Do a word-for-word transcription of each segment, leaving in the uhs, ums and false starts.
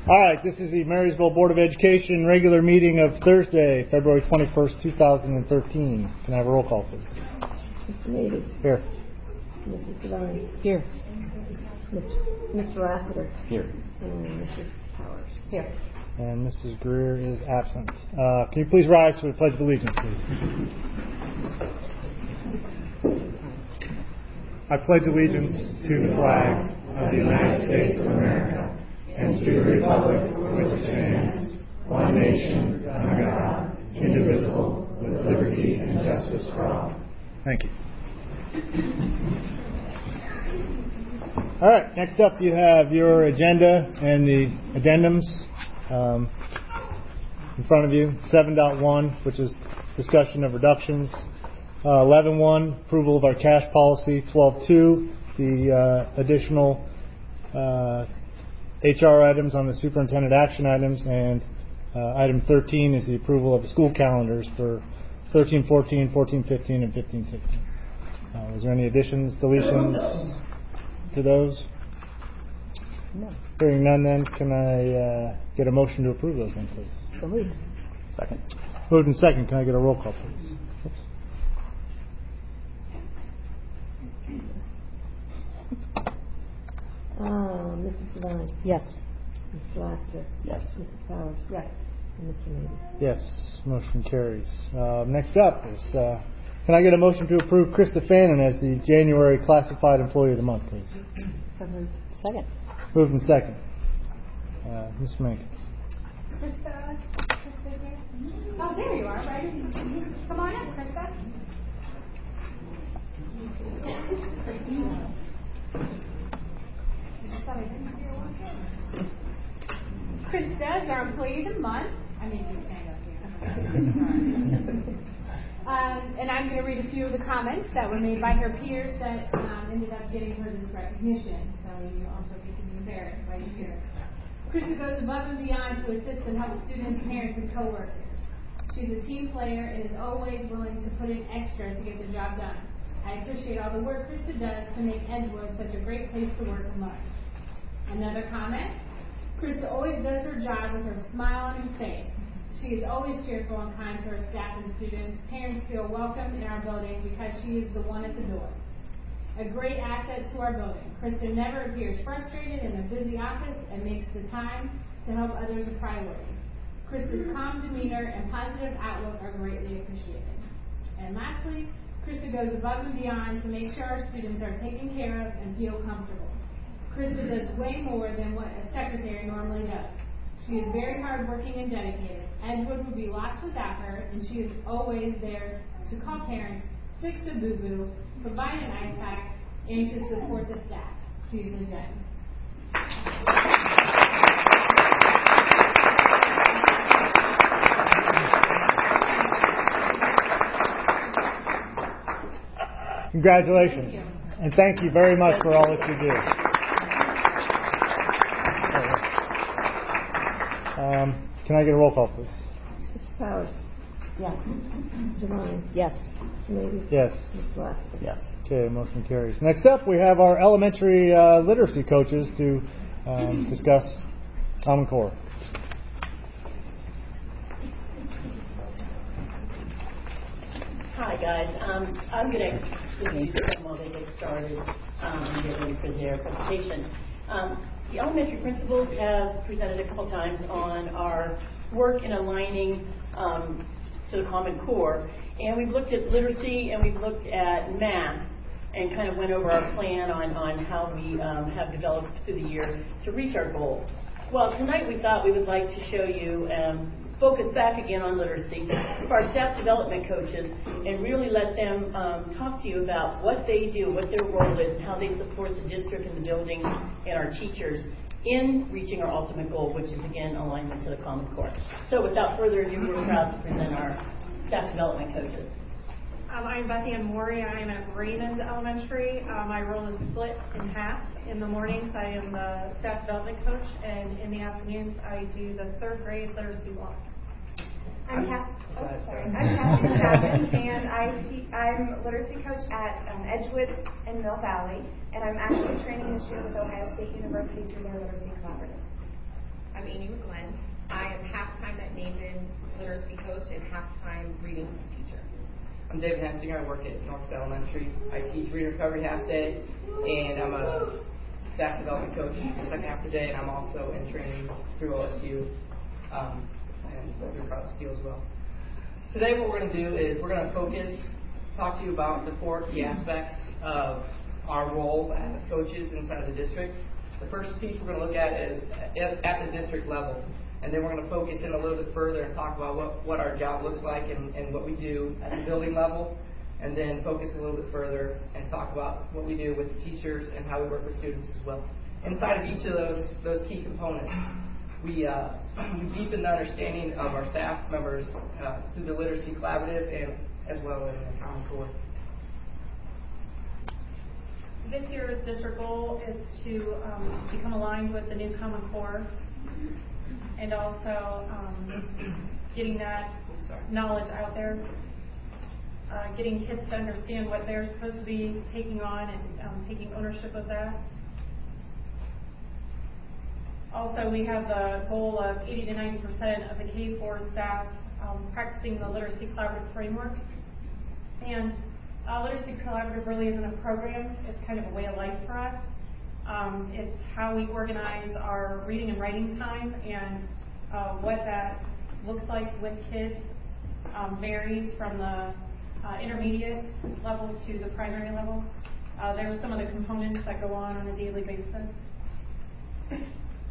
All right, this is the Marysville Board of Education regular meeting of Thursday, February twenty-first, two thousand thirteen. Can I have a roll call, please? Mister Navy. Here. Missus Devine. Here. Mister Lassiter. Here. And Missus Powers. Here. And Missus Greer is absent. Uh, can you please rise for the Pledge of Allegiance, please? I pledge allegiance to the flag of the United States of America and to the republic for which it stands, one nation, under God, indivisible, with liberty and justice for all. Thank you. All right, next up you have your agenda and the addendums um, in front of you. seven point one, which is discussion of reductions. Uh, eleven point one, approval of our cash policy. twelve point two, the uh, additional uh, H R items on the superintendent action items. And uh, item thirteen is the approval of the school calendars for thirteen fourteen, fourteen fifteen, and fifteen sixteen. Uh, is there any additions, deletions to those? No. Hearing none, then, can I uh, get a motion to approve those then, please? So moved. Second. Moved and second. Can I get a roll call, please? Oops. Uh, Missus Devine. Yes. Mister Lassiter. Yes. Missus Powers. Yes. And Mister Navy. Yes, motion carries. Uh, next up is, uh, can I get a motion to approve Krista Fannin as the January Classified Employee of the Month, please? So moved. Second. Moved and second. Uh, Miz Mankins. Krista, Krista here. Oh, there you are, right? Come on up, Krista. Krista is our Employee of the Month. I made you stand up here. um, and I'm going to read a few of the comments that were made by her peers that um, ended up getting her this recognition. So you also get to be embarrassed by your peers. Krista goes above and beyond to assist and help students, parents, and coworkers. She's a team player and is always willing to put in extra to get the job done. I appreciate all the work Krista does to make Edgewood such a great place to work and learn. Another comment, Krista always does her job with her smile on her face. She is always cheerful and kind to her staff and students. Parents feel welcome in our building because she is the one at the door. A great asset to our building. Krista never appears frustrated in a busy office and makes the time to help others a priority. Krista's calm demeanor and positive outlook are greatly appreciated. And lastly, Krista goes above and beyond to make sure our students are taken care of and feel comfortable. Krista does way more than what a secretary normally does. She is very hardworking and dedicated. Edgewood would be lost without her, and she is always there to call parents, fix a boo-boo, provide an ice pack, and to support the staff. She's a gem. Congratulations. Thank you. And thank you very much for all that you do. Um, can I get a roll call, please? Missus Powers. Yes. Devine. Yes. Mister Navy. Yes. Mister Lassiter. Yes. Okay, motion carries. Next up, we have our elementary uh, literacy coaches to um, discuss Common Core. Hi guys, um, I'm going to use them while they get started um, and get ready for their presentation. Um, the elementary principals have presented a couple times on our work in aligning um, to the Common Core, and we've looked at literacy and we've looked at math and kind of went over our plan on, on how we um, have developed through the year to reach our goal. Well, tonight we thought we would like to show you um, focus back again on literacy for our staff development coaches and really let them um, talk to you about what they do, what their role is, and how they support the district and the building and our teachers in reaching our ultimate goal, which is, again, alignment to the Common Core. So without further ado, we're proud to present our staff development coaches. Um, I'm Beth Ann Morey. I am at Raymond Elementary. Uh, my role is split in half. In the mornings, I am the staff development coach, and in the afternoons, I do the third grade literacy block. I'm Kath. Oh, sorry. I'm Kathleen Chapman, and I te- I'm a literacy coach at um, Edgewood and Mill Valley, and I'm actually training this year with Ohio State University through their literacy collaborative. I'm Amy McGlynn. I am half-time at Nathan literacy coach and half-time reading teacher. I'm David Hensinger. I work at North Elementary. I teach reading recovery half day, and I'm a staff development coach the second half of the day, and I'm also in training through O S U um, and through Private Steel as well. Today what we're going to do is we're going to focus, talk to you about the four key aspects of our role as coaches inside the district. The first piece we're going to look at is at, at the district level, and then we're going to focus in a little bit further and talk about what, what our job looks like and, and what we do at the building level, and then focus a little bit further and talk about what we do with the teachers and how we work with students as well. Inside of each of those those key components, we, uh, we deepen the understanding of our staff members uh, through the Literacy Collaborative and as well as the Common Core. This year's district goal is to um, become aligned with the new Common Core, and also um, getting that knowledge out there, uh, getting kids to understand what they're supposed to be taking on and um, taking ownership of that. Also, we have the goal of eighty to ninety percent of the K four staff um, practicing the Literacy Collaborative framework. And uh, Literacy Collaborative really isn't a program, it's kind of a way of life for us. Um, it's how we organize our reading and writing time, and uh, what that looks like with kids um, varies from the uh, intermediate level to the primary level. Uh, there are some of the components that go on on a daily basis.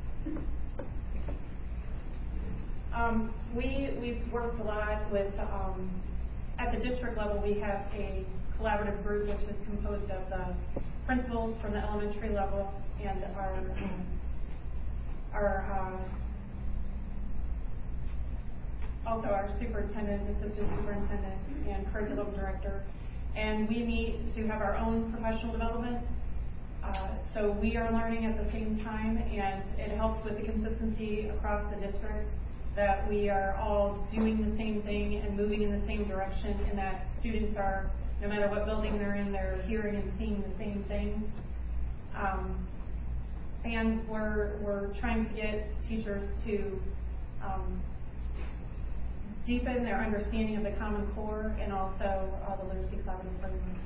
Um, we, we've worked a lot with, um, at the district level, we have a collaborative group which is composed of the principals from the elementary level and our, um, our uh, also our superintendent, assistant superintendent, and curriculum director. And we meet to have our own professional development. Uh, so we are learning at the same time, and it helps with the consistency across the district that we are all doing the same thing and moving in the same direction, and that students are, no matter what building they're in, they're hearing and seeing the same thing. Um, and we're, we're trying to get teachers to um, deepen their understanding of the Common Core and also uh, the Literacy Collaborative framework.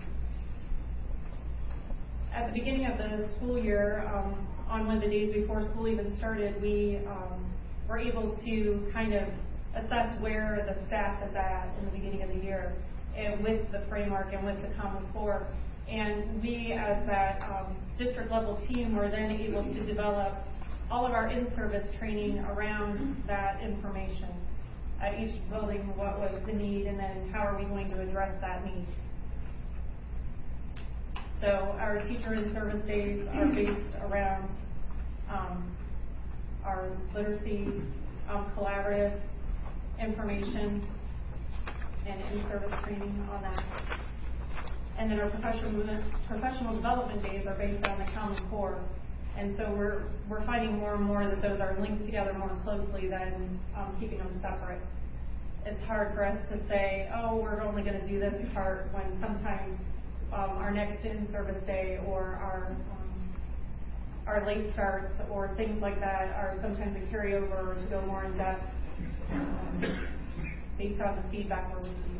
At the beginning of the school year, um, on one of the days before school even started, we um, were able to kind of assess where the staff is at in the beginning of the year, and with the framework and with the Common Core. And we, as that um, district level team, were then able to develop all of our in-service training around that information. At each building, what was the need, and then how are we going to address that need. So our teacher in-service days are based around um, our literacy um, collaborative information and in-service training on that. And then our professional professional development days are based on the Common Core. And so we're we're finding more and more that those are linked together more closely than um, keeping them separate. It's hard for us to say, oh, we're only going to do this part, when sometimes um, our next in-service day or our um, our late starts or things like that are sometimes a carryover to go more in depth um, based on the feedback we're receiving.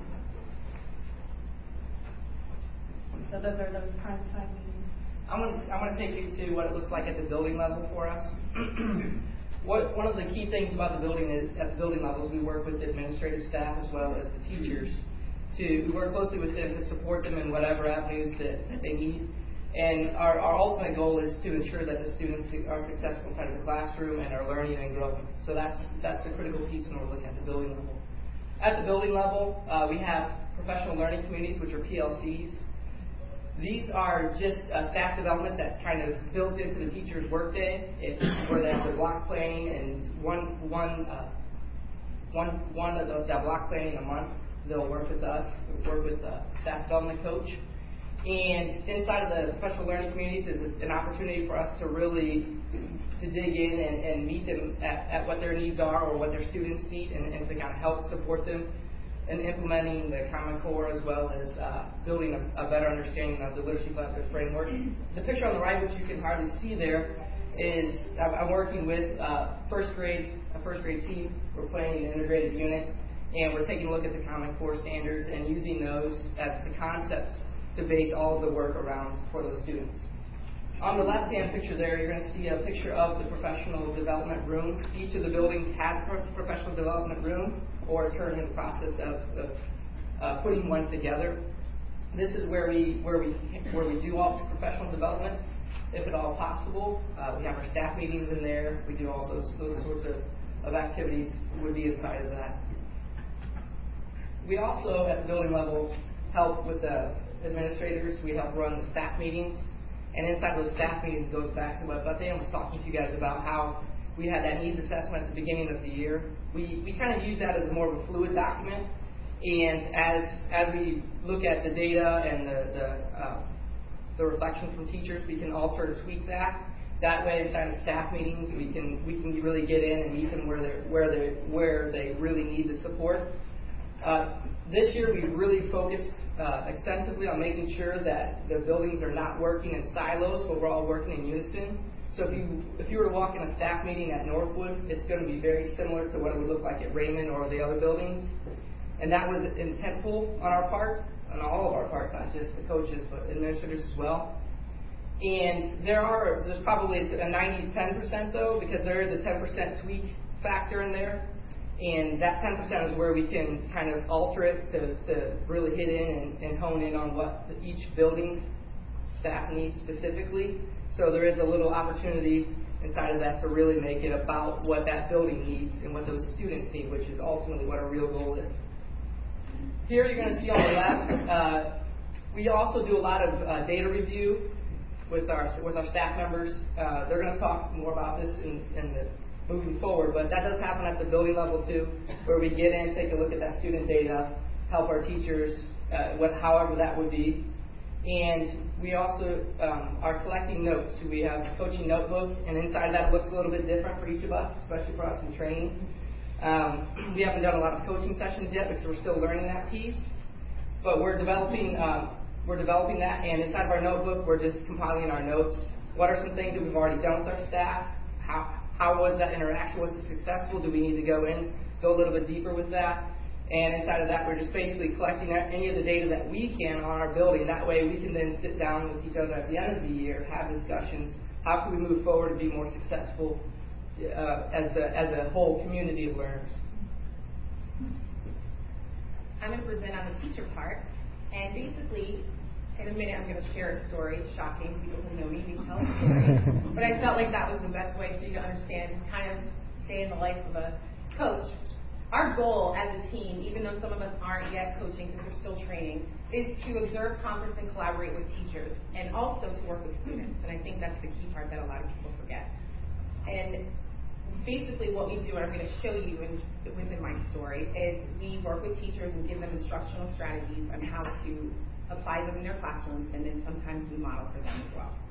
So those are those prime time meetings. I'm going to I'm going to take you to what it looks like at the building level for us. What, one of the key things about the building is, at the building level, is we work with the administrative staff as well as the teachers. To we work closely with them to support them in whatever avenues that, that they need. And our, our ultimate goal is to ensure that the students are successful inside of the classroom and are learning and growing. So that's that's the critical piece when we're looking at the building level. At the building level, uh, we have professional learning communities, which are P L Cs. These are just uh, staff development that's kind of built into the teacher's workday. It's where they have their block planning, and one one uh, one one of those that block planning a month, they'll work with us, work with the staff development coach. And inside of the professional learning communities is an opportunity for us to really to dig in and, and meet them at, at what their needs are or what their students need, and, and to kind of help support them in implementing the Common Core, as well as uh, building a, a better understanding of the Literacy Collaborative framework. The picture on the right, which you can hardly see there, is I'm I'm working with uh, first grade, a first grade team. We're planning an integrated unit, and we're taking a look at the Common Core standards and using those as the concepts to base all of the work around for those students. On the left-hand picture there, you're going to see a picture of the professional development room. Each of the buildings has a professional development room, or is currently in the process of, of uh, putting one together. This is where we where we where we do all this professional development, if at all possible. Uh, we have our staff meetings in there. We do all those those sorts of, of activities would be inside of that. We also, at the building level, help with the administrators. We help run the staff meetings. And inside those staff meetings goes back to what Bethany was talking to you guys about, how we had that needs assessment at the beginning of the year. We we kind of use that as more of a fluid document. And as as we look at the data and the the, uh, the reflections from teachers, we can alter and tweak that. That way, inside of staff meetings, we can we can really get in and meet them where they where they where they really need the support. Uh, this year, we really focused uh, extensively on making sure that the buildings are not working in silos, but we're all working in unison. So if you if you were to walk in a staff meeting at Northwood, it's going to be very similar to what it would look like at Raymond or the other buildings. And that was intentful on our part, on all of our part, not just the coaches, but administrators as well. And there are, there's probably a ninety to ten percent though, because there is a ten percent tweak factor in there. And that ten percent is where we can kind of alter it to, to really hit in and, and hone in on what the, each building's staff needs specifically. So there is a little opportunity inside of that to really make it about what that building needs and what those students need, which is ultimately what our real goal is. Here you're going to see on the left, uh, we also do a lot of uh, data review with our with our staff members. Uh, they're going to talk more about this in, in the moving forward, but that does happen at the building level too, where we get in, take a look at that student data, help our teachers, uh, what, however that would be. And we also um, are collecting notes. We have a coaching notebook, and inside of that looks a little bit different for each of us, especially for us in training. Um, we haven't done a lot of coaching sessions yet because we're still learning that piece, but we're developing um, we're developing that, and inside of our notebook, we're just compiling our notes. What are some things that we've already done with our staff? How how was that interaction? Was it successful? Do we need to go in, go a little bit deeper with that? And inside of that, we're just basically collecting any of the data that we can on our building. That way, we can then sit down with each other at the end of the year, have discussions. How can we move forward to be more successful uh, as a as a whole community of learners? I'm going to present on the teacher part, and basically, in a minute, I'm going to share a story. It's shocking. People who know me need to tell a story. But I felt like that was the best way for you to understand kind of day in the life of a coach. Our goal as a team, even though some of us aren't yet coaching because we're still training, is to observe, conference, and collaborate with teachers, and also to work with students. And I think that's the key part that a lot of people forget. And basically what we do, and I'm going to show you in, within my story, is we work with teachers and give them instructional strategies on how to apply them in their classrooms, and then sometimes we model for them as well.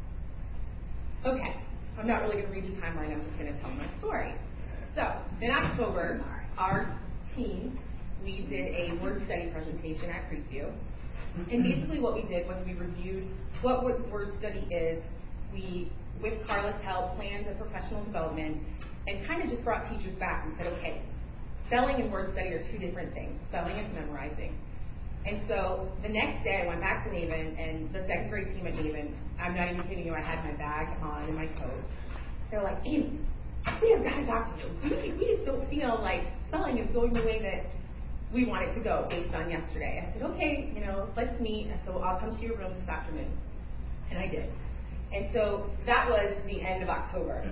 Okay, I'm not really going to read the timeline, I'm just going to tell my story. So, in October, our team, we did a word study presentation at Creekview. And basically what we did was we reviewed what word study is. We, with Carla's help, planned a professional development and kind of just brought teachers back and said, okay, spelling and word study are two different things. Spelling is memorizing. And so the next day I went back to Naven, and the second grade team at Naven, I'm not even kidding you, I had my bag on and my coat. They're like, Amy, we have got to talk to you. We, we just don't feel like spelling is going the way that we want it to go based on yesterday. I said, okay, you know, let's meet. So I'll come to your room this afternoon. And I did. And so that was the end of October.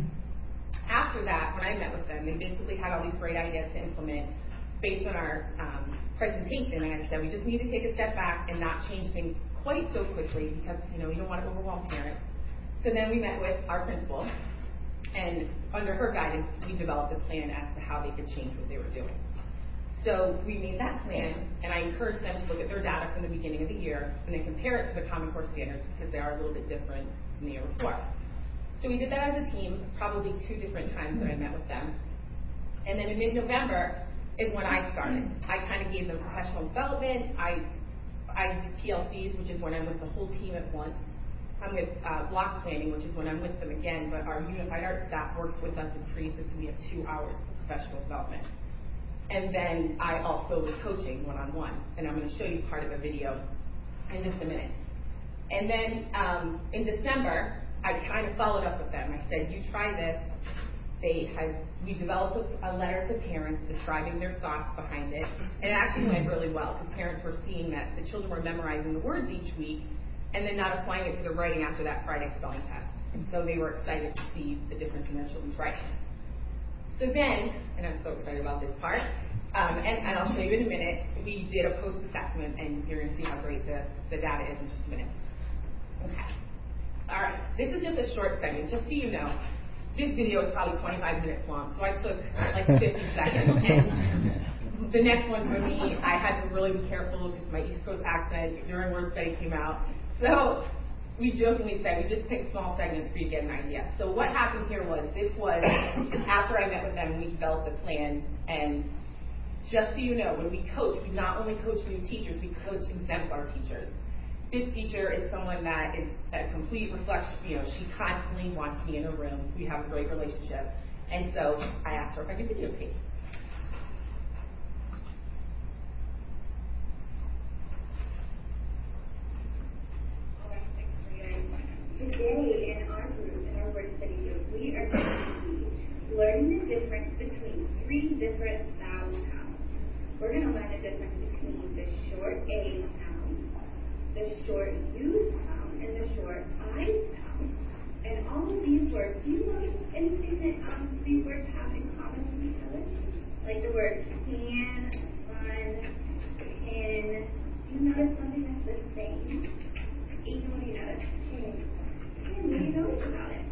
After that, when I met with them, they basically had all these great ideas to implement based on our um, presentation. And I said, we just need to take a step back and not change things quite so quickly because, you know, you don't want to overwhelm parents. So then we met with our principal. And under her guidance, we developed a plan as to how they could change what they were doing. So we made that plan, and I encouraged them to look at their data from the beginning of the year and then compare it to the Common Core standards because they are a little bit different than the year before. So we did that as a team, probably two different times that I met with them. And then in mid-November is when I started. I kind of gave them professional development. I, I did P L Cs, which is when I'm with the whole team at once. I'm with uh, block planning, which is when I'm with them again, but our unified art staff works with us and creates this, and we have two hours of professional development. And then I also was coaching one-on-one, and I'm going to show you part of a video in just a minute. And then um, in December, I kind of followed up with them. I said, you try this. They had, we developed a letter to parents describing their thoughts behind it, and it actually went really well because parents were seeing that the children were memorizing the words each week and then not applying it to their writing after that Friday spelling test. And so they were excited to see the difference in their children's writing. So then, and I'm so excited about this part, um, and, and I'll show you in a minute, we did a post-assessment, and you're going to see how great the, the data is in just a minute. Okay. All right. This is just a short segment, just so you know. This video is probably twenty-five minutes long, so I took like fifty seconds. And the next one for me, I had to really be careful because my East Coast accent during word study came out. So we jokingly said we just picked small segments for you to get an idea. So what happened here was, this was after I met with them and we developed the plan. And just so you know, when we coach, we not only coach new teachers, we coach exemplar teachers. This teacher is someone that is a complete reflection. You know, she constantly wants me in her room. We have a great relationship. And so I asked her if I could videotape. Today in our group, in our word study group, we are going to be learning the difference between three different vowel sounds. We're going to learn the difference between the short A sound, the short U sound, and the short I sound. And all of these words, do you know anything that um, these words have in common with each other? Like the word can, fun, pin. Do you notice something that's the same? Ethan, what do you notice? Pin. Pin, what do you notice about it?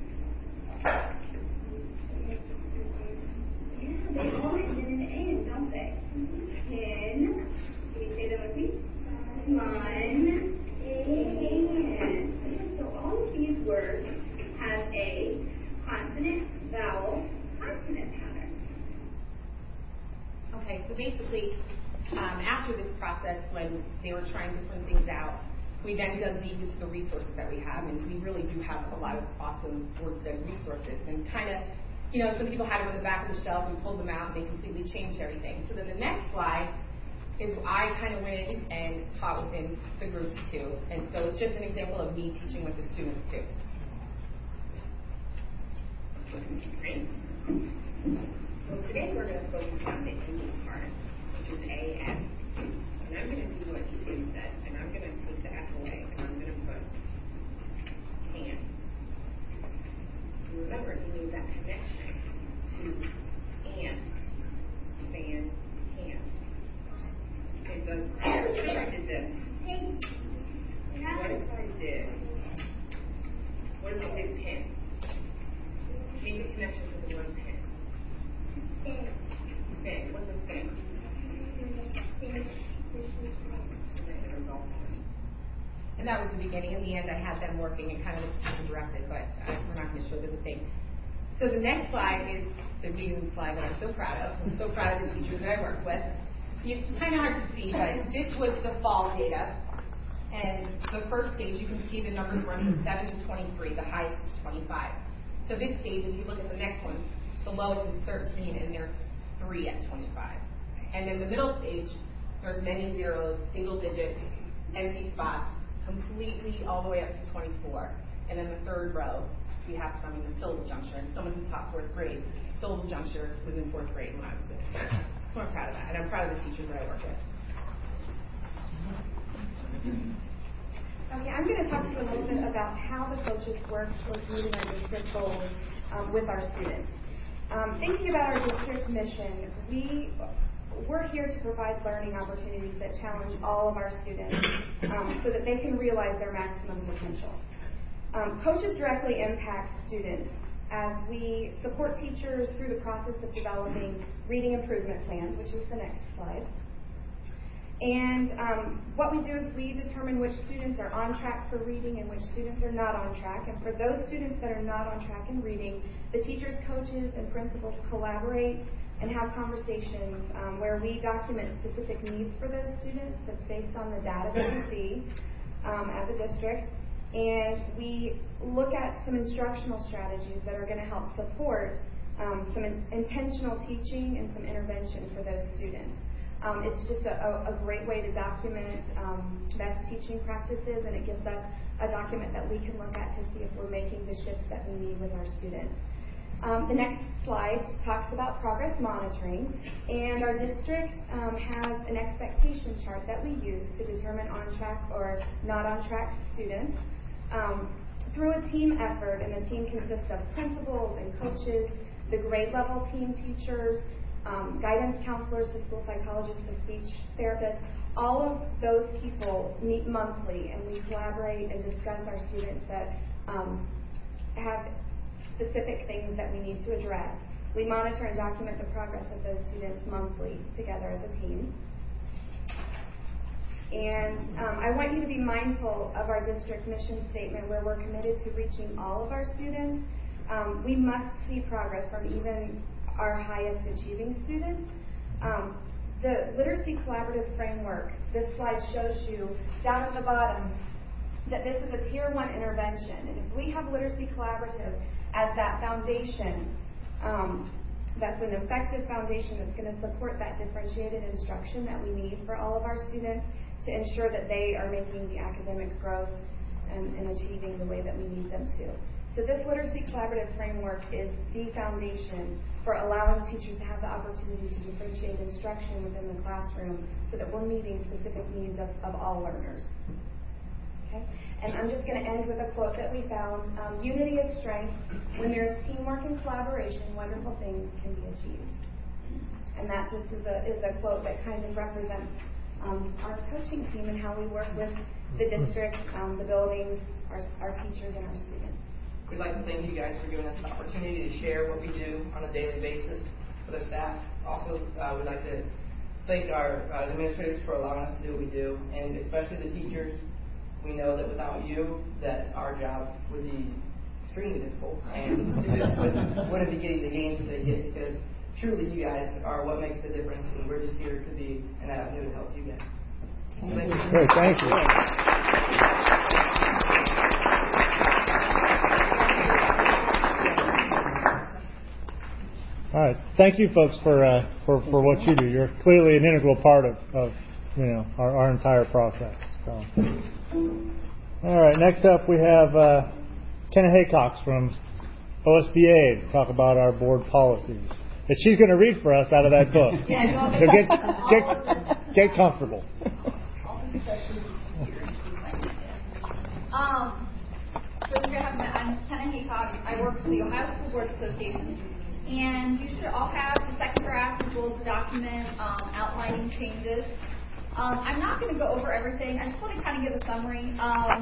Yeah, they all end in an N, don't they? Pin. Can you say that with me? Fun. And so all of these words have a consonant, vowel, consonant pattern. Okay, so basically, um, after this process, when they were trying to print things out, we then dug deep into the resources that we have, and we really do have a lot of awesome word study resources. And kind of, you know, some people had them on the back of the shelf, we pulled them out, and they completely changed everything. So then the next slide is I kind of went in and taught within the groups too. And so it's just an example of me teaching with the students too. Great. So today we're going to focus on the ending part, which is A S. And I'm going to do what Ethan said, and I'm going to take the S away, and I'm going to put can. Remember, you need that connection to and, fan, can. Okay, so what if I did this? What if I did? What if I did pin? Make a connection to the word pin. Pin. What's a pin? And that was the beginning. In the end, I had them working and kind of directed, but uh, we're not going to show them the thing. So the next slide is the reading slide that I'm so proud of. I'm so proud of the teachers that I work with. It's kind of hard to see, but this was the fall data. And the first stage, you can see the numbers run from seven to twenty-three, the highest is twenty-five. So this stage, if you look at the next one, the lowest is thirteen, and there's three at twenty-five. And then the middle stage, there's many zeros, single digits, empty spots, completely all the way up to twenty-four. And then the third row, we have some in the syllable juncture. And someone who taught fourth grade, syllable juncture was in fourth grade when I was there. So I'm proud of that, and I'm proud of the teachers that I work with. Okay, I'm going to talk to you a little bit about how the coaches work towards meeting our district goals um, with our students. Um, thinking about our district mission, we we're here to provide learning opportunities that challenge all of our students um, so that they can realize their maximum potential. Um, coaches directly impact students as we support teachers through the process of developing reading improvement plans, which is the next slide. And um, what we do is we determine which students are on track for reading and which students are not on track. And for those students that are not on track in reading, the teachers, coaches, and principals collaborate and have conversations um, where we document specific needs for those students that's based on the data that we see um, as a district. And we look at some instructional strategies that are going to help support um, some in- intentional teaching and some intervention for those students. Um, it's just a, a great way to document um, best teaching practices, and it gives us a document that we can look at to see if we're making the shifts that we need with our students. Um, the next slide talks about progress monitoring, and our district um, has an expectation chart that we use to determine on-track or not on-track students um, through a team effort, and the team consists of principals and coaches, the grade level team teachers, um, guidance counselors, the school psychologists, the speech therapists. All of those people meet monthly, and we collaborate and discuss our students that um, have specific things that we need to address. We monitor and document the progress of those students monthly together as a team. And um, I want you to be mindful of our district mission statement, where we're committed to reaching all of our students. Um, we must see progress from even our highest achieving students. Um, the Literacy Collaborative Framework, this slide shows you down at the bottom that this is a tier one intervention. And if we have Literacy Collaborative as that foundation, um, that's an effective foundation that's going to support that differentiated instruction that we need for all of our students to ensure that they are making the academic growth and, and achieving the way that we need them to. So this Literacy Collaborative Framework is the foundation for allowing teachers to have the opportunity to differentiate instruction within the classroom so that we're meeting specific needs of, of all learners. Okay? And I'm just going to end with a quote that we found. Um, Unity is strength. When there is teamwork and collaboration, wonderful things can be achieved. And that just is a, is a quote that kind of represents um, our coaching team and how we work with the district, um, the buildings, our, our teachers, and our students. We'd like to thank you guys for giving us the opportunity to share what we do on a daily basis with our staff. Also, uh, we'd like to thank our uh, administrators for allowing us to do what we do, and especially the teachers. We know that without you, that our job would be extremely difficult, and the students would, wouldn't be getting the gains that they get, because truly you guys are what makes the difference, and we're just here to be an avenue to help you guys. So thank you. Great, thank you. All right, thank you, folks, for uh, for for what you do. You're clearly an integral part of, of you know our, our entire process. So, all right, next up we have uh, Kenna Haycox from O S B A to talk about our board policies that she's going to read for us out of that book. So get get get comfortable. Um, so we have met. I'm Kenna Haycox. I work for the Ohio School Board Association. And you should all have the second draft as well as the document um, outlining changes. Um, I'm not going to go over everything. I just want to kind of give a summary. Um,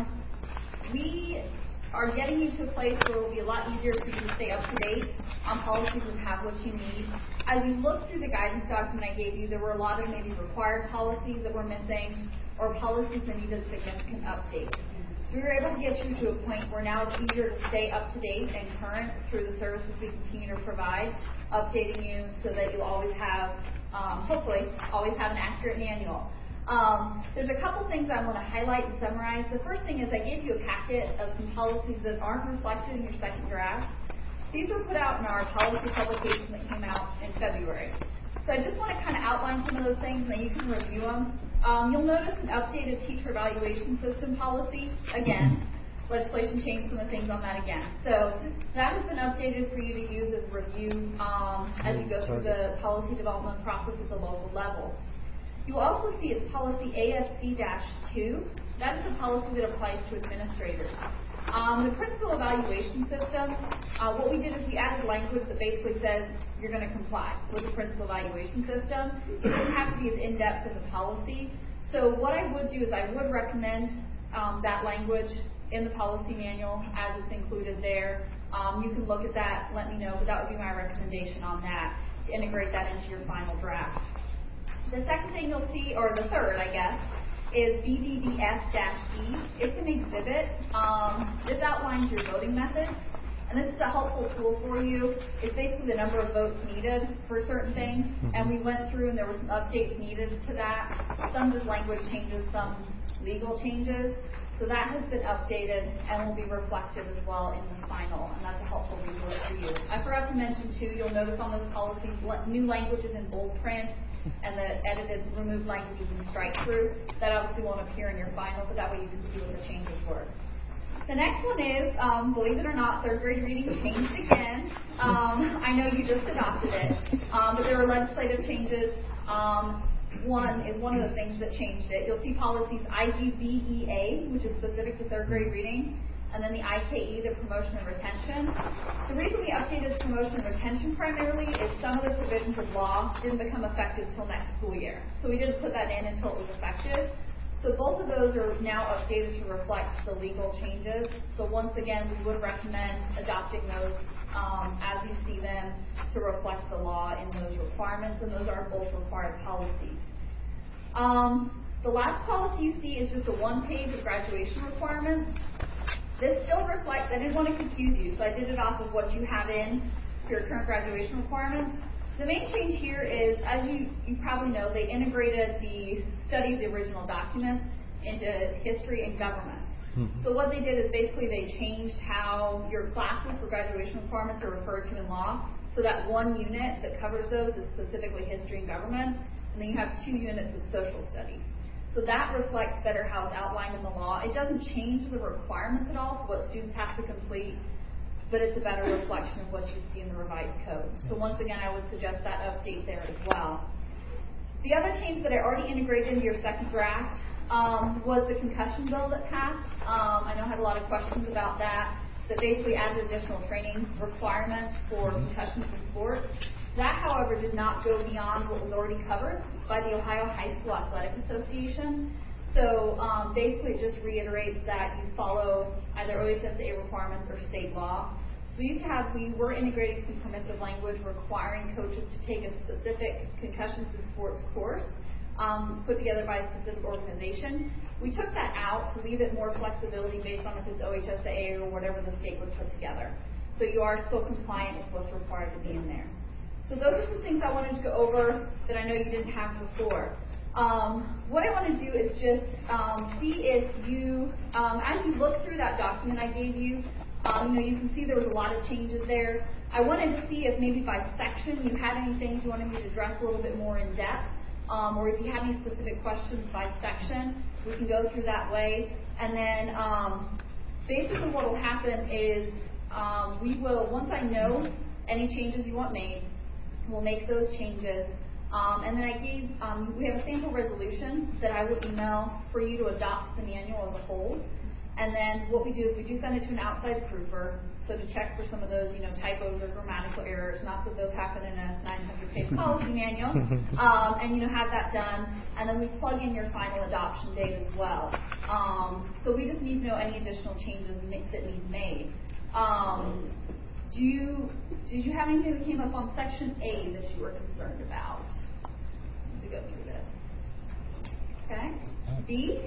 we are getting you to a place where it will be a lot easier for you to stay up to date on policies and have what you need. As you look through the guidance document I gave you, there were a lot of maybe required policies that were missing or policies that needed significant updates. So we were able to get you to a point where now it's easier to stay up to date and current through the services we continue to provide, updating you so that you'll always have, um, hopefully, always have an accurate manual. Um, there's a couple things I want to highlight and summarize. The first thing is I gave you a packet of some policies that aren't reflected in your second draft. These were put out in our policy publication that came out in February. So I just want to kind of outline some of those things and then you can review them. Um, you'll notice an updated teacher evaluation system policy. Again, legislation changed some of the things on that again. So that has been updated for you to use as review um, as you go through the policy development process at the local level. You'll also see it's policy A S C two. That is the policy that applies to administrators. Um, the principal evaluation system, uh, what we did is we added language that basically says you're going to comply with the principal evaluation system. It doesn't have to be as in-depth as a policy. So what I would do is I would recommend um, that language in the policy manual as it's included there. Um, you can look at that, let me know, but that would be my recommendation on that, to integrate that into your final draft. The second thing you'll see, or the third, I guess, is B D D S E. It's an exhibit. Um, this outlines your voting methods, and this is a helpful tool for you. It's basically the number of votes needed for certain things, and we went through and there were some updates needed to that. Some just language changes, some legal changes. So that has been updated and will be reflected as well in the final, and that's a helpful resource for you. I forgot to mention too, you'll notice on those policies, new languages in bold print and the edited, removed languages in strike through. That obviously won't appear in your final, but that way you can see what the changes were. The next one is, um, believe it or not, third grade reading changed again. Um, I know you just adopted it, um, but there were legislative changes. Um, one is one of the things that changed it. You'll see policies I G B E A, which is specific to third grade reading, and then the I K E, the promotion and retention. The reason we updated promotion and retention primarily is some of the provisions of law didn't become effective till next school year. So we didn't put that in until it was effective. So both of those are now updated to reflect the legal changes. So once again, we would recommend adopting those um, as you see them to reflect the law in those requirements, and those are both required policies. Um, the last policy you see is just a one page of graduation requirements. This still reflects, I didn't want to confuse you, so I did it off of what you have in for your current graduation requirements. The main change here is, as you, you probably know, they integrated the study of the original documents into history and government. Mm-hmm. So what they did is basically they changed how your classes for graduation requirements are referred to in law. So that one unit that covers those is specifically history and government, and then you have two units of social studies. So that reflects better how it's outlined in the law. It doesn't change the requirements at all for what students have to complete, but it's a better reflection of what you see in the revised code. So once again, I would suggest that update there as well. The other change that I already integrated into your second draft um, was the concussion bill that passed. Um, I know I had a lot of questions about that, that basically added additional training requirements for concussions in sports. That, however, did not go beyond what was already covered by the Ohio High School Athletic Association. So um, basically it just reiterates that you follow either O H S A requirements or state law. So we used to have, we were integrating some permissive language requiring coaches to take a specific concussions in sports course um, put together by a specific organization. We took that out to leave it more flexibility based on if it's O H S A or whatever the state would put together. So you are still compliant with what's required to be in there. So those are some things I wanted to go over that I know you didn't have before. Um, what I want to do is just um, see if you, um, as you look through that document I gave you, um, you know, you can see there was a lot of changes there. I wanted to see if maybe by section you had any things you wanted me to address a little bit more in depth, um, or if you had any specific questions by section, we can go through that way. And then um, basically what will happen is um, we will, once I know any changes you want made, we'll make those changes. Um, and then I gave, um, we have a sample resolution that I will email for you to adopt the manual as a whole. And then what we do is we do send it to an outside proofer, so to check for some of those, you know, typos or grammatical errors, not that those happen in a nine hundred page policy manual, um, and, you know, have that done. And then we plug in your final adoption date as well. Um, so we just need to know any additional changes that need made. Um, Do you, did you have anything that came up on section A that you were concerned about? To go through this. Okay. B?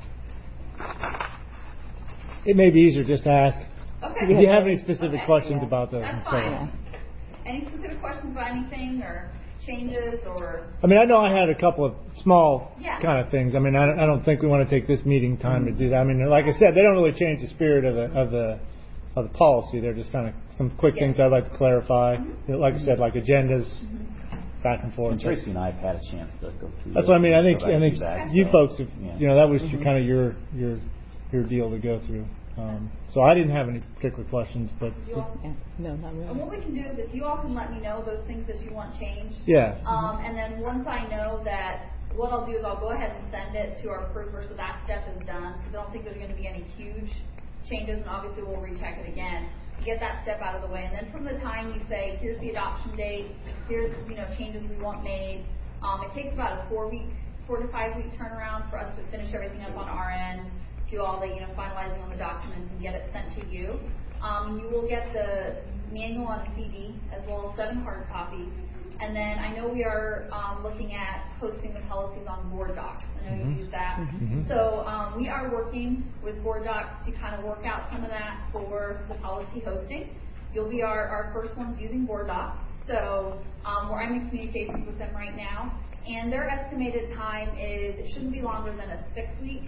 It may be easier just to ask. Okay. If you have any specific okay. questions yeah. about those. That's fine. Yeah. Any specific questions about anything or changes or? I mean, I know I had a couple of small yeah. kind of things. I mean, I don't, I don't think we want to take this meeting time mm-hmm. to do that. I mean, like I said, they don't really change the spirit of the of the of the policy. They're just kind of some quick yes. things I'd like to clarify. Mm-hmm. Like I said, like agendas, mm-hmm. back and forth. And Tracy and I have had a chance to go through. That's what I mean. I think I think back, you so, folks, have, yeah. you know, that was mm-hmm. your, kind of your your your deal to go through. Um, so I didn't have any particular questions, but all, yeah. no, not really. And what we can do is if you all can let me know those things that you want changed. Yeah. Um, and then once I know that, what I'll do is I'll go ahead and send it to our proofer so that step is done. Because I don't think there's going to be any huge changes, and obviously we'll recheck it again. Get that step out of the way, and then from the time you say, here's the adoption date, here's, you know, changes we want made, um, it takes about a four week, four to five week turnaround for us to finish everything up on our end, do all the, you know, finalizing on the documents and get it sent to you. Um, you will get the manual on C D as well as seven hard copies. And then I know we are um, looking at hosting the policies on Board Docs. I know mm-hmm. you use that. Mm-hmm. So um, we are working with Board Docs to kind of work out some of that for the policy hosting. You'll be our, our first ones using Board Docs. So um, we're in communications with them right now. And their estimated time is, it shouldn't be longer than a six-week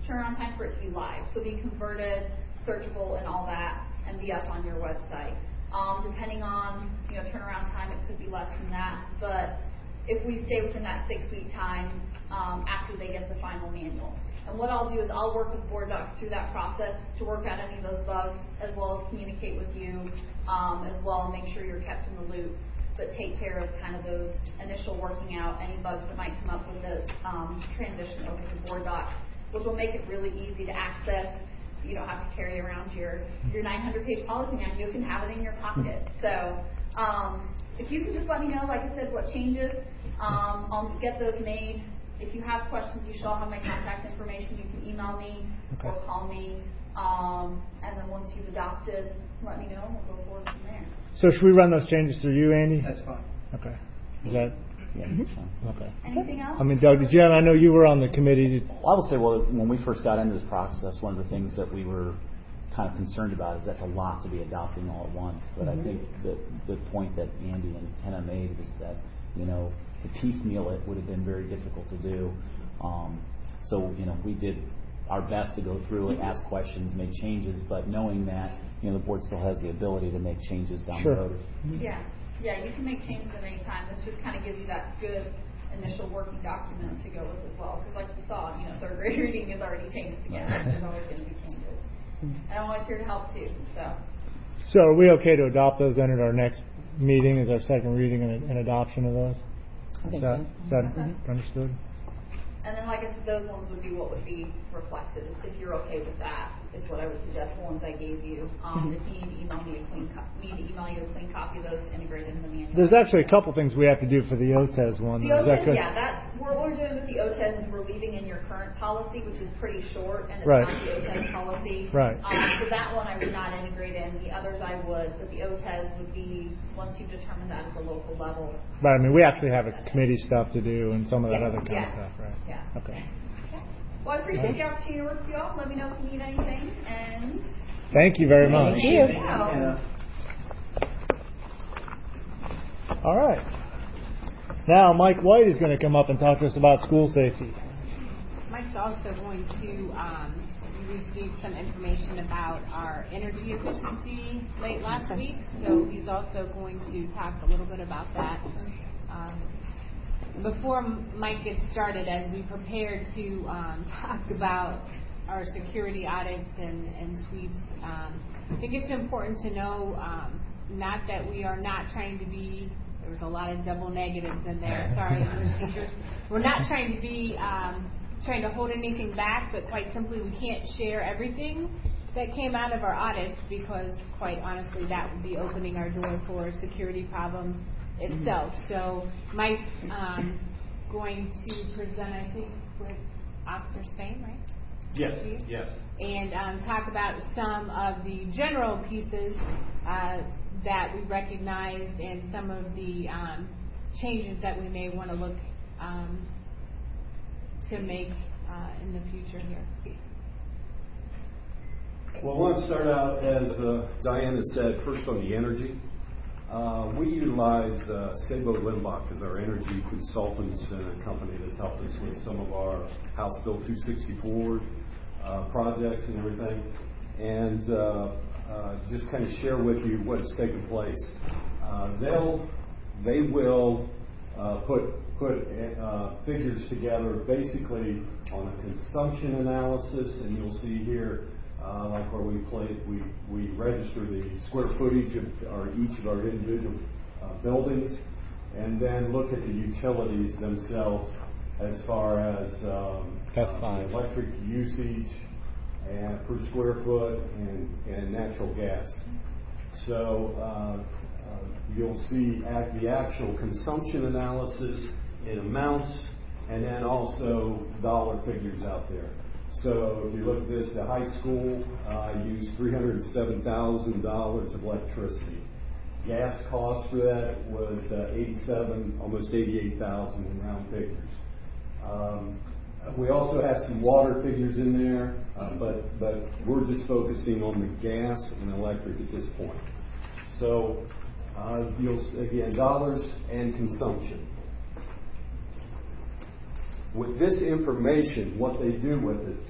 turnaround time for it to be live. So be converted, searchable, and all that, and be up on your website. Um, depending on, you know, turnaround time, it could be less than that. But if we stay within that six-week time um, after they get the final manual. And what I'll do is I'll work with Board Docs through that process to work out any of those bugs, as well as communicate with you, um, as well, and make sure you're kept in the loop. But take care of kind of those initial working out, any bugs that might come up with the um, transition over to Board Docs, which will make it really easy to access. You don't have to carry around your, your nine hundred page policy manual. You can have it in your pocket. So um, if you can just let me know, like I said, what changes, um, I'll get those made. If you have questions, you should all have my contact information. You can email me okay. or call me. Um, and then once you've adopted, let me know and we'll go forward from there. So should we run those changes through you, Andy? That's fine. Okay. Is that? Yeah, that's fine. Okay. Anything else? I mean, Doug, did you have, I know you were on the committee. Well, I will say, well, when we first got into this process, one of the things that we were kind of concerned about is that's a lot to be adopting all at once. But mm-hmm. I think the the point that Andy and Kenna made was that, you know, to piecemeal it would have been very difficult to do. Um, so, you know, we did our best to go through it, ask questions, make changes, but knowing that, you know, the board still has the ability to make changes down sure. the road. Yeah. Yeah, you can make changes at any time. This just kind of gives you that good initial working document to go with as well. Because like you saw, you know, third grade reading is already changed again. There's always going to be changes. And I'm always here to help too. So. So are we okay to adopt those then at our next meeting as our second reading and, and adoption of those? Is that, is that mm-hmm. understood? And then, like I said, those ones would be what would be reflected. If you're okay with that, is what I would suggest. The ones I gave you. Um, if you need to email me a clean, co- need to email you a clean copy of those to integrate into the manual. There's actually a couple things we have to do for the O T E S one. The O T E S, that yeah, that what we're doing with the O T E S is we're leaving in your current policy, which is pretty short, and it's right. not the O T E S policy. Right. Um, so that one I would not integrate in. The others I would, but the O T E S would be once you've determined that at the local level. But I mean, we actually have a committee stuff to do and some of that yeah, other kind yeah, of stuff, right? Yeah. Okay. Well, I appreciate the opportunity to work with you all. Let me know if you need anything. And thank you very much. Thank you. Yeah. All right. Now, Mike White is going to come up and talk to us about school safety. Mike's also going to um, receive some information about our energy efficiency late last week, so he's also going to talk a little bit about that. Um, Before Mike gets started, as we prepare to um, talk about our security audits and, and sweeps, um, I think it's important to know um, not that we are not trying to be, there was a lot of double negatives in there, sorry, teachers. We're not trying to be, um, trying to hold anything back, but quite simply we can't share everything that came out of our audits because, quite honestly, that would be opening our door for a security problem itself. So Mike's um, going to present, I think, with Officer Spain, right? Yes, yes. And um, talk about some of the general pieces uh, that we recognized and some of the um, changes that we may want to look um, to make uh, in the future here. Well, I want to start out, as uh, Diana said, first on the energy. Uh, we utilize uh, Sabo Limbach as our energy consultants and a company that's helped us with some of our House Bill two sixty-four uh, projects and everything. And uh, uh, just kind of share with you what's taken place. Uh, they'll, they will uh, put put uh, figures together basically on a consumption analysis, and you'll see here. Uh, like where we play, we, we register the square footage of our, each of our individual uh, buildings, and then look at the utilities themselves as far as um, uh, electric usage and per square foot and, and natural gas. So uh, uh, you'll see at the actual consumption analysis in amounts, and then also dollar figures out there. So if you look at this, the high school uh, used three hundred seven thousand dollars of electricity. Gas cost for that was uh, eighty-seven, almost eighty-eight thousand in round figures. Um, we also have some water figures in there, uh, but but we're just focusing on the gas and electric at this point. So uh, you'll again dollars and consumption. With this information, what they do with it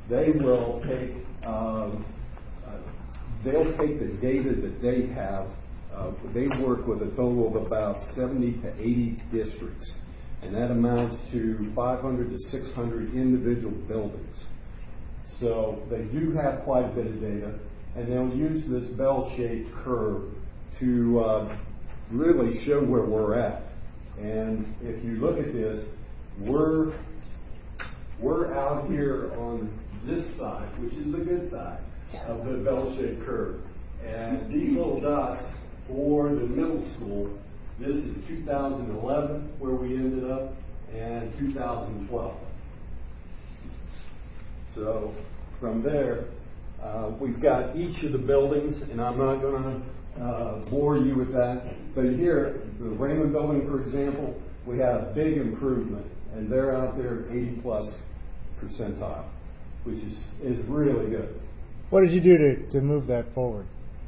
they will take, um, uh, they'll take the data that they have. Uh, they work with a total of about seventy to eighty districts, and that amounts to five hundred to six hundred individual buildings. So they do have quite a bit of data, and they'll use this bell-shaped curve to uh, really show where we're at. And if you look at this, we're we're out here on this side, which is the good side of the bell-shaped curve. And these little dots for the middle school, this is two thousand eleven where we ended up, and two thousand twelve. So from there, uh, we've got each of the buildings, and I'm not going to uh, bore you with that. But here, the Raymond building, for example, we had a big improvement, and they're out there eighty plus percentile, which is, is really good. What did you do to, to move that forward?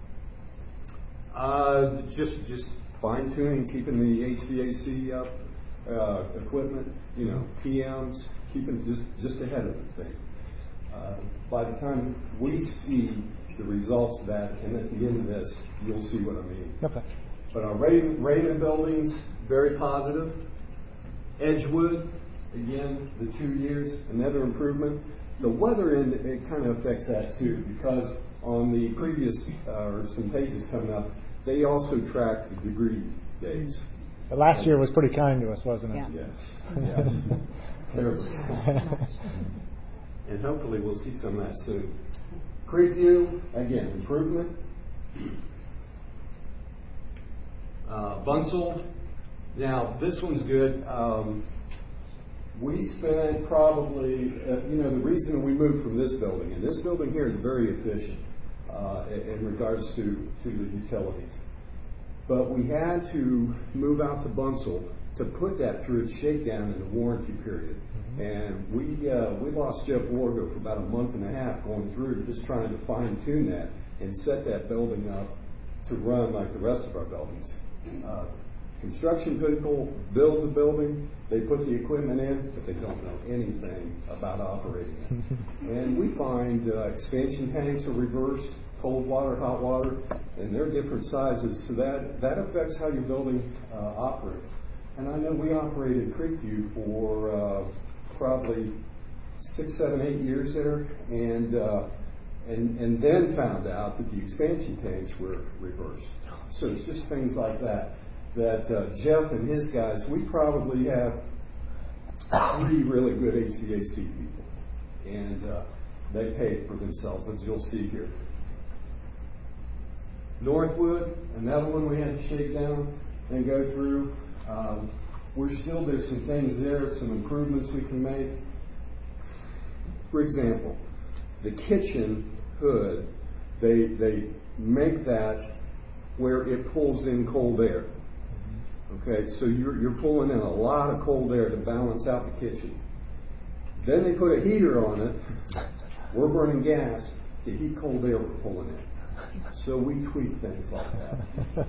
Uh, just just fine tuning, keeping the H V A C up, uh, equipment, you know, P Ms, keeping just just ahead of the thing. Uh, by the time we see the results of that, and at the end of this, you'll see what I mean. Okay. But our Raymond, Raymond buildings, very positive. Edgewood, again, the two years, another improvement. The weather end, it kind of affects that too, because on the previous, uh, or some pages coming up, they also track the degree days. But last year was pretty kind to us, wasn't it? Yeah. Yes. Yes. Terribly. And hopefully we'll see some of that soon. Creekview, again, improvement. Uh, Bunsell, now this one's good. Um, we spent probably, uh, you know, the reason we moved from this building, and this building here is very efficient uh, in, in regards to, to the utilities. But we had to move out to Bunsell to put that through its shakedown in the warranty period. Mm-hmm. And we uh, we lost Jeff Wargo for about a month and a half going through just trying to fine tune that and set that building up to run like the rest of our buildings. Uh, construction people build the building, they put the equipment in, but they don't know anything about operating it. And we find uh, expansion tanks are reversed, cold water, hot water, and they're different sizes, so that, that affects how your building uh, operates. And I know we operated Creekview for uh, probably six, seven, eight years there, and, uh, and and then found out that the expansion tanks were reversed. So it's just things like that. That uh, Jeff and his guys, we probably have three really good H V A C people, and uh, they pay for themselves, as you'll see here. Northwood, another one we had to shake down and go through. Um, we're still, there's some things there, some improvements we can make. For example, the kitchen hood, they they make that where it pulls in cold air. Okay, so you're you're pulling in a lot of cold air to balance out the kitchen. Then they put a heater on it. We're burning gas. The heat cold air we're pulling in. So we tweak things like that.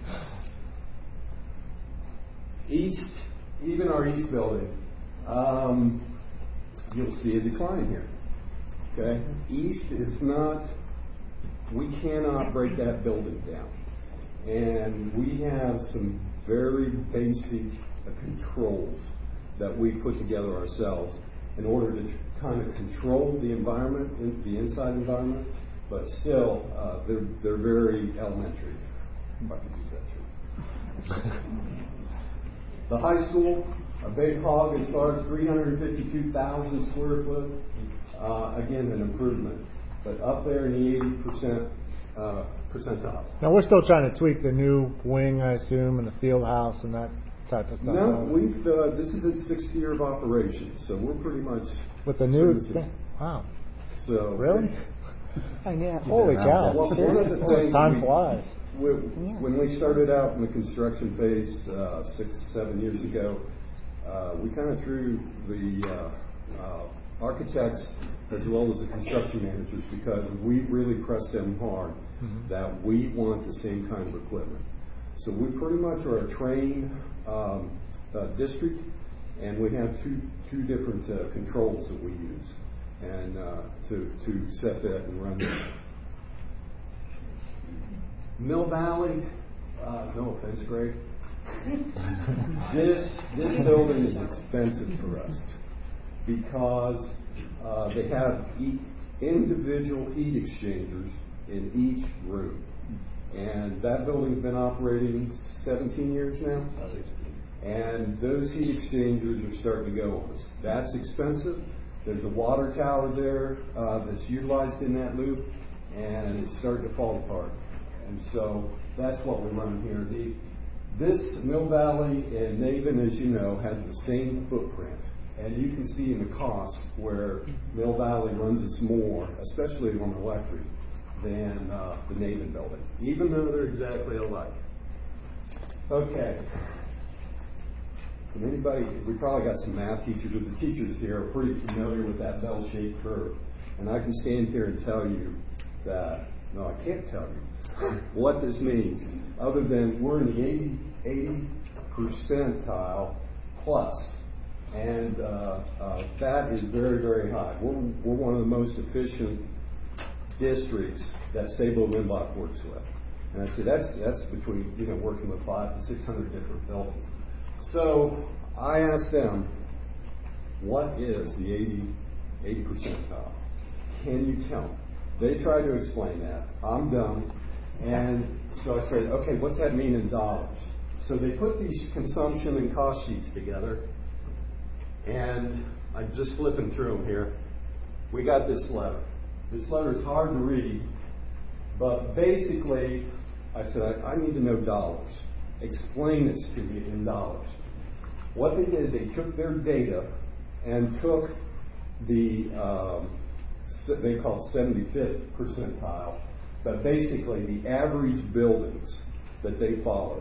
East, even our east building, um, you'll see a decline here. Okay, east is not. We cannot break that building down, and we have some very basic uh, controls that we put together ourselves in order to kind of control the environment, in, the inside environment, but still uh, they're they're very elementary. If I could use that term. The high school, a big hog as far as three hundred fifty-two thousand square foot. Uh, again, an improvement, but up there in the eighty percent uh, percentile. Now we're still trying to tweak the new wing, I assume, and the field house and that type of stuff. No, we've. Uh, this is its sixth year of operation, so we're pretty much with the new. Exp- wow. So really? I know. Holy cow! Well, one of the things time we, flies. We, when we started out in the construction phase uh, six, seven years ago, uh, we kind of threw the uh, uh, architects as well as the construction managers because we really pressed them hard mm-hmm. that we want the same kind of equipment. So we pretty much are a trained um, uh, district, and we have two two different uh, controls that we use. and uh, to, to set that and run that. Mill Valley, uh, no offense, Greg. this this building is expensive for us because uh, they have e- individual heat exchangers in each room, and that building's been operating seventeen years now. And those heat exchangers are starting to go on us. That's expensive. There's a water tower there uh, that's utilized in that loop, and it's starting to fall apart. And so that's what we run here. The, this Mill Valley and Naven, as you know, has the same footprint. And you can see in the cost where Mill Valley runs us more, especially on electric, than uh, the Naven building, even though they're exactly alike. Okay. And anybody, we probably got some math teachers, or the teachers here are pretty familiar with that bell-shaped curve. And I can stand here and tell you that, no, I can't tell you what this means, other than we're in the eighty, eighty percentile plus. And uh, uh, that is very, very high. We're, we're one of the most efficient districts that Sabo-Limbach works with. And I say that's that's between, you know, working with five to six hundred different buildings. So I asked them, what is the eighty, eighty percentile? Can you tell me? They tried to explain that. I'm dumb. And so I said, okay, what's that mean in dollars? So they put these consumption and cost sheets together. And I'm just flipping through them here. We got this letter. This letter is hard to read. But basically, I said, I, I need to know dollars. Explain this to me in dollars. What they did, they took their data and took the, um, they call it seventy-fifth percentile, but basically the average buildings that they followed,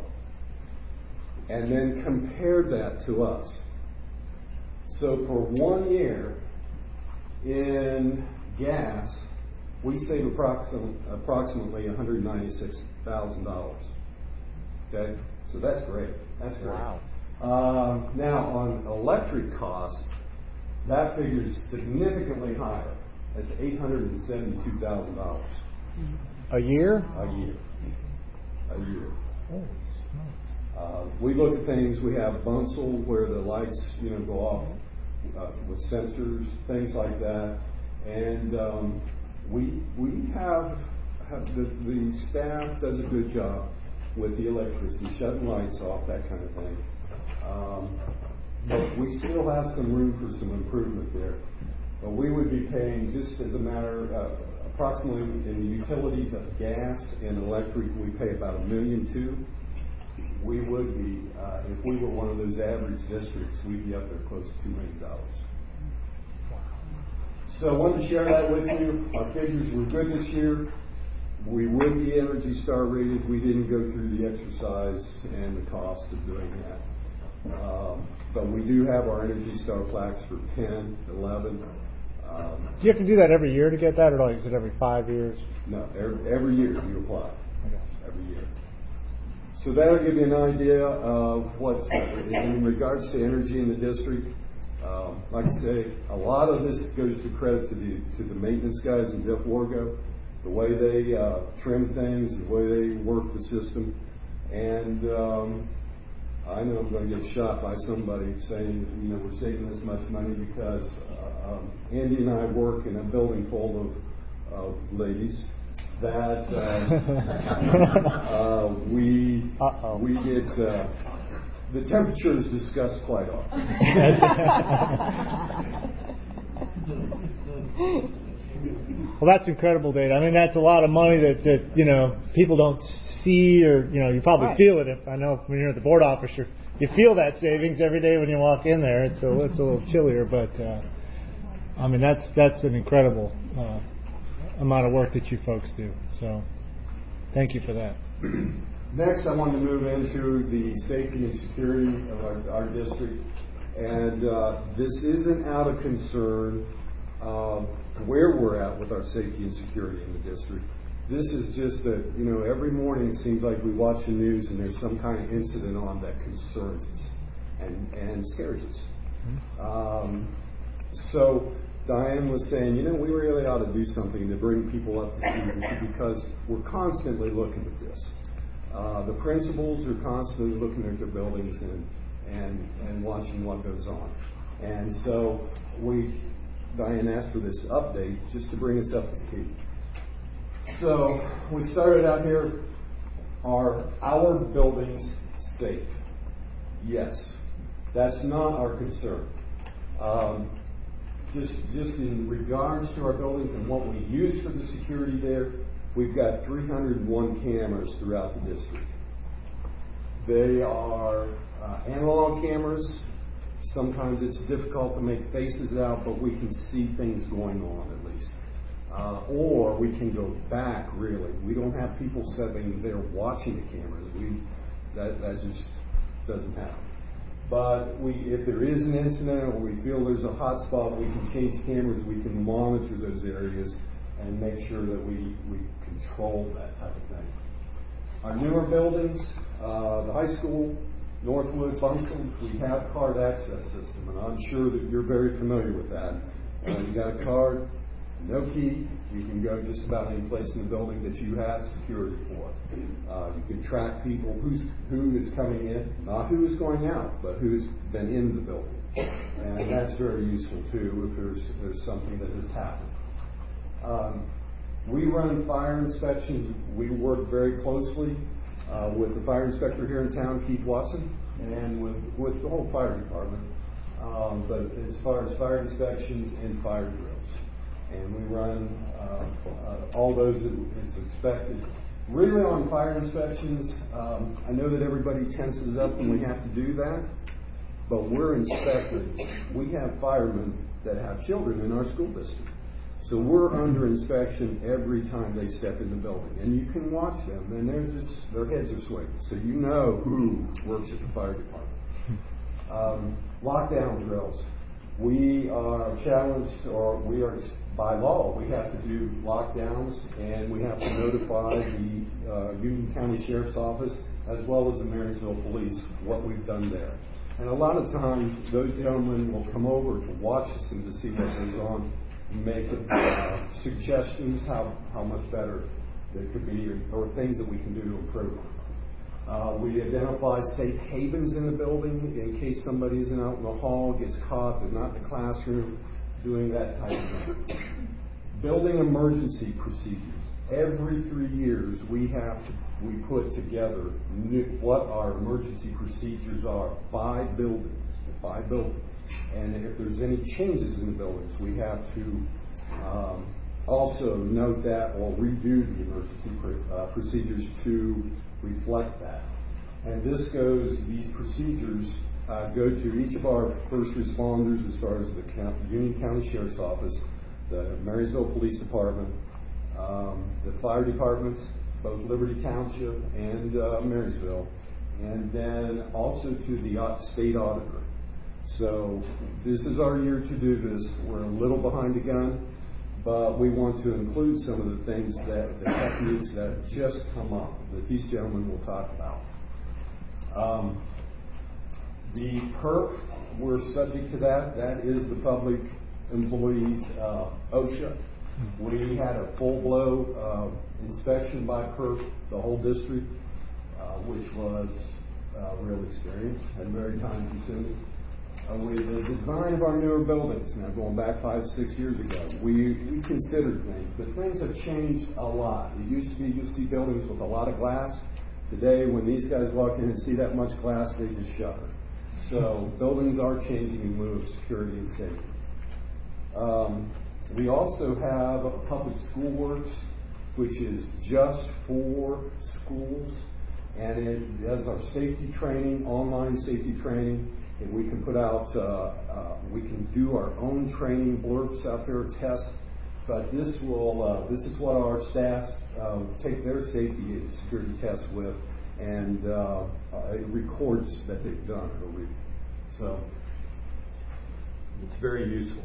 and then compared that to us. So for one year in gas, we save approximately, approximately one hundred ninety-six thousand dollars. Okay? So that's great. That's great. Wow. Uh, now, on electric cost, that figure is significantly higher. That's eight hundred seventy-two thousand dollars. A year? A year. A year. Uh, we look at things, we have Bunsel where the lights, you know, go off uh, with sensors, things like that. And um, we we have, have the, the staff does a good job with the electricity, shutting lights off, that kind of thing. Um, but we still have some room for some improvement there. But we would be paying, just as a matter, uh, approximately in the utilities of gas and electric, we pay about a million two. We would be, uh, if we were one of those average districts, we'd be up there close to two million dollars. So I wanted to share that with you. Our figures were good this year. We would be Energy Star rated. We didn't go through the exercise and the cost of doing that. Um, but we do have our Energy Star plaques for ten, eleven. Um, do you have to do that every year to get that, or like, is it every five years? No, every, every year you apply. Okay. Every year. So that'll give you an idea of what, in regards to energy in the district. Um, like I say, a lot of this goes to credit to the to the maintenance guys in Jeff Wargo, the way they uh, trim things, the way they work the system. And um, I know I'm going to get shot by somebody saying, you know, we're saving this much money because uh, um, Andy and I work in a building full of, of ladies that uh, uh, we Uh-oh. we get uh, the temperature is discussed quite often. Well, that's incredible data. I mean, that's a lot of money that, that you know, people don't see, or, you know, you probably right. feel it. If I know when you're at the board office, you're, you feel that savings every day when you walk in there. It's a, it's a little chillier, but uh, I mean, that's that's an incredible uh, amount of work that you folks do. So, thank you for that. Next, I want to move into the safety and security of our, our district, and uh, this isn't out of concern uh, where we're at with our safety and security in the district. This is just that, you know, every morning it seems like we watch the news and there's some kind of incident on that concerns us and, and scares us. Um, so Diane was saying, you know, we really ought to do something to bring people up to speed because we're constantly looking at this. Uh, the principals are constantly looking at their buildings and, and, and watching what goes on. And so we, Diane asked for this update just to bring us up to speed. So we started out here, are our buildings safe? Yes. That's not our concern. Um, just, just in regards to our buildings and what we use for the security there, we've got three hundred one cameras throughout the district. They are uh, analog cameras. Sometimes it's difficult to make faces out, but we can see things going on at least. Uh, or we can go back, really. We don't have people sitting there watching the cameras. We, that, that just doesn't happen. But we, if there is an incident or we feel there's a hot spot, we can change cameras, we can monitor those areas and make sure that we, we control that type of thing. Our newer buildings, uh, the high school, Northwood, Bunksville, we have card access system, and I'm sure that you're very familiar with that. Uh, you got a card, no key, you can go just about any place in the building that you have security for. Uh, you can track people who's who is coming in, not who is going out, but who's been in the building. And that's very useful too if there's there's something that has happened. Um, we run fire inspections. We work very closely uh, with the fire inspector here in town, Keith Watson, and with, with the whole fire department. Um, but as far as fire inspections and fire drills. And we run uh, uh, all those that it's expected. Really on fire inspections, um, I know that everybody tenses up when we have to do that, but we're inspected. We have firemen that have children in our school district. So we're under inspection every time they step in the building. And you can watch them, and they're just, their heads are swimming. So you know who works at the fire department. Um, lockdown drills. We are challenged, or we are, by law, we have to do lockdowns, and we have to notify the uh, Union County Sheriff's Office as well as the Marysville Police what we've done there. And a lot of times, those gentlemen will come over to watch us and to see what goes on, make uh, suggestions how, how much better there could be, or, or things that we can do to improve. Uh, we identify safe havens in the building in case somebody isn't out in the hall, gets caught, they're not in the classroom, doing that type of thing. Building emergency procedures. Every three years we have to, we put together new, what our emergency procedures are by building, by building. And if there's any changes in the buildings, we have to um, also note that or redo the emergency pr- uh, procedures to reflect that. And this goes, these procedures uh, go to each of our first responders as far as the Count, Union County Sheriff's Office, the Marysville Police Department, um, the fire departments, both Liberty Township and uh, Marysville, and then also to the uh, state auditor. So this is our year to do this. We're a little behind the gun, but we want to include some of the things that, the techniques that just come up that these gentlemen will talk about. Um, the PERP, we're subject to that. That is the Public Employees uh, OSHA. We had a full-blow uh, inspection by PERP, the whole district, uh, which was a real experience and very time-consuming. Uh, with the design of our newer buildings, now going back five, six years ago, we, we considered things, but things have changed a lot. It used to be you see buildings with a lot of glass. Today, when these guys walk in and see that much glass, they just shudder. So buildings are changing in lieu of security and safety. Um, we also have a Public School Works, which is just for schools, and it does our safety training, online safety training. And we can put out, uh, uh, we can do our own training blurbs out there, tests. But this will, uh, this is what our staff uh, take their safety and security tests with, and uh, uh, it records that they've done it. So it's very useful.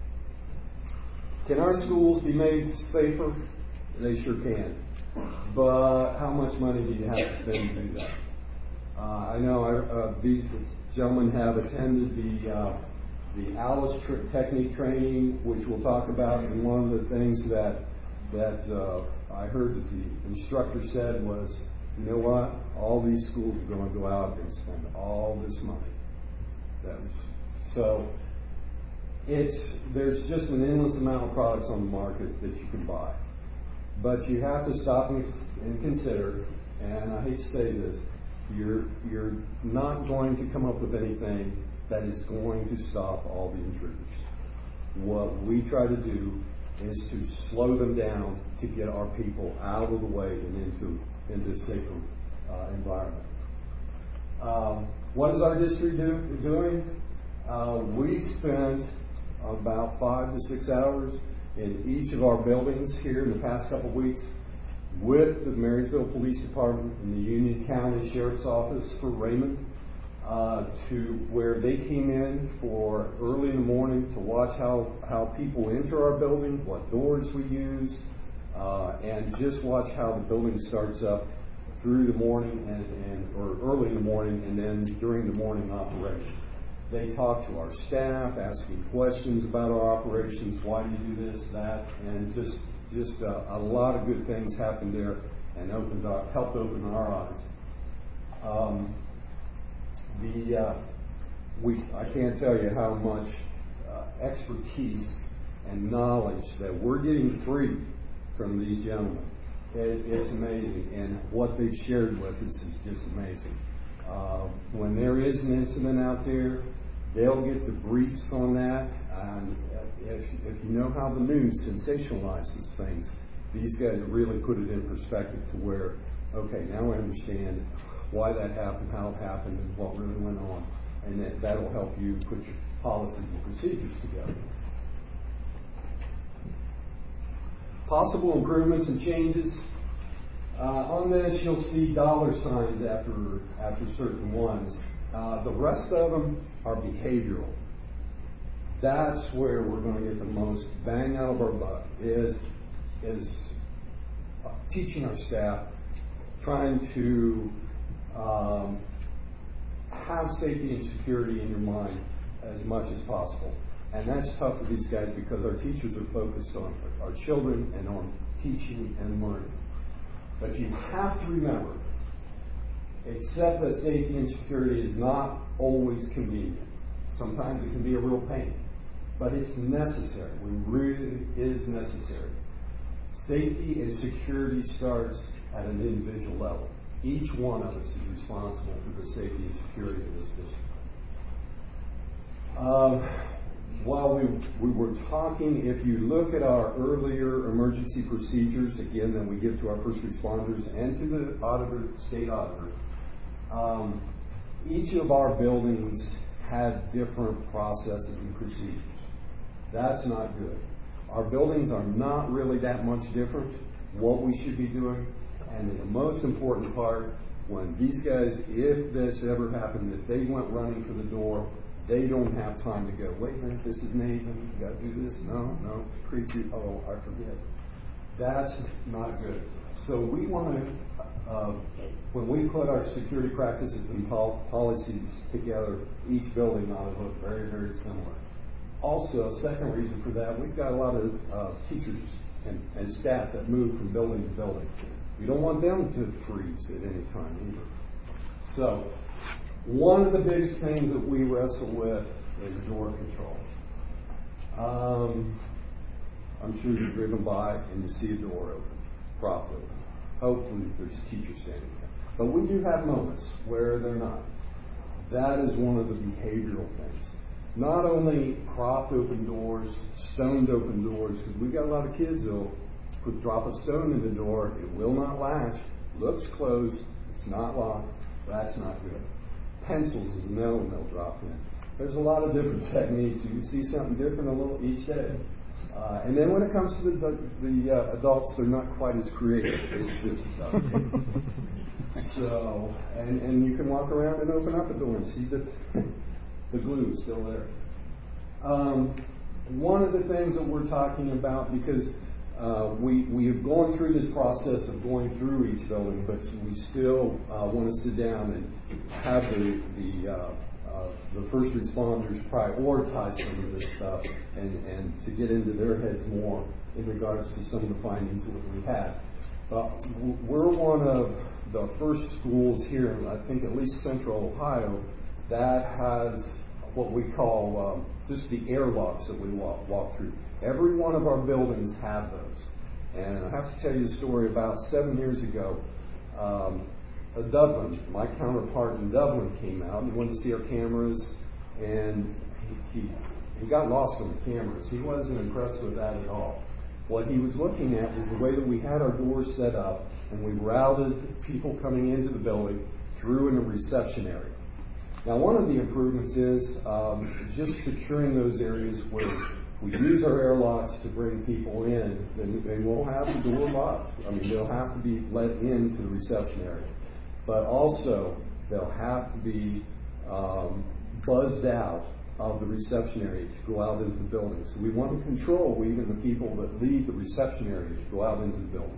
Can our schools be made safer? They sure can. But how much money do you have to spend to do that? Uh, I know I, uh, these gentlemen have attended the uh, the Alice tr- technique training, which we'll talk about. And one of the things that that uh, I heard that the instructor said was, you know what? All these schools are going to go out and spend all this money. That was, so it's there's just an endless amount of products on the market that you can buy. But you have to stop and, and consider, and I hate to say this, you're you're not going to come up with anything that is going to stop all the intruders. What we try to do is to slow them down to get our people out of the way and into into a safer uh, environment. Um, what is our district do, doing? Uh, we spent about five to six hours in each of our buildings here in the past couple of weeks with the Marysville Police Department and the Union County Sheriff's Office for Raymond, uh, to where they came in for early in the morning to watch how, how people enter our building, what doors we use, uh, and just watch how the building starts up through the morning and, and or early in the morning and then during the morning operation. They talk to our staff, asking questions about our operations, why do you do this, that, and just just uh, a lot of good things happened there and opened up, helped open our eyes. Um, the uh, we I can't tell you how much uh, expertise and knowledge that we're getting free from these gentlemen. It, it's amazing, and what they've shared with us is just amazing. Uh, when there is an incident out there, they'll get the briefs on that. And if, if you know how the news sensationalizes things, these guys really put it in perspective to where, okay, now I understand why that happened, how it happened, and what really went on. And that, that'll help you put your policies and procedures together. Possible improvements and changes. Uh, on this, you'll see dollar signs after after certain ones. Uh, the rest of them are behavioral. That's where we're going to get the most bang out of our buck, is, is teaching our staff, trying to um, have safety and security in your mind as much as possible. And that's tough for these guys because our teachers are focused on our children and on teaching and learning. But you have to remember, accept that safety and security is not always convenient. Sometimes it can be a real pain. But it's necessary. It really is necessary. Safety and security starts at an individual level. Each one of us is responsible for the safety and security of this district. Um, while we, we were talking, if you look at our earlier emergency procedures, again, that we give to our first responders and to the auditor, state auditor, um, each of our buildings had different processes and procedures. That's not good. Our buildings are not really that much different, what we should be doing. And the most important part, when these guys, if this ever happened, if they went running for the door, they don't have time to go, wait a minute, this is Nathan, you got to do this. No, no, creepy, oh, I forget. That's not good. So we want to, uh, when we put our security practices and pol- policies together, each building ought to look very, very similar. Also, second reason for that, we've got a lot of uh, teachers and, and staff that move from building to building. We don't want them to freeze at any time either. So, one of the biggest things that we wrestle with is door control. Um, I'm sure you've driven by and you see a door open properly. Hopefully there's a teacher standing there. But we do have moments where they're not. That is one of the behavioral things. Not only propped open doors, stoned open doors, because we got a lot of kids that'll put, drop a stone in the door, it will not latch, looks closed, it's not locked, that's not good. Pencils is another one they'll drop in. There's a lot of different techniques. You can see something different a little each day. Uh, and then when it comes to the, the uh, adults, they're not quite as creative. It's just so, and, and you can walk around and open up a door and see the the glue is still there. Um, one of the things that we're talking about, because uh, we we have gone through this process of going through each building, but we still uh, want to sit down and have the the uh, uh, the first responders prioritize some of this stuff and, and to get into their heads more in regards to some of the findings that we had. Uh, we're one of the first schools here, in, I think at least Central Ohio, that has what we call um, just the airlocks that we walk, walk through. Every one of our buildings have those. And I have to tell you a story. About seven years ago, um, a Dublin, my counterpart in Dublin came out and he wanted to see our cameras, and he, he, he got lost on the cameras. He wasn't impressed with that at all. What he was looking at was the way that we had our doors set up, and we routed people coming into the building through in a reception area. Now, one of the improvements is um, just securing those areas where we use our airlocks to bring people in, and, and we'll have the door locked. I mean, they'll have to be let into the reception area. But also, they'll have to be um, buzzed out of the reception area to go out into the building. So we want to control even the people that leave the reception area to go out into the building.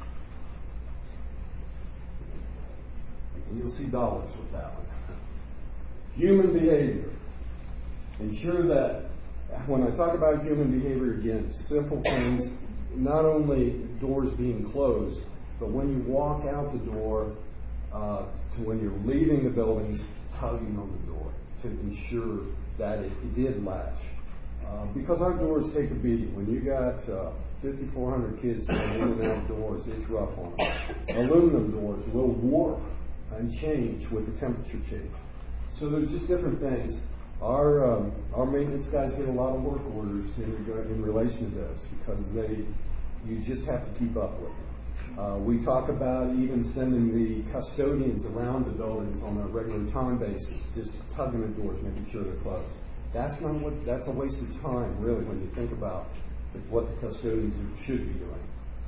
And you'll see dollars with that one. Human behavior. Ensure that when I talk about human behavior, again, simple things, not only doors being closed, but when you walk out the door uh, to when you're leaving the buildings, tugging on the door to ensure that it, it did latch. Uh, because our doors take a beating. When you got uh, fifty-four hundred kids going in and out doors, it's rough on them. Aluminum doors will warp and change with the temperature change. So there's just different things. Our um, our maintenance guys get a lot of work orders in regard, in relation to those because they you just have to keep up with them. Uh, we talk about even sending the custodians around the buildings on a regular time basis, just tugging the doors, making sure they're closed. That's not what that's a waste of time, really, when you think about what the custodians should be doing.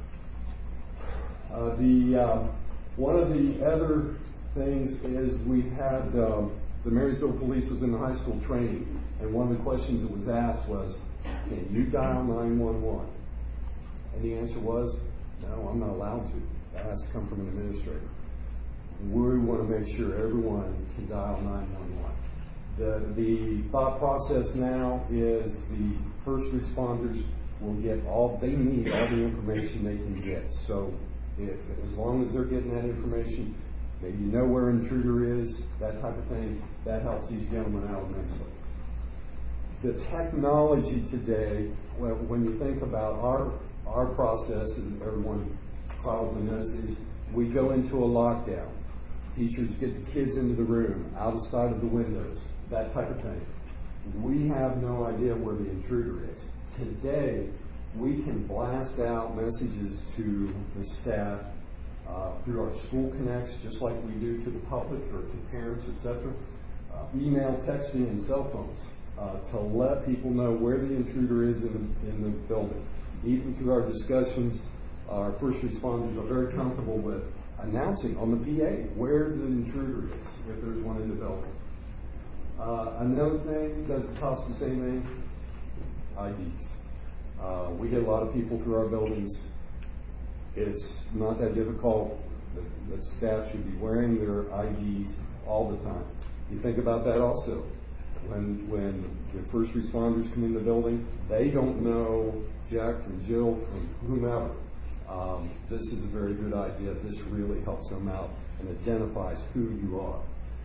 Uh, the uh, one of the other things is we had. Um, The Marysville Police was in the high school training, and one of the questions that was asked was, can you dial nine one one? And the answer was, no, I'm not allowed to. That has to come from an administrator. We want to make sure everyone can dial nine one one. The, the thought process now is the first responders will get all they need, all the information they can get. So if, as long as they're getting that information, maybe you know where an intruder is, that type of thing, that helps these gentlemen out immensely. The technology today, when you think about our our process, as everyone probably knows, is we go into a lockdown. Teachers get the kids into the room, out of sight of the windows, that type of thing. We have no idea where the intruder is. Today, we can blast out messages to the staff Uh, through our school connects, just like we do to the public or to parents, et cetera. Uh, email, texting, and cell phones uh, to let people know where the intruder is in the, in the building. Even through our discussions, our first responders are very comfortable with announcing on the P A where the intruder is, if there's one in the building. Uh, another thing, does it cost the same thing? I Ds. Uh, we get a lot of people through our buildings. It's not that difficult. The, the staff should be wearing their I Ds all the time. You think about that also. When when the first responders come in the building, they don't know Jack from Jill from whomever. Um, this is a very good idea. This really helps them out and identifies who you are.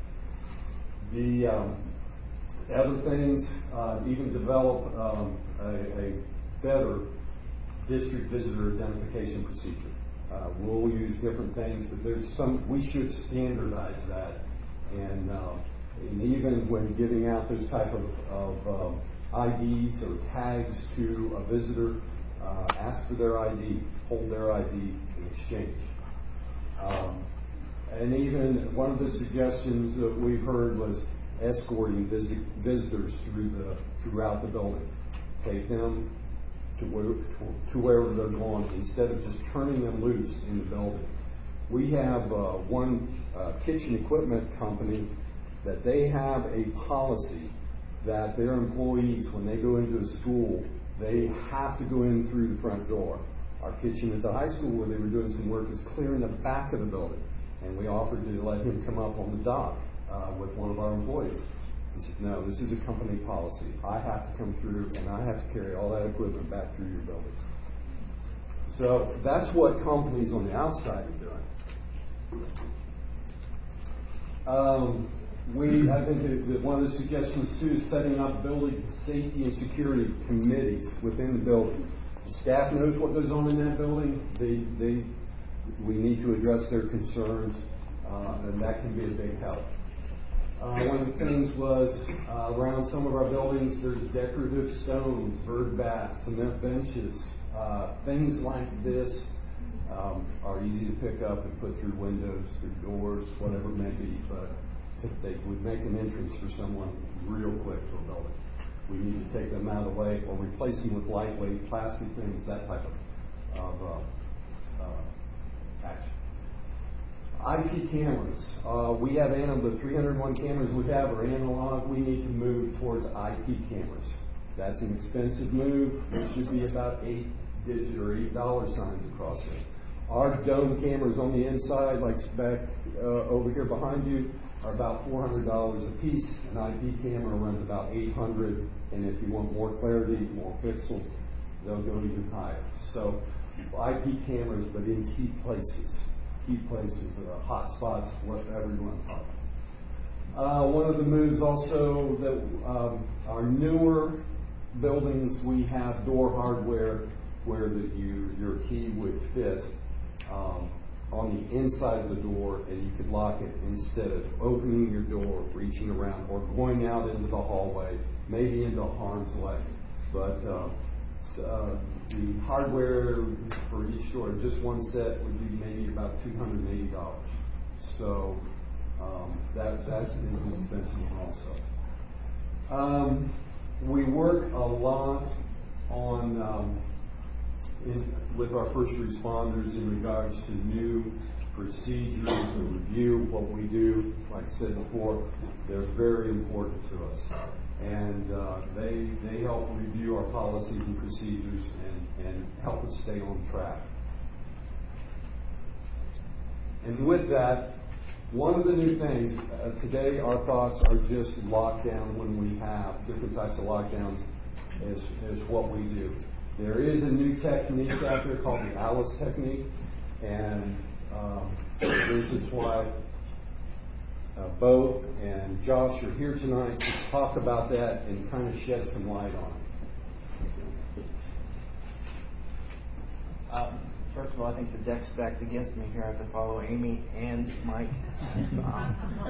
The um, other things, uh, even develop um, a, a better district visitor identification procedure. Uh, we'll use different things, but there's some, we should standardize that. And, uh, and even when giving out those type of, of um, I Ds or tags to a visitor, uh, ask for their I D, hold their I D in exchange. Um, and even one of the suggestions that we've heard was escorting visit, visitors through the, throughout the building. Take them To, where, to wherever they're going, instead of just turning them loose in the building. We have uh, one uh, kitchen equipment company that they have a policy that their employees, when they go into a school, they have to go in through the front door. Our kitchen at the high school where they were doing some work was clear in the back of the building, and we offered to let him come up on the dock uh, with one of our employees. He said, no, this is a company policy. I have to come through and I have to carry all that equipment back through your building. So that's what companies on the outside are doing. Um, we, I think that, that one of the suggestions too is setting up building safety and security committees within the building. The staff knows what goes on in that building. They, they, we need to address their concerns, uh, and that can be a big help. Uh, one of the things was uh, around some of our buildings, there's decorative stones, bird baths, cement benches, uh, things like this um, are easy to pick up and put through windows, through doors, whatever it may be, but to, they would make an entrance for someone real quick to a building. We need to take them out of the way or replace them with lightweight plastic things, that type of, of uh, uh, action. I P cameras. Uh, we have analog, the three hundred one cameras we have are analog. We need to move towards I P cameras. That's an expensive move. There should be about eight digit or eight dollar signs across it. Our dome cameras on the inside, like back uh, over here behind you, are about four hundred dollars a piece. An I P camera runs about eight hundred dollars, and if you want more clarity, more pixels, they'll go even higher. So I P cameras, but in key places. Key places, uh, hot spots, whatever you want to call it. Uh, one of the moves also that um, our newer buildings, we have door hardware where the, you, your key would fit um, on the inside of the door, and you could lock it instead of opening your door, reaching around, or going out into the hallway, maybe into harm's way. But uh, Uh, the hardware for each door, just one set, would be maybe about two hundred eighty dollars. So um, that that is an expensive one also. Um, we work a lot on um, in, with our first responders in regards to new procedures, to review what we do. Like I said before, they're very important to us. And uh, they they help review our policies and procedures and, and help us stay on track. And with that, one of the new things, uh, today our thoughts are just lockdown when we have different types of lockdowns is, is what we do. There is a new technique out there called the ALICE technique, and um, this is why Uh, Bo and Josh are here tonight to talk about that and kind of shed some light on it. Um, first of all, I think the deck's stacked against me here. I have to follow Amy and Mike. Um,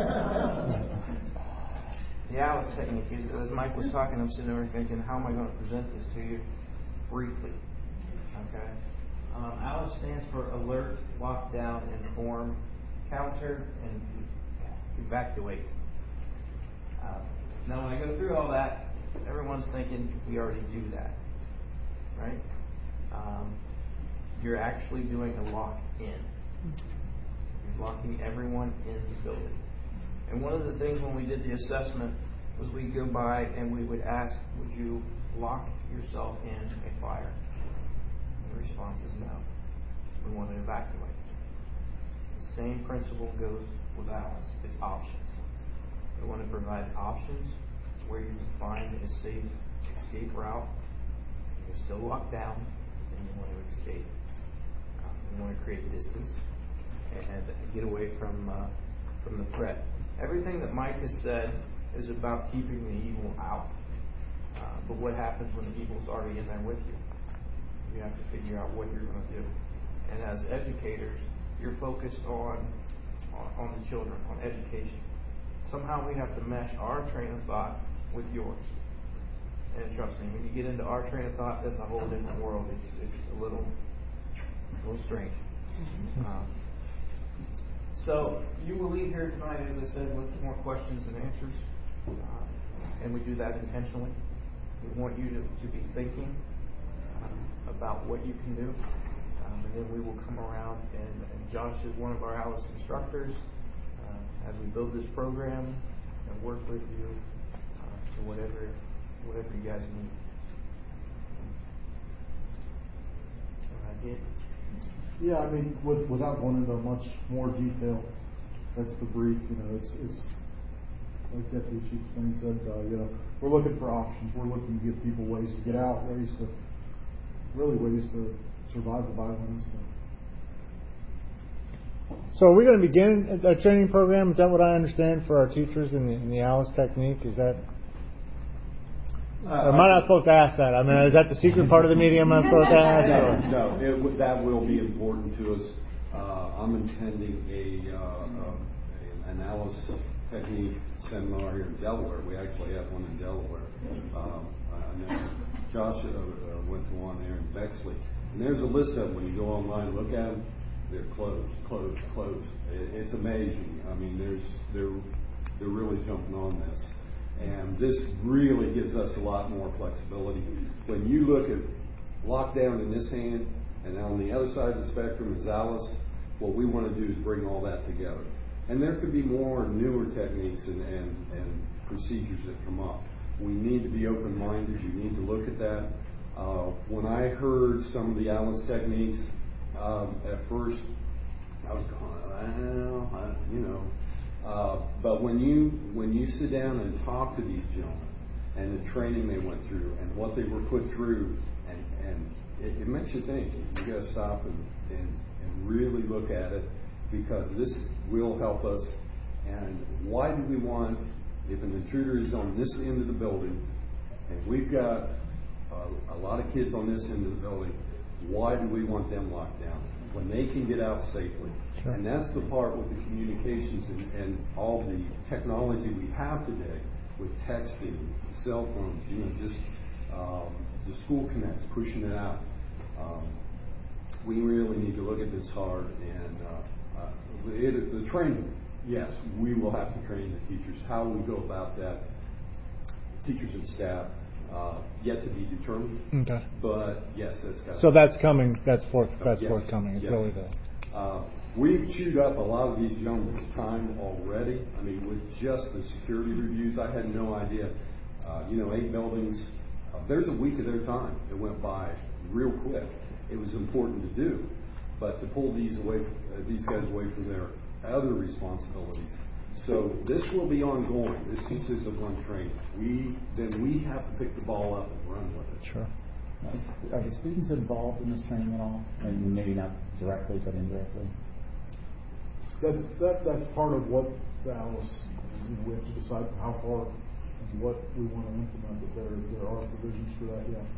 the ALICE technique is, as Mike was talking, I'm sitting there thinking, how am I going to present this to you briefly? Okay. Um, ALICE stands for Alert, Lockdown, Inform, Counter, and Evacuate. Uh, now, when I go through all that, everyone's thinking we already do that, right? Um, you're actually doing a lock-in. You're locking everyone in the building. And one of the things when we did the assessment was we'd go by and we would ask, would you lock yourself in a fire? And the response is no. We want to evacuate. The same principle goes with ALICE. It's options. We want to provide options where you can find a safe escape route. You're still locked down, and you want to escape. Um, you want to create distance and get away from uh, from the threat. Everything that Mike has said is about keeping the evil out. Uh, but what happens when the evil's already in there with you? You have to figure out what you're going to do. And as educators, you're focused on on the children, on education. Somehow we have to mesh our train of thought with yours. And trust me, when you get into our train of thought, that's a whole different world. It's it's a little a little strange. Um, so you will leave here tonight, as I said, with more questions and answers. Um, and we do that intentionally. We want you to, to be thinking um, about what you can do. Um, and then we will come around, and, and Josh is one of our ALICE instructors uh, as we build this program and work with you uh, to whatever whatever you guys need. What Yeah, I mean, with, without going into much more detail, that's the brief. You know, it's it's like Deputy Chief Spain said, uh, you know, we're looking for options. We're looking to give people ways to get out, ways to, really ways to survive the violent incident. So are we going to begin a training program? Is that what I understand for our teachers in the, in the ALICE technique? Is that? Uh, or am I not supposed to ask that? I mean, is that the secret part of the meeting I'm not supposed to ask? No, no it, w- that will be important to us. Uh, I'm attending a, uh, uh, an ALICE technique seminar here in Delaware. We actually have one in Delaware. Um, I know Josh uh, uh, went to one there in Bexley. And there's a list of them. When you go online, look at them. They're closed, closed, closed. It, it's amazing. I mean, there's they're they're really jumping on this, and this really gives us a lot more flexibility. When you look at lockdown in this hand, and on the other side of the spectrum is ALICE, what we want to do is bring all that together. And there could be more newer techniques and, and, and procedures that come up. We need to be open-minded. We need to look at that. Uh, when I heard some of the ALICE techniques. Um, at first, I was going, well, I, you know, uh, but when you when you sit down and talk to these gentlemen and the training they went through and what they were put through, and, and it, it makes you think. You got to stop and, and and really look at it, because this will help us. And why do we want, if an intruder is on this end of the building, and we've got a, a lot of kids on this end of the building, why do we want them locked down when they can get out safely? Sure. And that's the part with the communications and, and all the technology we have today with texting, cell phones, you know, just um, the school connects, pushing it out. Um, we really need to look at this hard. And uh, uh, it, the training, yes, we will have to train the teachers. How we go about that, teachers and staff, Uh, yet to be determined. Okay. But yes, that's got. So that's coming. That's forth. That's yes, forthcoming. It's yes. really the. Uh, we've chewed up a lot of these gentlemen's time already. I mean, with just the security reviews, I had no idea. Uh, you know, eight buildings. Uh, there's a week of their time that went by real quick. It was important to do, but to pull these away, uh, these guys away from their other responsibilities. So this will be ongoing. This just isn't one training. We then we have to pick the ball up and run with it. Sure. Are the students involved in this training at all? And maybe not directly, but indirectly. That's that. That's part of what the ALICE. You know, we have to decide how far and what we want to implement. But there there are provisions for that. Yeah.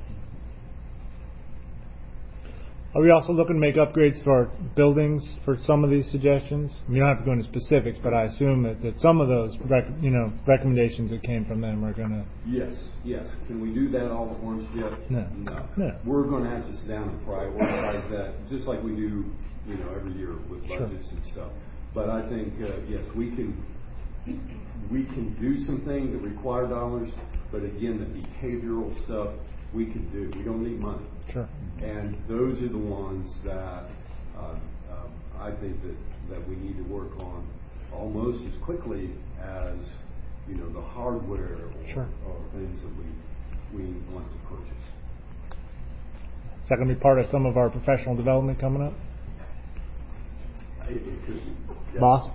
Are we also looking to make upgrades to our buildings for some of these suggestions? I mean, you don't have to go into specifics, but I assume that, that some of those rec- you know, recommendations that came from them are going to... Yes, yes. Can we do that all at once, Jeff? No. No. no. We're going to have to sit down and prioritize that, just like we do, you know, every year with budgets sure. and stuff. But I think, uh, yes, we can we can do some things that require dollars, but again, the behavioral stuff we can do. We don't need money. Sure. And those are the ones that uh, uh, I think that, that we need to work on almost as quickly as, you know, the hardware or, sure. or things that we we want to purchase. Is that going to be part of some of our professional development coming up? It, it could be. Yeah. Boss?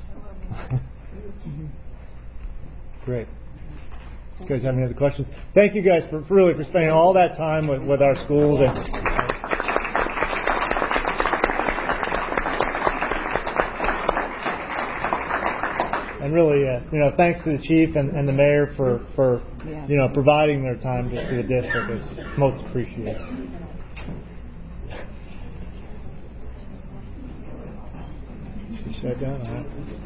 Great. You guys have any other questions? Thank you guys for, for really for spending all that time with, with our schools. And, and really, uh, you know, thanks to the chief and, and the mayor for, for you know, providing their time just to the district. It's most appreciated. You shut down? All right.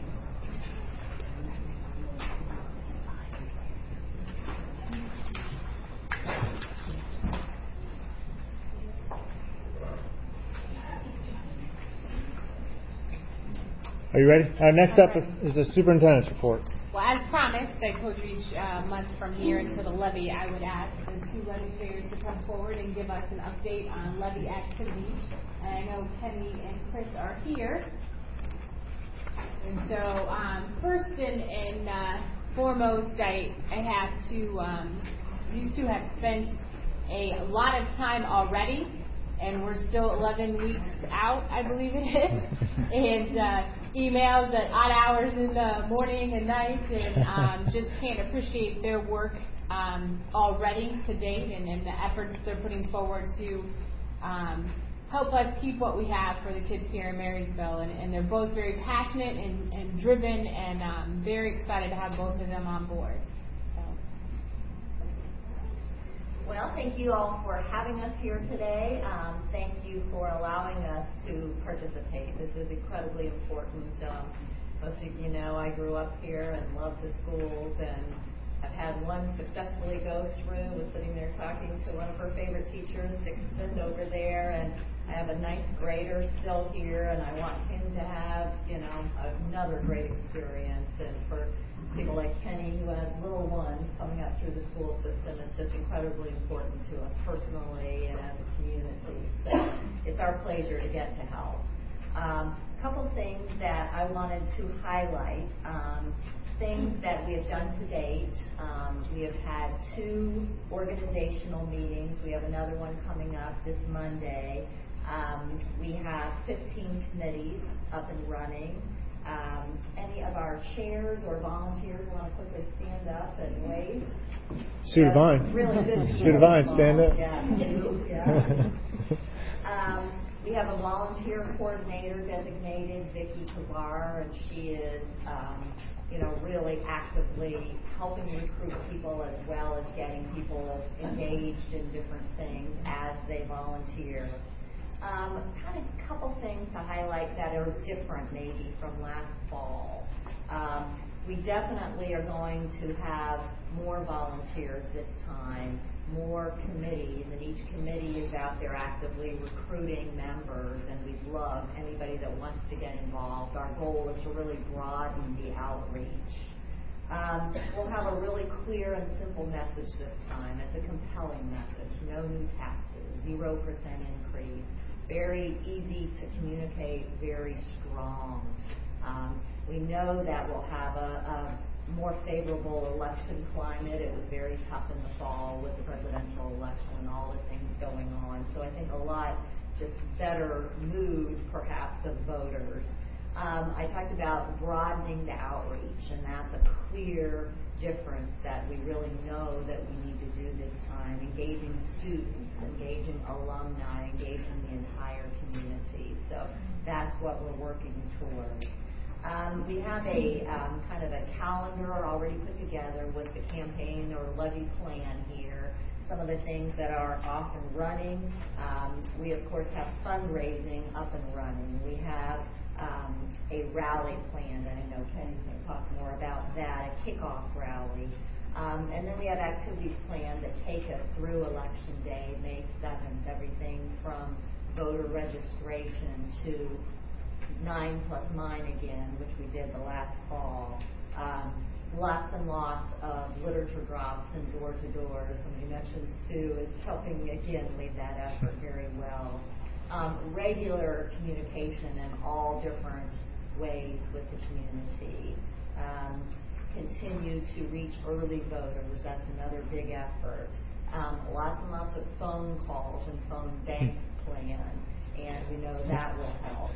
Are you ready? Uh, next up is, is the superintendent's report. Well, as promised, I told you each uh, month from here until the levy, I would ask the two legislators to come forward and give us an update on levy activity. And I know Kenny and Chris are here. And so, um, first and, and uh, foremost, I, I have to, um, these two have spent a lot of time already, and we're still eleven weeks out, I believe it is. and, uh, emails at odd hours in the morning and night, and um, just can't appreciate their work um, already to date, and, and the efforts they're putting forward to um, help us keep what we have for the kids here in Marysville. And, and they're both very passionate and, and driven, and um, very excited to have both of them on board. So. Well, thank you all for having us here today. Um, thank you for allowing us to participate. This is incredibly important. Um, most of you know I grew up here and love the schools, and I've had one successfully go through. Was sitting there talking to one of her favorite teachers, Dixon, over there, and I have a ninth grader still here, and I want him to have, you know, another great experience. And for people like Kenny, who has little ones coming up through the school system, it's just incredibly important to us personally and as a community. So it's our pleasure to get to help. Um, a couple things that I wanted to highlight. Um, things that we have done to date. Um, we have had two organizational meetings. We have another one coming up this Monday. Um, we have fifteen committees up and running. Um, any of our chairs or volunteers want to quickly stand up and wave? Sue Devine. Really good. Sue Devine, stand up. Yeah. yeah. um, we have a volunteer coordinator designated, Vicki Kavar, and she is, um, you know, really actively helping recruit people as well as getting people engaged in different things as they volunteer. Um, kind of a couple things to highlight that are different maybe from last fall. Um, we definitely are going to have more volunteers this time, more committees, and each committee is out there actively recruiting members, and we'd love anybody that wants to get involved. Our goal is to really broaden the outreach. Um, we'll have a really clear and simple message this time. It's a compelling message. No new taxes, zero percent increase. Very easy to communicate, very strong. Um, we know that we'll have a, a more favorable election climate. It was very tough in the fall with the presidential election and all the things going on. So I think a lot just better mood, perhaps, of voters. Um, I talked about broadening the outreach, and that's a clear difference that we really know that we need to do this time. Engaging students, engaging alumni, engaging the entire community. So that's what we're working toward. Um, we have a um, kind of a calendar already put together with the campaign or levy plan here. Some of the things that are off and running. Um, we, of course, have fundraising up and running. We have um, a rally planned, and I know Kenny's going to talk more about that, a kickoff rally. Um, and then we have activities planned that take us through Election Day, May seventh, everything from voter registration to Nine Plus Mine Again, which we did the last fall. Um, lots and lots of literature drops and door-to-door. Somebody mentioned Sue is helping, again, lead that effort very well. Um, regular communication in all different ways with the community. Um, continue to reach early voters. That's another big effort. Um, lots and lots of phone calls and phone banks planned, and we know that will help.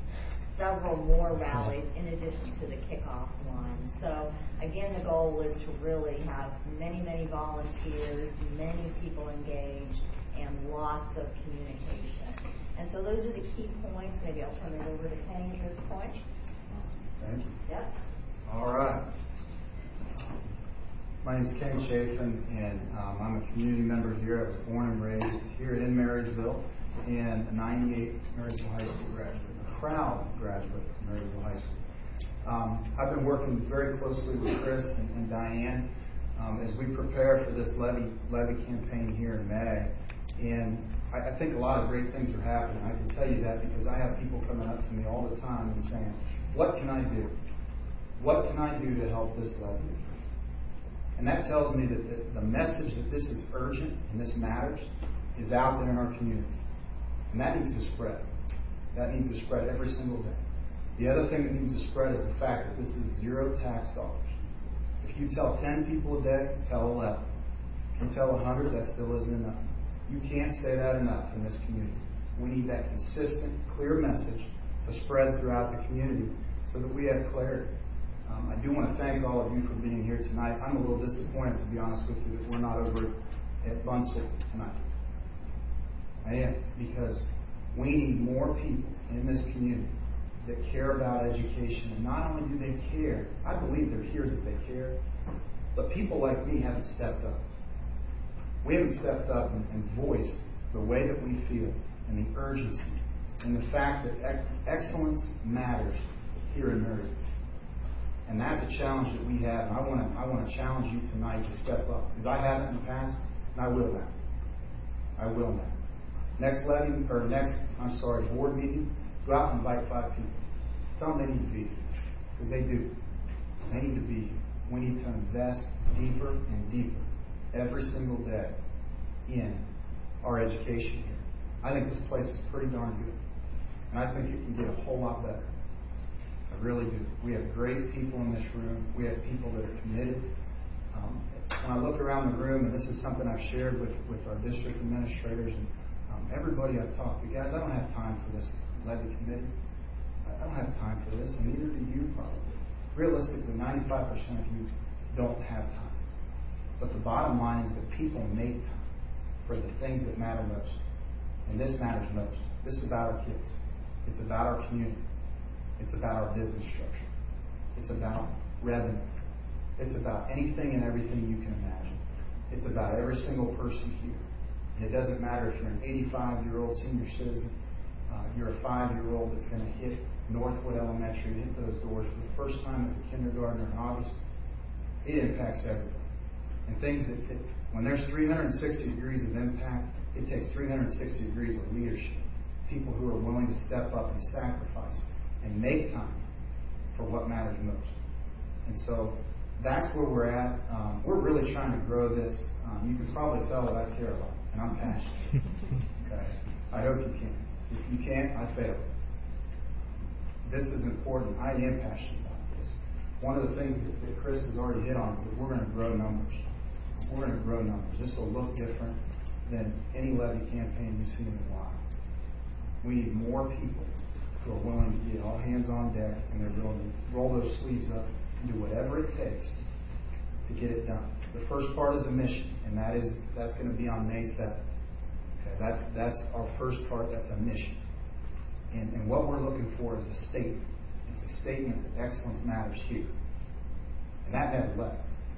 Several more rallies in addition to the kickoff one. So again, the goal is to really have many, many volunteers, many people engaged, and lots of communication. And so those are the key points. Maybe I'll turn it over to Kenny at this point. Thank you. Yep. All right. My name is Kenny Chafin, and um, I'm a community member here. I was born and raised here in Marysville, and a ninety-eight Marysville High School graduate, a proud graduate of Marysville High School. Um, I've been working very closely with Chris and, and Diane um, as we prepare for this levy, levy campaign here in May. And I, I think a lot of great things are happening. I can tell you that because I have people coming up to me all the time and saying, what can I do? What can I do to help this levy? And that tells me that the, the message that this is urgent and this matters is out there in our community. And that needs to spread. That needs to spread every single day. The other thing that needs to spread is the fact that this is zero tax dollars. If you tell ten people a day, tell eleven. If you tell one hundred, that still isn't enough. You can't say that enough in this community. We need that consistent, clear message to spread throughout the community so that we have clarity. Um, I do want to thank all of you for being here tonight. I'm a little disappointed, to be honest with you, that we're not over at Buntsville tonight. I am, because we need more people in this community that care about education. And not only do they care, I believe they're here that they care, but people like me haven't stepped up. We haven't stepped up and, and voiced the way that we feel and the urgency and the fact that ec- excellence matters here in Marysville. And that's a challenge that we have, and I want to I want to challenge you tonight to step up, because I haven't in the past, and I will now. I will now. Next levy, or next, I'm sorry, board meeting, go out and invite five people. Tell them they need to be here, because they do. They need to be here. We need to invest deeper and deeper every single day in our education here. I think this place is pretty darn good, and I think it can get a whole lot better. I really do. We have great people in this room. We have people that are committed. Um, when I look around the room, and this is something I've shared with, with our district administrators and um, everybody I've talked to, guys, I don't have time for this levy committee. I don't have time for this, and neither do you probably. Realistically, ninety-five percent of you don't have time. But the bottom line is that people make time for the things that matter most. And this matters most. This is about our kids. It's about our community. It's about our business structure. It's about revenue. It's about anything and everything you can imagine. It's about every single person here. And it doesn't matter if you're an eighty-five-year-old senior citizen, uh, you're a five-year-old that's going to hit Northwood Elementary, hit those doors for the first time as a kindergartner in August. It impacts everybody. And things that, that when there's three hundred sixty degrees of impact, it takes three hundred sixty degrees of leadership. People who are willing to step up and sacrifice and make time for what matters most. And so that's where we're at. Um, we're really trying to grow this. Um, you can probably tell that I care a lot, and I'm passionate. Okay, I hope you can. If you can't, I failed. This is important. I am passionate about this. One of the things that, that Chris has already hit on is that we're going to grow numbers. We're going to grow numbers. This will look different than any levy campaign you've seen in a while. We need more people who are willing to get all hands on deck, and they're willing to roll those sleeves up and do whatever it takes to get it done. The first part is a mission, and that is that's going to be on May seventh. Okay, that's that's our first part. That's a mission, and and what we're looking for is a statement. It's a statement that excellence matters here, and that never left.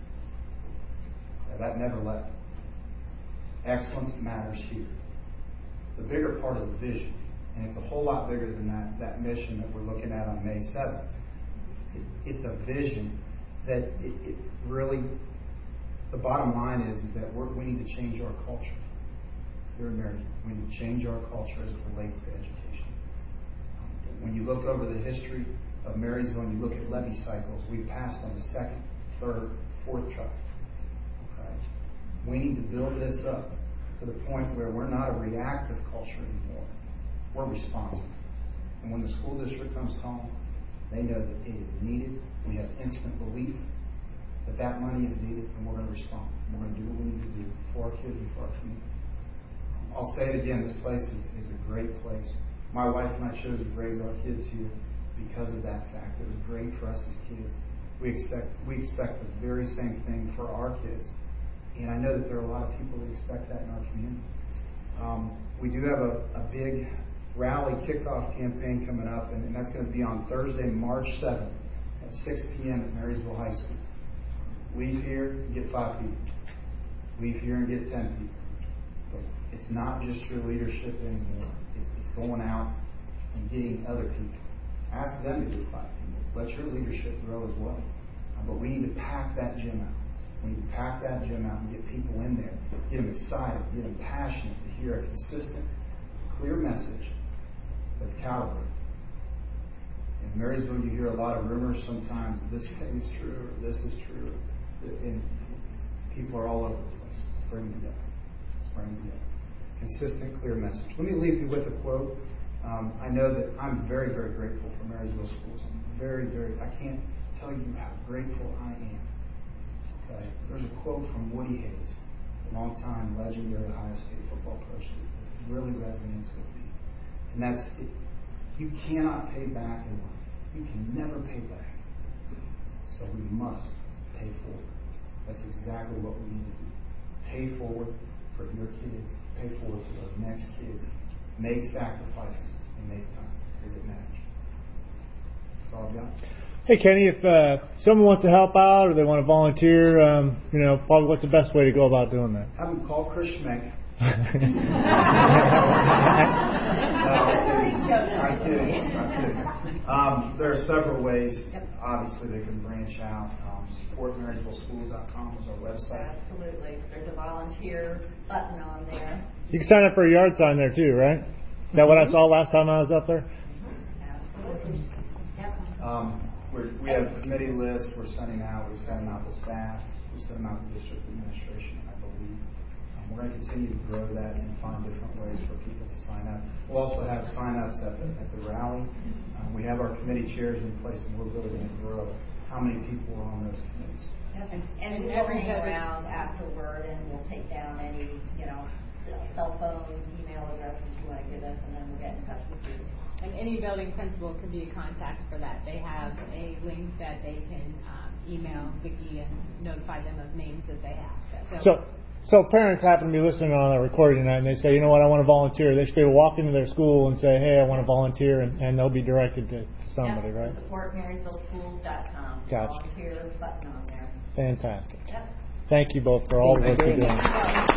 Okay, that never left. Excellence matters here. The bigger part is the vision. And it's a whole lot bigger than that, that mission that we're looking at on May seventh. It, it's a vision that it, it really, the bottom line is, is that we're, we need to change our culture. Here in Marysville, we need to change our culture as it relates to education. When you look over the history of Marysville and you look at levy cycles, we've passed on the second, third, fourth try. Okay? We need to build this up to the point where we're not a reactive culture anymore. We're responsive. And when the school district comes home, they know that it is needed. We have instant belief that that money is needed, and we're going to respond. We're going to do what we need to do for our kids and for our community. I'll say it again, this place is, is a great place. My wife and I chose to raise our kids here because of that fact. It was great for us as kids. We expect, we expect the very same thing for our kids. And I know that there are a lot of people that expect that in our community. Um, we do have a, a big rally kickoff campaign coming up, and, and that's going to be on Thursday, March seventh at six p.m. at Marysville High School. Leave here and get five people. Leave here and get ten people. But it's not just your leadership anymore. It's, it's going out and getting other people. Ask them to get five people. Let your leadership grow as well. Uh, but we need to pack that gym out. We need to pack that gym out and get people in there. Get them excited. Get them passionate to hear a consistent, clear message that's calibrated. In Marysville, you hear a lot of rumors sometimes. This thing is true, or this is true. And people are all over the place. Let's bring them together. Let's bring them together. Consistent, clear message. Let me leave you with a quote. Um, I know that I'm very, very grateful for Marysville Schools. I'm very, very, I can't tell you how grateful I am. Okay. There's a quote from Woody Hayes, a longtime legendary Ohio State football coach that really resonates with me. And that's, it, you cannot pay back in life. we can never pay back. So we must pay forward. That's exactly what we need to do. Pay forward for your kids. Pay forward for those next kids. Make sacrifices and make time because it matters. That's all I've got. Hey Kenny, if uh, someone wants to help out or they want to volunteer, um, you know, probably what's the best way to go about doing that? Have them call Chris Schmeck. no, I'm kidding. I'm kidding. Um, there are several ways. Obviously, they can branch out. Um, support marysville schools dot com is our website. Absolutely. There's a volunteer button on there. You can sign up for a yard sign there too, right? Is that what I saw last time I was up there? Absolutely. Yep. Um, we're, we have committee lists we're sending out. We send them out to staff. We send them out to district administration, I believe. Um, we're going to continue to grow that and find different ways for people to sign up. We'll also have sign-ups at the, at the rally. Um, we have our committee chairs in place, and we're really going to grow how many people are on those committees. Yep. And, and we will hang around afterward, and we'll take down any, you know, cell phone, email addresses you want to give us, and then we'll get in touch with you. And any building principal can be a contact for that. They have a link that they can um, email Vicki and notify them of names that they have. So, So, so parents happen to be listening on a recording tonight, and they say, you know what, I want to volunteer. They should be able to walk into their school and say, hey, I want to volunteer, and, and they'll be directed to somebody, yep. right? support marysville schools dot com. Gotcha. Volunteer button on there. Fantastic. Yep. Thank you both for all the work you're doing.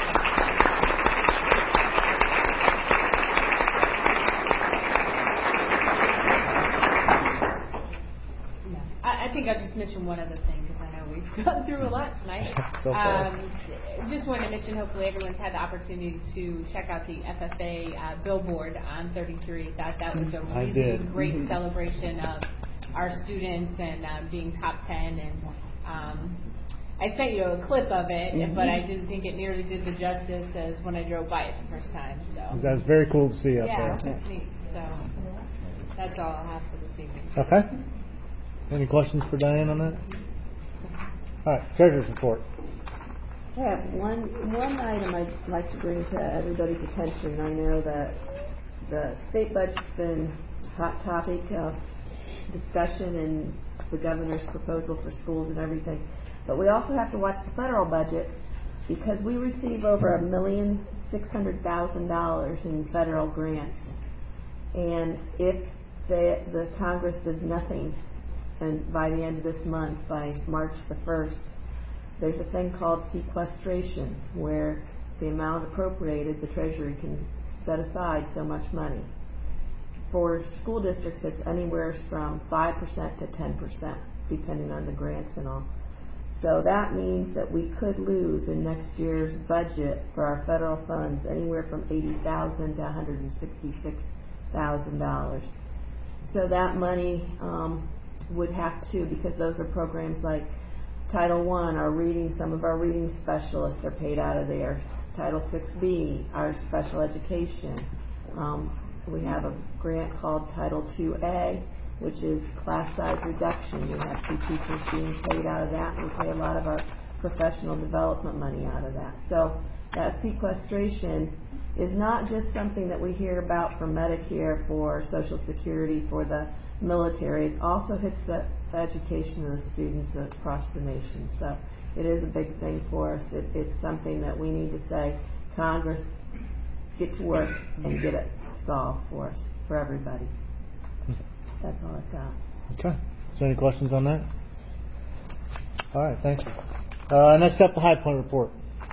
I think I'll just mention one other thing because I know we've gone through a lot tonight. So far. Um, just wanted to mention, hopefully everyone's had the opportunity to check out the F F A uh, billboard on thirty-three. That that was a I really did. great Mm-hmm. celebration of our students and uh, being top ten. And um, I sent you a clip of it, Mm-hmm. but I didn't think it nearly did the justice as when I drove by it the first time. So That was very cool to see up yeah, there. that's neat. So that's all I'll have for this evening. Okay. Any questions for Diane on that? All right, treasurer's report. I have one one item I'd like to bring to everybody's attention. I know that the state budget's been a hot topic of discussion in the governor's proposal for schools and everything. But we also have to watch the federal budget because we receive over a million six hundred thousand dollars in federal grants. And if the, the Congress does nothing, and by the end of this month, by March the first, there's a thing called sequestration, where the amount appropriated, the Treasury can set aside so much money. For school districts, it's anywhere from five percent to ten percent, depending on the grants and all. So that means that we could lose in next year's budget for our federal funds anywhere from eighty thousand dollars to one hundred sixty-six thousand dollars. So that money um, would have to, because those are programs like Title One, our reading, some of our reading specialists are paid out of there. Title Six B, our special education. Um, we have a grant called Title Two A, which is class size reduction. We have two teachers being paid out of that, and we pay a lot of our professional development money out of that. So that sequestration is not just something that we hear about for Medicare, for Social Security, for the military. It also hits the, the education of the students across the nation. So it is a big thing for us. It, it's something that we need to say, Congress, get to work and get it solved for us, for everybody. That's all I've got. Okay. Is there any questions on that? All right, thank you. Uh, next up, the High Point report.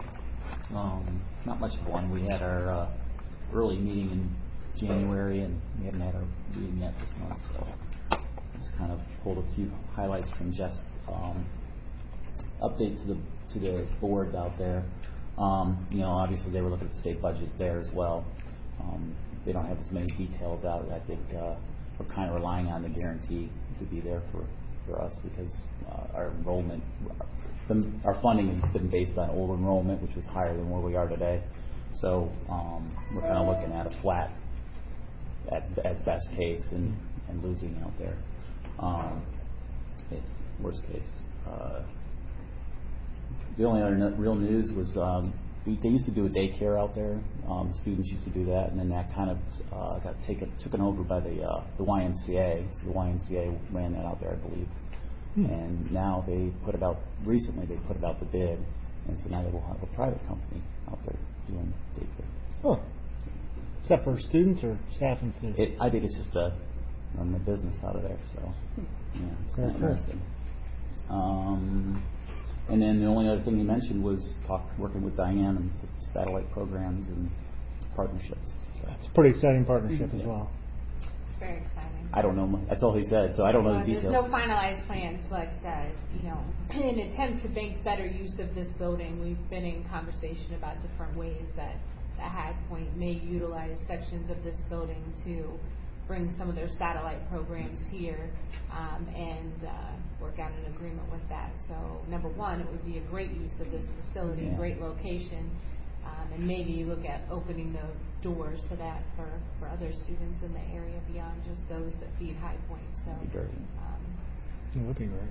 Um, not much of one. We had our uh, early meeting in January, and we haven't had our meeting yet this month, so just kind of pulled a few highlights from Jeff's um, update to the to the board out there. Um, you know, obviously they were looking at the state budget there as well. Um, they don't have as many details out. I think uh, we're kind of relying on the guarantee to be there for, for us because uh, our enrollment, the, our funding has been based on old enrollment, which was higher than where we are today. So um, we're kind of looking at a flat at as best case and, and losing out there. Um, it, worst case. Uh, the only other no, real news was um, we, they used to do a daycare out there. Um, students used to do that, and then that kind of uh, got taken taken over by the uh, the Y M C A. So the Y M C A ran that out there, I believe. Hmm. And now they put it out. Recently, they put it out to bid, and so now they will have a private company out there doing daycare. Oh, is that for students or staff and students? It, I think it's just a run the business out of there. So yeah, it's kind of interesting. Um, and then the only other thing you mentioned was talk, working with Diane and satellite programs and partnerships. So. It's a pretty exciting partnership mm-hmm. as well. It's very exciting. I don't know. That's all he said, so I don't know well, the details. There's no finalized plans, but uh, you know, in an attempt to make better use of this building, we've been in conversation about different ways that the High Point may utilize sections of this building to bring some of their satellite programs here um, and uh, work out an agreement with that. So number one, it would be a great use of this facility, yeah. great location, um, and maybe look at opening the doors to that for, for other students in the area beyond just those that feed High Point. So um, that would be great.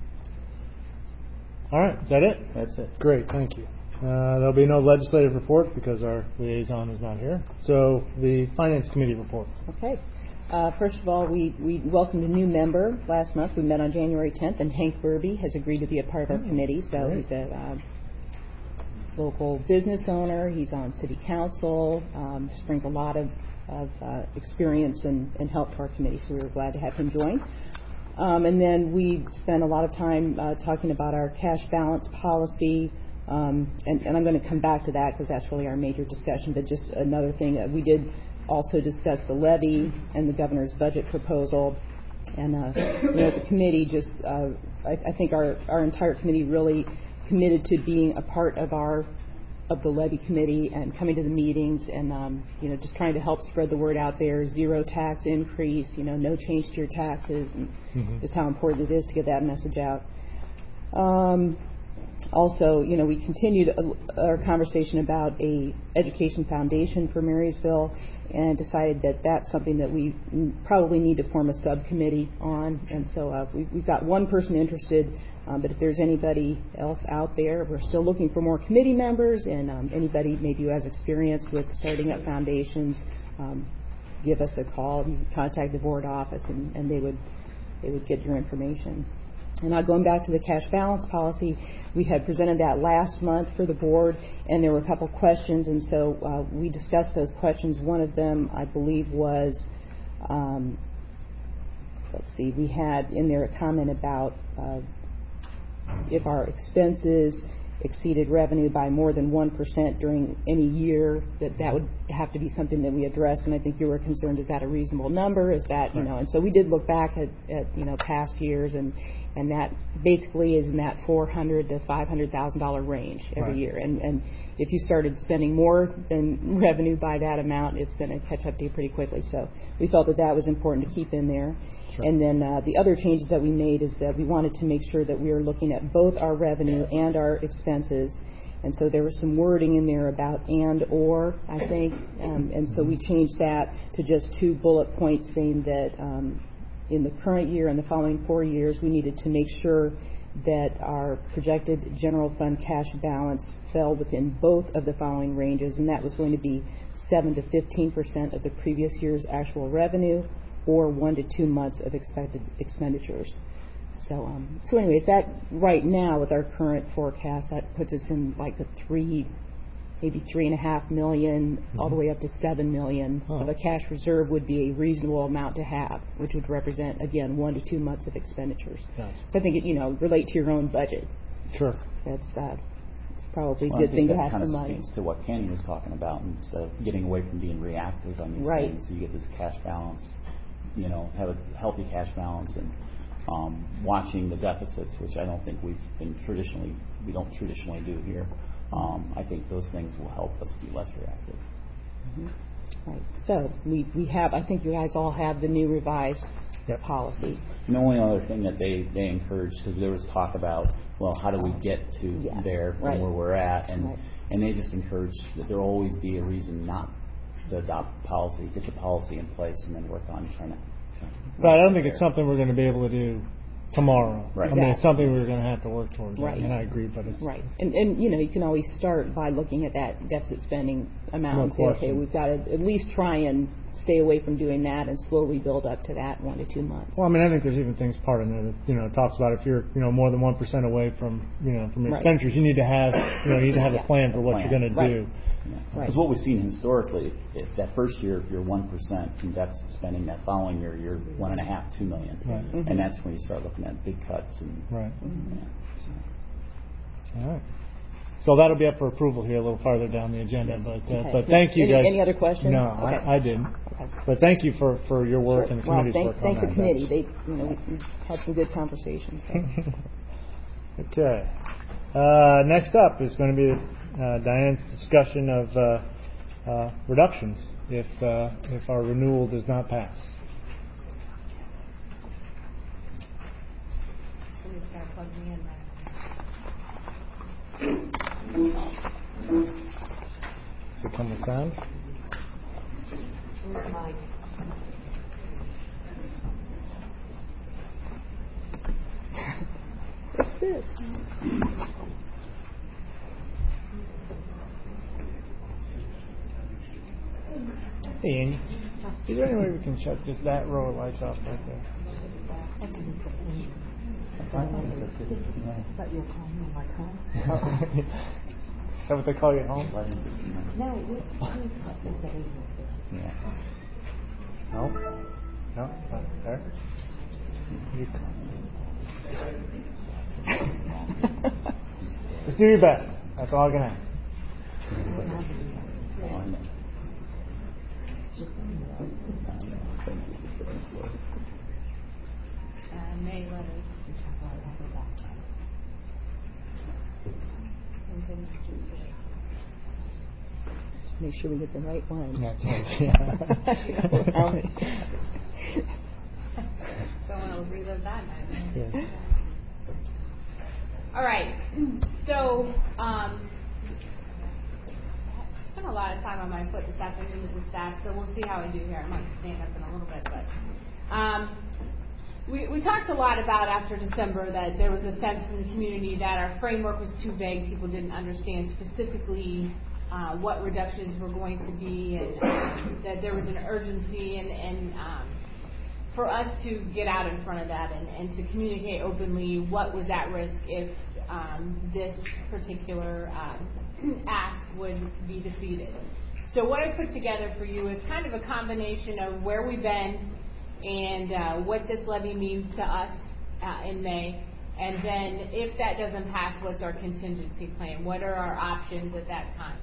All right, is that it? That's it. Great, thank you. Uh, there'll be no legislative report because our liaison is not here. So the Finance Committee report. Okay. Uh, first of all, we, we welcomed a new member last month. We met on January tenth, and Hank Burby has agreed to be a part of our oh, committee. So great. He's a uh, local business owner. He's on city council. Um, just brings a lot of, of uh, experience and, and help to our committee. So we were glad to have him join. Um, and then we spent a lot of time uh, talking about our cash balance policy. Um, and, and I'm going to come back to that because that's really our major discussion. But just another thing, uh, we did also discuss the levy and the governor's budget proposal. And uh, you know, as a committee, just uh, I, I think our, our entire committee really committed to being a part of our of the levy committee and coming to the meetings and um, you know just trying to help spread the word out there. Zero tax increase, you know, no change to your taxes, and mm-hmm. just how important it is to get that message out. Um, Also, you know, we continued our conversation about a education foundation for Marysville and decided that that's something that we probably need to form a subcommittee on. And so uh, we, we've got one person interested, um, but if there's anybody else out there, we're still looking for more committee members, and um, anybody maybe who has experience with starting up foundations, um, give us a call. You can contact the board office, and, and they would they would get your information. And now going back to the cash balance policy, we had presented that last month for the board, and there were a couple questions, and so uh, we discussed those questions. One of them, I believe, was, um, let's see, we had in there a comment about uh, if our expenses exceeded revenue by more than one percent during any year, that that would have to be something that we address. And I think you were concerned, is that a reasonable number? Is that, you know, and so we did look back at, at you know, past years, and, and that basically is in that four hundred thousand to five hundred thousand dollars range every right. year. And, and if you started spending more than revenue by that amount, it's going to catch up to you pretty quickly. So we felt that that was important to keep in there. Sure. And then uh, the other changes that we made is that we wanted to make sure that we were looking at both our revenue and our expenses. And so there was some wording in there about and or, I think. Um, and so we changed that to just two bullet points saying that um, in the current year and the following four years, we needed to make sure that our projected general fund cash balance fell within both of the following ranges. And that was going to be seven to fifteen percent of the previous year's actual revenue, or one to two months of expected expenditures. So, um, so anyways, that right now with our current forecast, that puts us in like the three, maybe three and a half million, mm-hmm. all the way up to seven million oh. of a cash reserve would be a reasonable amount to have, which would represent again one to two months of expenditures. Nice. So I think it, you know, relate to your own budget. Sure. That's uh, it's probably well, a good thing to have some money. Speaks to what Kenny was talking about, instead of getting away from being reactive on these right. things, so you get this cash balance. You know, have a healthy cash balance, and um, watching the deficits, which I don't think we've been traditionally, we don't traditionally do here. Um, I think those things will help us be less reactive. Mm-hmm. Right. So we we have, I think you guys all have the new revised yep. policy. And the only other thing that they they encouraged, because there was talk about, well, how do we get to yes. there from right. where we're at, and right. and they just encouraged that there will always be a reason not to adopt policy, get the policy in place, and then work on trying to. But I don't think it's something we're going to be able to do tomorrow. Right. I mean, it's Exactly. something we're going to have to work towards. Right. And I agree, but it's Right. And, and, you know, you can always start by looking at that deficit spending amount No and say, okay, question. we've got to at least try and stay away from doing that and slowly build up to that one to two months. Well, I mean, I think there's even things part in there that, you know, talks about if you're, you know, more than one percent away from, you know, from your Right. expenditures, you need to have, you know, you need to have Yeah, a plan for a what plan. you're going to Right. do. Because Right. what we've seen historically, if that first year, if you're one percent from deficit spending, that following year, you're one and a half, two million. Right. Mhm. And that's when you start looking at big cuts. And, Right. yeah, so. All right. So that'll be up for approval here a little farther down the agenda. But uh, Okay. but thank you Any- guys. any other questions? No, Okay. I, I didn't. Okay. But thank you for, for your work and the Well, committee's thank, work thank on the that. committee. That's- They, you know, we, we had some good conversations. So. Okay. Uh, next up is going to be uh, Diane's discussion of uh, uh, reductions if uh, if our renewal does not pass. Somebody's got to plug me in there. Does it come with sound? Where's Mike? What's this? Hey, Andy. Is there any way we can shut just that row of lights off right there? But you'll call me like home? Is that what they call you at home? No, we we say Yeah. No? No? Not there? You- Just do your best. That's all I can ask. Uh, May eleventh. Make sure we get the right one. That's right. Um, Don't want to relive that night. Yeah. All right. So, um, I spent a lot of time on my foot this afternoon with the staff, so we'll see how I do here. I might stand up in a little bit, but um, we, we talked a lot about after December that there was a sense from the community that our framework was too vague. People didn't understand specifically uh, what reductions were going to be, and um, that there was an urgency and, and um, for us to get out in front of that and, and to communicate openly what was at risk if um, this particular um, ask would be defeated. So what I put together for you is kind of a combination of where we've been and uh, what this levy means to us uh, in May, and then if that doesn't pass, what's our contingency plan? What are our options at that time?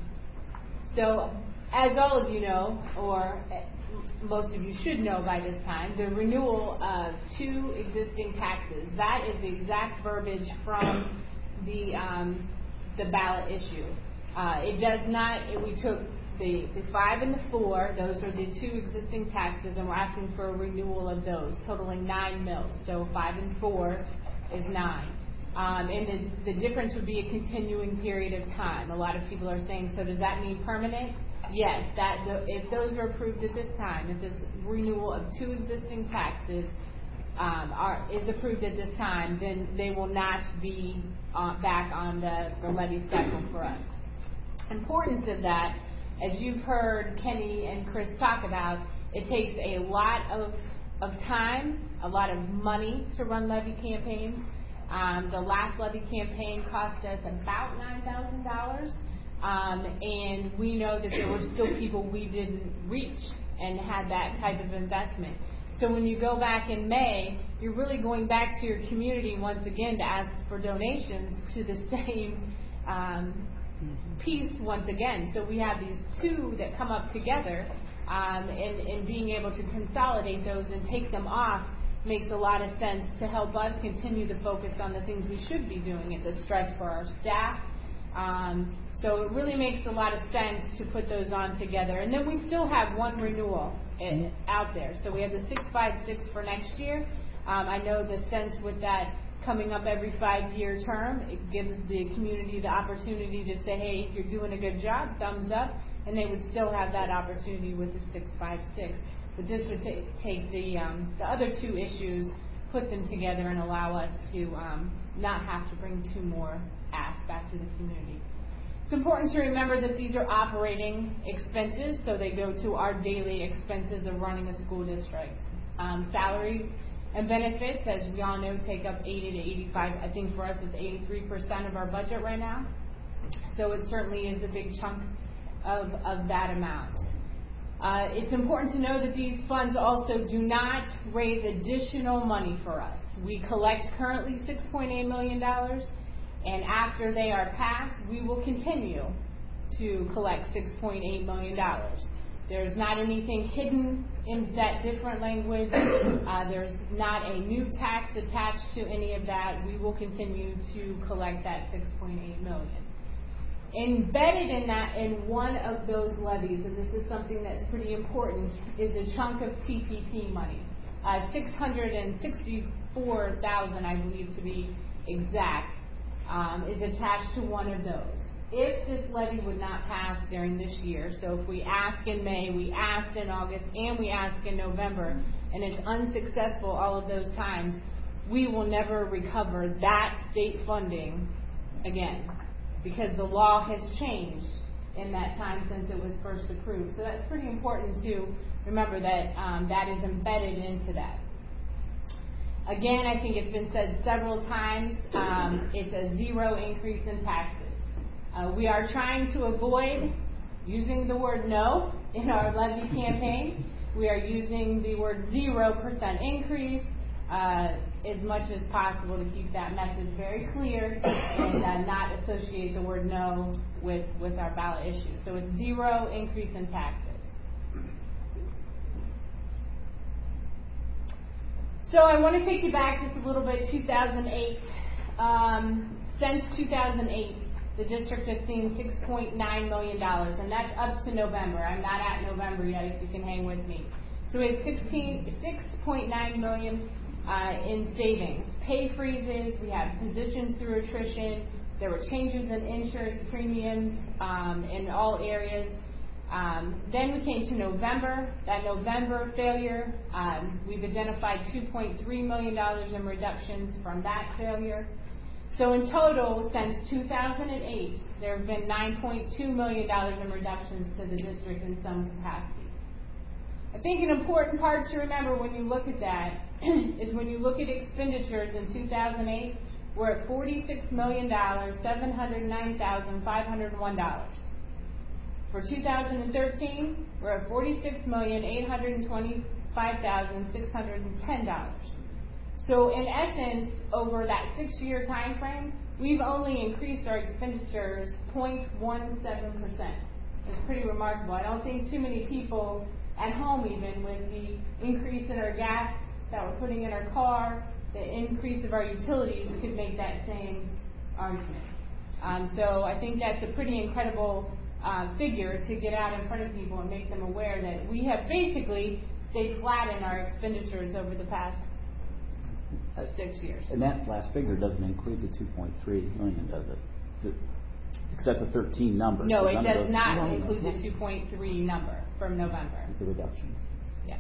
So as all of you know, or most of you should know by this time, the renewal of two existing taxes. That is the exact verbiage from the um, the ballot issue. Uh, it does not. It, we took the, the five and the four. Those are the two existing taxes, and we're asking for a renewal of those, totaling nine mils. So five and four is nine. Um, and the, the difference would be a continuing period of time. A lot of people are saying, so does that mean permanent? Yes, that the, if those are approved at this time, if this renewal of two existing taxes um, are, is approved at this time, then they will not be uh, back on the, the levy schedule for us. Importance of that, as you've heard Kenny and Chris talk about, it takes a lot of, of time, a lot of money to run levy campaigns. Um, the last levy campaign cost us about nine thousand dollars. Um, and we know that there were still people we didn't reach and had that type of investment. So when you go back in May, you're really going back to your community once again to ask for donations to the same um, piece once again. So we have these two that come up together, um, and, and being able to consolidate those and take them off makes a lot of sense to help us continue to focus on the things we should be doing. It's a stress for our staff. Um, so it really makes a lot of sense to put those on together. And then we still have one renewal in, out there. So we have the six five six for next year. Um, I know the sense with that coming up every five-year term, it gives the community the opportunity to say, hey, you're doing a good job, thumbs up, and they would still have that opportunity with the six five six. But this would t- take the um, the other two issues put them together and allow us to um, not have to bring two more asks back to the community. It's important to remember that these are operating expenses, so they go to our daily expenses of running a school district. Um, salaries and benefits, as we all know, take up eighty to eighty-five, I think for us it's eighty-three percent of our budget right now. So it certainly is a big chunk of, of that amount. Uh, it's important to know that these funds also do not raise additional money for us. We collect currently six point eight million dollars, and after they are passed, we will continue to collect six point eight million dollars. There's not anything hidden in that different language. Uh, there's not a new tax attached to any of that. We will continue to collect that six point eight million dollars. Embedded in that, in one of those levies, and this is something that's pretty important, is a chunk of T P P money. Uh, six hundred sixty-four thousand dollars, I believe to be exact, um, is attached to one of those. If this levy would not pass during this year, so if we ask in May, we asked in August, and we ask in November, and it's unsuccessful all of those times, we will never recover that state funding again, because the law has changed in that time since it was first approved. So that's pretty important to remember that um, that is embedded into that. Again, I think it's been said several times, um, it's a zero increase in taxes. Uh, we are trying to avoid using the word no in our levy campaign. We are using the word zero percent increase uh, as much as possible to keep that message very clear and uh, not associate the word no with, with our ballot issues. So it's zero increase in taxes. So I want to take you back just a little bit, two thousand eight. Um, since two thousand eight, the district has seen six point nine million dollars, and that's up to November. I'm not at November yet, if you can hang with me. So we have six point nine million dollars uh, in savings. Pay freezes, we have positions through attrition, there were changes in insurance premiums um, in all areas. Um, then we came to November. That November failure, um, we've identified two point three million dollars in reductions from that failure. So in total, since two thousand eight, there have been nine point two million dollars in reductions to the district in some capacity. I think an important part to remember when you look at that is when you look at expenditures in two thousand eight, we're at forty-six million dollars, seven hundred nine thousand five hundred one dollars. For two thousand thirteen, we're at forty-six million, eight hundred twenty-five thousand six hundred ten dollars. So in essence, over that six-year time frame, we've only increased our expenditures zero point one seven percent. It's pretty remarkable. I don't think too many people at home, even with the increase in our gas that we're putting in our car, the increase of our utilities, could make that same argument. Um, so I think that's a pretty incredible uh, figure to get out in front of people and make them aware that we have basically stayed flat in our expenditures over the past uh, six years. And that last figure doesn't include the two point three million, does it? The, because that's a thirteen number. No, so it does those, not no, include no. the two point three number from November. The reductions. Yeah.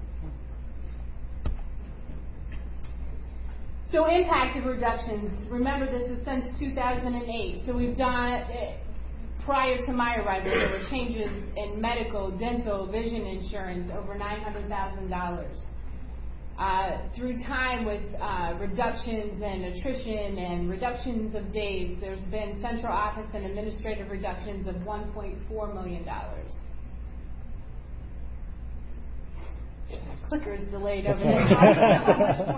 So impact of reductions. Remember, this is since two thousand eight. So we've done, uh, prior to my arrival, there were changes in medical, dental, vision insurance, over nine hundred thousand dollars. Uh, through time with uh, reductions and attrition and reductions of days, there's been central office and administrative reductions of one point four million dollars. Clicker's delayed over there.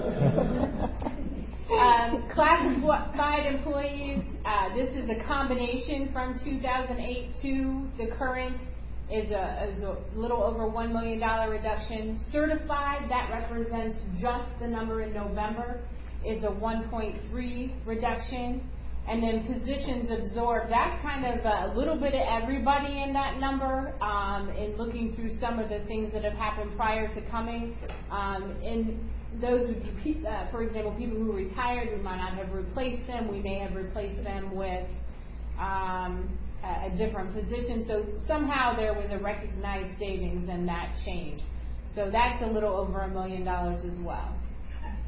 um, classified employees, uh, this is a combination from two thousand eight to the current. Is a, is a little over one million dollars reduction. Certified, that represents just the number in November, is a one point three reduction. And then positions absorbed, that's kind of a little bit of everybody in that number, um, in looking through some of the things that have happened prior to coming. Um, and those would be, uh, for example, people who retired, we might not have replaced them. We may have replaced them with um, a different position. So somehow there was a recognized savings in that change. So that's a little over a million dollars as well.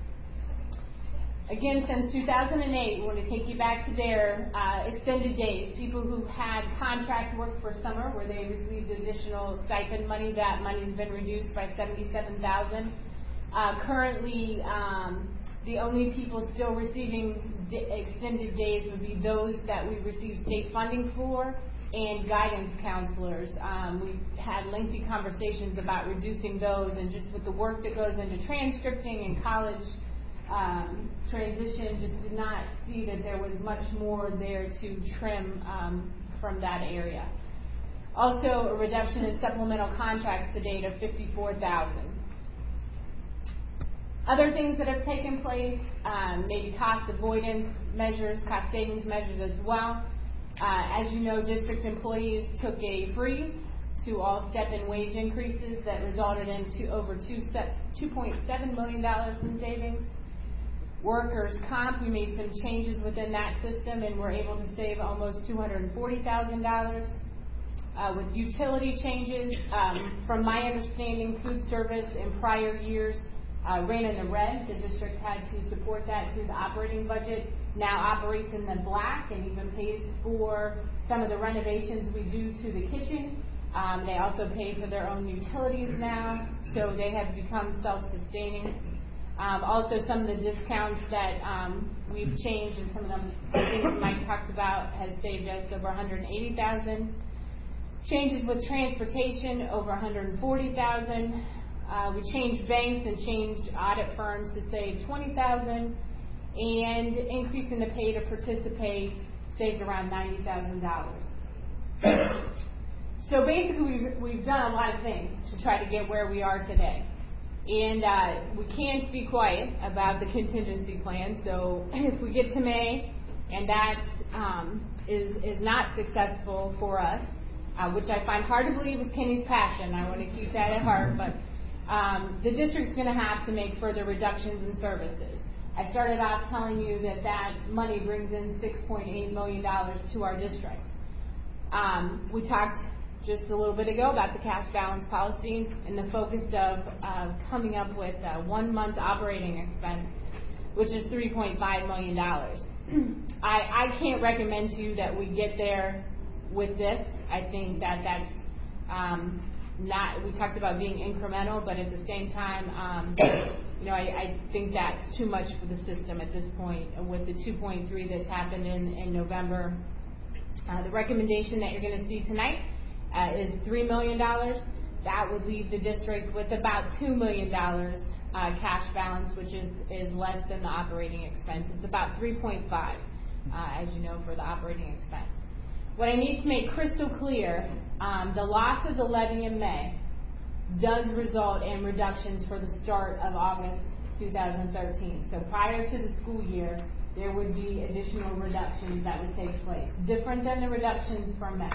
Again, since two thousand eight, we want to take you back to their uh, extended days. People who had contract work for summer where they received additional stipend money, that money has been reduced by seventy-seven thousand dollars. Uh, currently, um, the only people still receiving d- extended days would be those that we receive state funding for and guidance counselors. Um, we've had lengthy conversations about reducing those, and just with the work that goes into transcripting and college um, transition, just did not see that there was much more there to trim um, from that area. Also, a reduction in supplemental contracts to date of fifty-four thousand. Other things that have taken place, um, maybe cost avoidance measures, cost savings measures as well. Uh, as you know, district employees took a freeze to all step-in wage increases that resulted in two, over two point seven million dollars in savings. Workers' comp, we made some changes within that system and were able to save almost two hundred forty thousand dollars. Uh, with utility changes, um, from my understanding, food service in prior years uh, ran in the red. The district had to support that through the operating budget. Now operates in the black and even pays for some of the renovations we do to the kitchen. Um, they also pay for their own utilities now, so they have become self-sustaining. Um, also, some of the discounts that um, we've changed and some of them things Mike talked about has saved us over one hundred eighty thousand dollars. Changes with transportation, over one hundred forty thousand dollars. Uh, we changed banks and changed audit firms to save twenty thousand dollars. And increasing the pay to participate saved around ninety thousand dollars. So basically, we've, we've done a lot of things to try to get where we are today. And uh, we can't be quiet about the contingency plan. So if we get to May and that um, is, is not successful for us, uh, which I find hard to believe is Kenny's passion, I want to keep that at heart, but um, the district's going to have to make further reductions in services. I started off telling you that that money brings in six point eight million dollars to our district. Um, we talked just a little bit ago about the cash balance policy and the focus of uh, coming up with a one-month operating expense, which is three point five million dollars. I, I can't recommend to you that we get there with this. I think that that's um, not, we talked about being incremental, but at the same time, um, you know, I, I think that's too much for the system at this point with the two point three that's happened in, in November. Uh, the recommendation that you're going to see tonight uh, is three million dollars. That would leave the district with about two million dollars uh, cash balance, which is, is less than the operating expense. It's about three point five, uh, as you know, for the operating expense. What I need to make crystal clear, um, the loss of the levy in May does result in reductions for the start of August two thousand thirteen. So prior to the school year, there would be additional reductions that would take place, different than the reductions from May.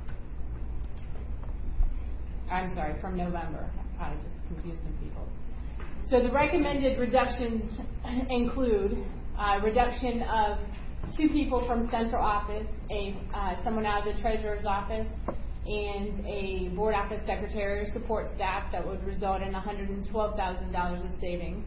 I'm sorry, from November. I probably just confused some people. So the recommended reductions include uh, reduction of two people from central office, a uh, someone out of the treasurer's office, and a board office secretary or support staff. That would result in one hundred twelve thousand dollars of savings.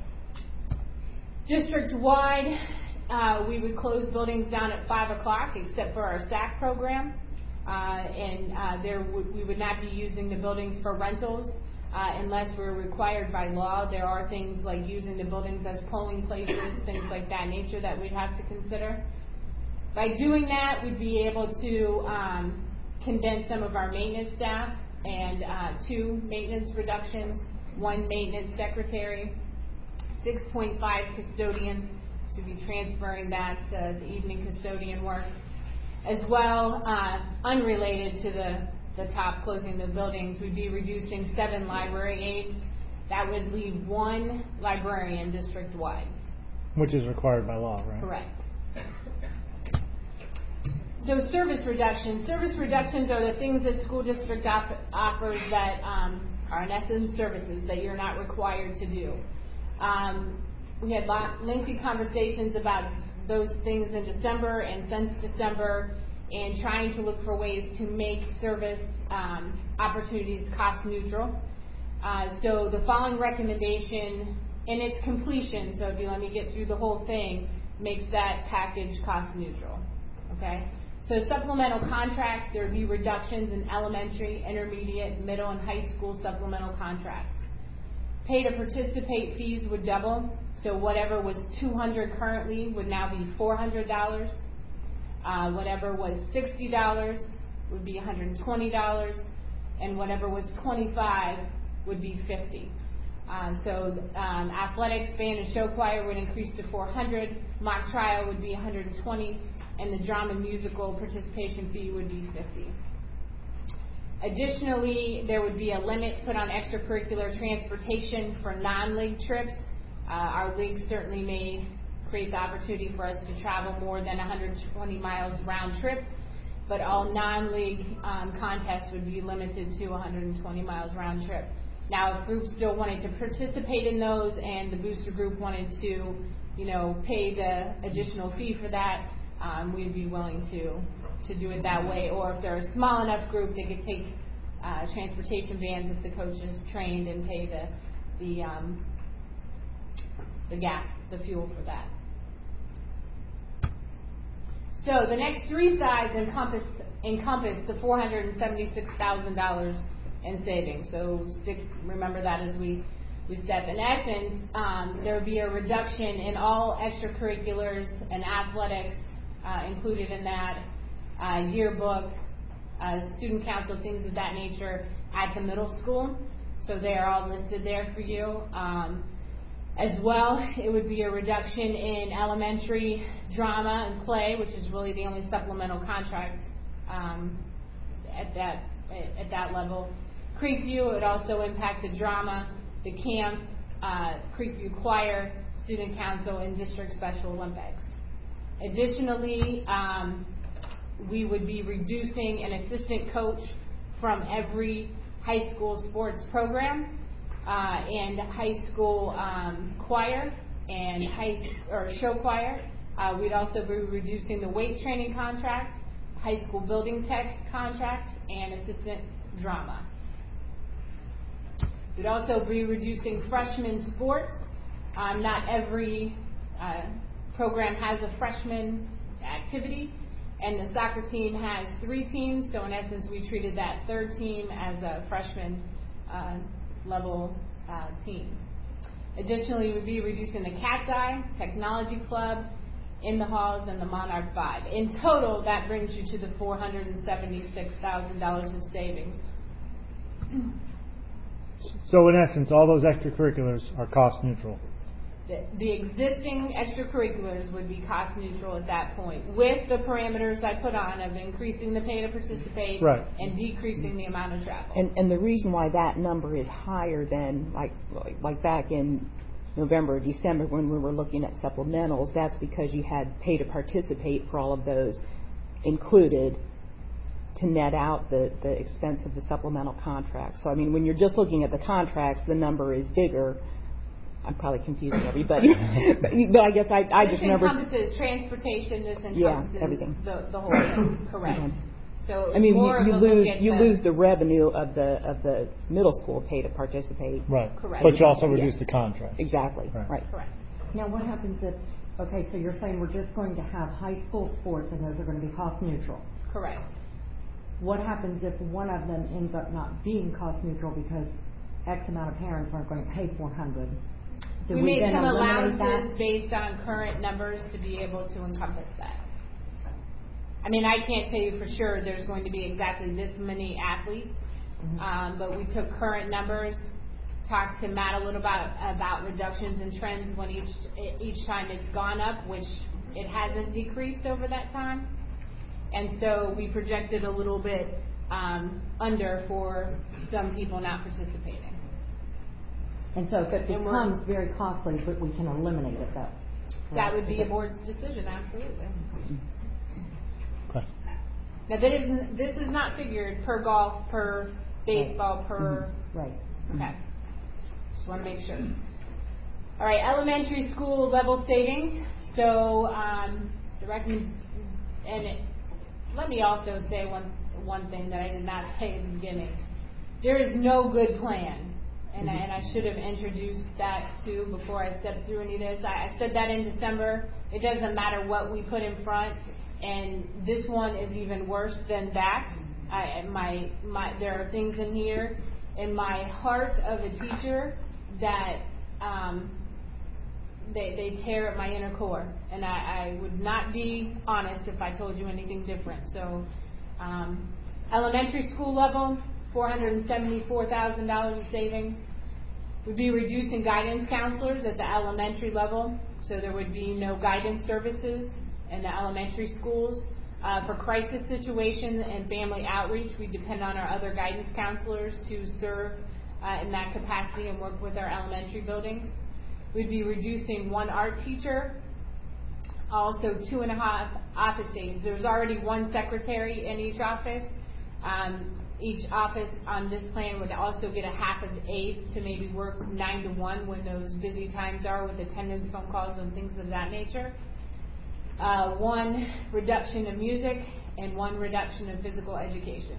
District-wide, uh, we would close buildings down at five o'clock except for our S A C program. Uh, and uh, there w- we would not be using the buildings for rentals uh, unless we're required by law. There are things like using the buildings as polling places, things like that nature that we'd have to consider. By doing that, we'd be able to um, condense some of our maintenance staff and uh, two maintenance reductions, one maintenance secretary, six point five custodians to be transferring that uh, the evening custodian work. As well, uh, unrelated to the, the top closing the buildings, we'd be reducing seven library aides. That would leave one librarian district-wide. Which is required by law, right? Correct. So service reductions. Service reductions are the things that school district op- offers that um, are in essence services that you're not required to do. Um, we had lengthy conversations about those things in December and since December, and trying to look for ways to make service um, opportunities cost neutral. Uh, so the following recommendation in its completion, so if you let me get through the whole thing, makes that package cost neutral. Okay? So supplemental contracts, there would be reductions in elementary, intermediate, middle, and high school supplemental contracts. Pay to participate fees would double, so whatever was two hundred dollars currently would now be four hundred dollars. Uh, whatever was sixty dollars would be one hundred twenty dollars, and whatever was twenty-five dollars would be fifty dollars. Uh, so um, athletics, band, and show choir would increase to four hundred dollars, mock trial would be one hundred twenty dollars, and the drama musical participation fee would be fifty dollars. Additionally, there would be a limit put on extracurricular transportation for non-league trips. Uh, our leagues certainly may create the opportunity for us to travel more than one hundred twenty miles round trip, but all non-league um, contests would be limited to one hundred twenty miles round trip. Now, if groups still wanted to participate in those and the booster group wanted to, you know, pay the additional fee for that, um, we'd be willing to to do it that way. Or if they're a small enough group, they could take uh, transportation vans if the coach is trained and pay the the um, the gas, the fuel for that. So the next three sides encompass encompass the four hundred seventy-six thousand dollars in savings. So stick, remember that as we, we step. In essence, um, there would be a reduction in all extracurriculars and athletics uh, included in that, uh, yearbook, uh, student council, things of that nature at the middle school. So they are all listed there for you. Um, as well, it would be a reduction in elementary drama and play, which is really the only supplemental contract um, at that at that level. Creekview, it would also impact the drama, the camp, uh, Creekview choir, student council, and district special Olympics. Additionally, um, we would be reducing an assistant coach from every high school sports program uh, and high school um, choir and high or show choir. Uh, we'd also be reducing the weight training contract, high school building tech contract, and assistant drama. We'd also be reducing freshman sports. Um, not every uh, program has a freshman activity, and the soccer team has three teams, so in essence we treated that third team as a freshman uh, level uh, team. Additionally, we'd be reducing the Cat's Eye, Technology Club, In the Halls, and the Monarch Five. In total, that brings you to the four hundred seventy-six thousand dollars of savings. So in essence, all those extracurriculars are cost neutral. The, the existing extracurriculars would be cost neutral at that point, with the parameters I put on of increasing the pay to participate right. and decreasing the amount of travel. And, and the reason why that number is higher than like like back in November or December when we were looking at supplementals, that's because you had pay to participate for all of those included to net out the, the expense of the supplemental contracts. So, I mean, when you're just looking at the contracts, the number is bigger. I'm probably confusing everybody. but, but I guess I, I this just remember... This encompasses transportation, this encompasses yeah, everything. The, the whole thing, correct. Mm-hmm. So I mean, more you, you of a lose look at you the, lose the revenue of the of the middle school pay to participate. Right. Correct. But you also yeah. reduce the contract. Exactly. Right. right. Correct. Now, what happens if, okay, so you're saying we're just going to have high school sports and those are going to be cost neutral. Correct. What happens if one of them ends up not being cost neutral because X amount of parents aren't going to pay four hundred? Do we, we made then some eliminate allowances that? based on current numbers to be able to encompass that. I mean, I can't tell you for sure there's going to be exactly this many athletes, mm-hmm. um, but we took current numbers, talked to Matt a little about about reductions in trends when each each time it's gone up, which it hasn't decreased over that time. And so we projected a little bit um, under for some people not participating. And so if it becomes very costly, but we can eliminate it, though. That would be a board's decision, absolutely. Okay. Now, that isn't, this is not figured per golf, per baseball, right. per... Mm-hmm. Right. Okay. Just want to make sure. All right, elementary school level savings. So um, the recommend... And it, let me also say one one thing that I did not say at the beginning. There is no good plan and I, and I should have introduced that too before I stepped through any of this. I, I said that in December. It doesn't matter what we put in front, and this one is even worse than that. I, my, my, there are things in here in my heart of a teacher that um, they, they tear at my inner core, and I, I would not be honest if I told you anything different. So, um, elementary school level, four hundred seventy-four thousand dollars of savings. We'd be reducing guidance counselors at the elementary level, so there would be no guidance services in the elementary schools. Uh, for crisis situations and family outreach, we depend on our other guidance counselors to serve uh, in that capacity and work with our elementary buildings. We'd be reducing one art teacher, also two and a half office aides. There's already one secretary in each office. Um, each office on this plan would also get a half of aide to maybe work nine to one when those busy times are with attendance phone calls and things of that nature. Uh, one reduction of music and one reduction of physical education.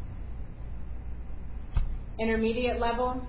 Intermediate level,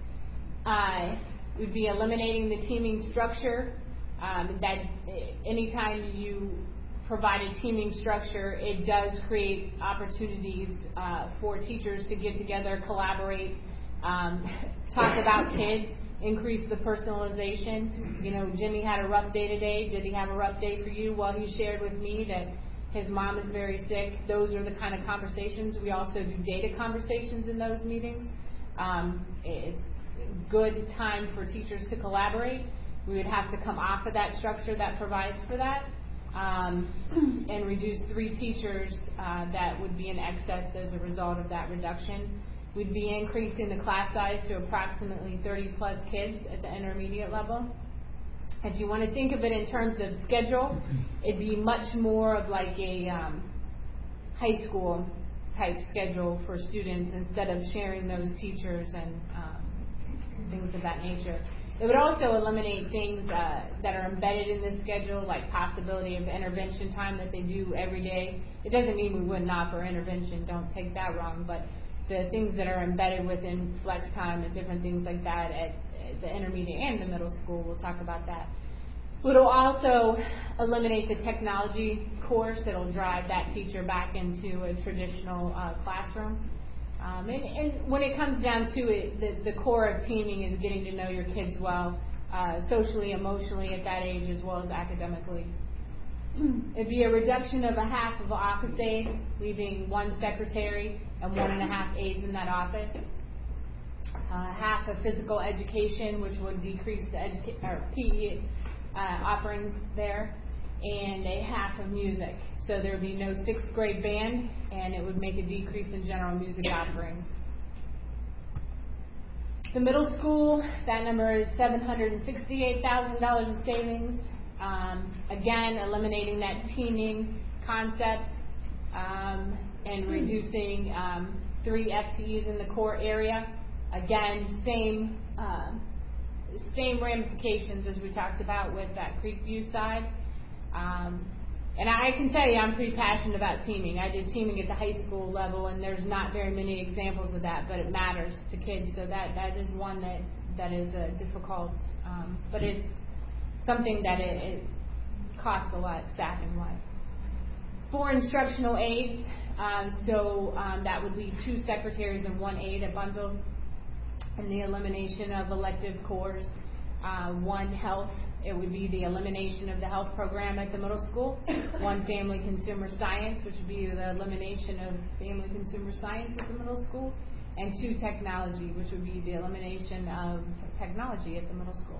uh, we'd be eliminating the teaming structure. Um, that anytime you provide a teaming structure, it does create opportunities uh, for teachers to get together, collaborate, um, talk about kids, increase the personalization. You know, Jimmy had a rough day today. Did he have a rough day for you? Well, he shared with me that his mom is very sick. Those are the kind of conversations. We also do data conversations in those meetings. Um, it's a good time for teachers to collaborate. We would have to come off of that structure that provides for that um, and reduce three teachers uh, that would be in excess as a result of that reduction. We'd be increasing the class size to approximately thirty plus kids at the intermediate level. If you want to think of it in terms of schedule, it'd be much more of like a um, high school type schedule for students instead of sharing those teachers and um, things of that nature. It would also eliminate things uh, that are embedded in this schedule, like possibility of intervention time that they do every day. It doesn't mean we wouldn't offer intervention, don't take that wrong, but the things that are embedded within flex time and different things like that at, at the intermediate and the middle school, we'll talk about that. It'll also eliminate the technology course. It'll drive that teacher back into a traditional uh, classroom. Um, and, and when it comes down to it, the, the core of teaming is getting to know your kids well, uh, socially, emotionally at that age, as well as academically. It'd be a reduction of a half of office aide, leaving one secretary and one and a half aides in that office. Uh, half of physical education, which would decrease the educa- or P E uh, offerings there, and a half of music. So there would be no sixth grade band, and it would make a decrease in general music offerings. The middle school, that number is seven hundred sixty-eight thousand dollars of savings. Um, again, eliminating that teaming concept um, and reducing um, three F T Es in the core area. Again, same uh, same ramifications as we talked about with that Creekview side. Um, and I can tell you I'm pretty passionate about teaming. I did teaming at the high school level, and there's not very many examples of that, but it matters to kids. So that, that is one that, that is uh, difficult, um, but it's something that it, it costs a lot staffing-wise. For instructional aides, um, so um, that would leave two secretaries and one aide at Bunzel, and the elimination of elective cores. Uh, one health, it would be the elimination of the health program at the middle school. One family consumer science, which would be the elimination of family consumer science at the middle school. And two technology, which would be the elimination of technology at the middle school.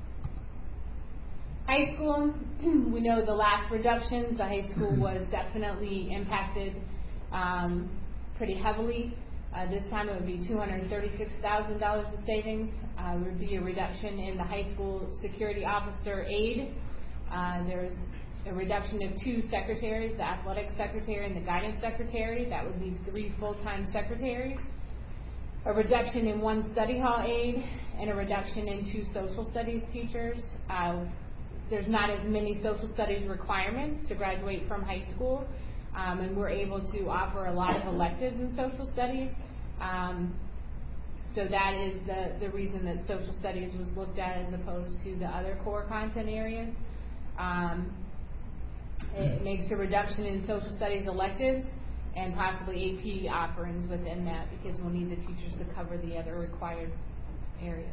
High school, we know the last reductions, the high school was definitely impacted um, pretty heavily. Uh, this time it would be two hundred thirty-six thousand dollars of savings. Uh, there would be a reduction in the high school security officer aide. Uh, there's a reduction of two secretaries, the athletic secretary and the guidance secretary. That would leave three full-time secretaries. A reduction in one study hall aide and a reduction in two social studies teachers. Uh, there's not as many social studies requirements to graduate from high school. Um, and we're able to offer a lot of electives in social studies. Um, So that is the, the reason that social studies was looked at as opposed to the other core content areas. Um, it makes a reduction in social studies electives and possibly A P offerings within that, because we'll need the teachers to cover the other required areas.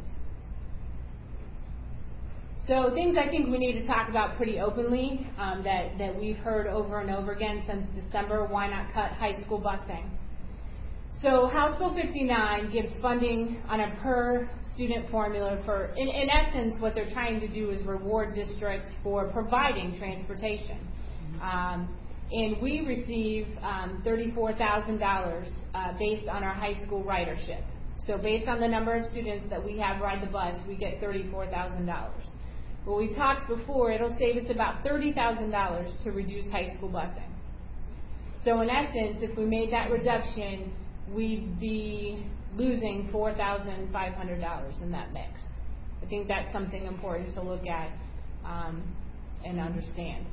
So things I think we need to talk about pretty openly um, that, that we've heard over and over again since December: why not cut high school busing? So House Bill fifty-nine gives funding on a per student formula for, in, in essence, what they're trying to do is reward districts for providing transportation. Um, and we receive um, thirty-four thousand dollars uh, based on our high school ridership. So based on the number of students that we have ride the bus, we get thirty-four thousand dollars. Well, we talked before, it'll save us about thirty thousand dollars to reduce high school busing. So in essence, if we made that reduction, we'd be losing four thousand five hundred dollars in that mix. I think that's something important to look at um, and understand.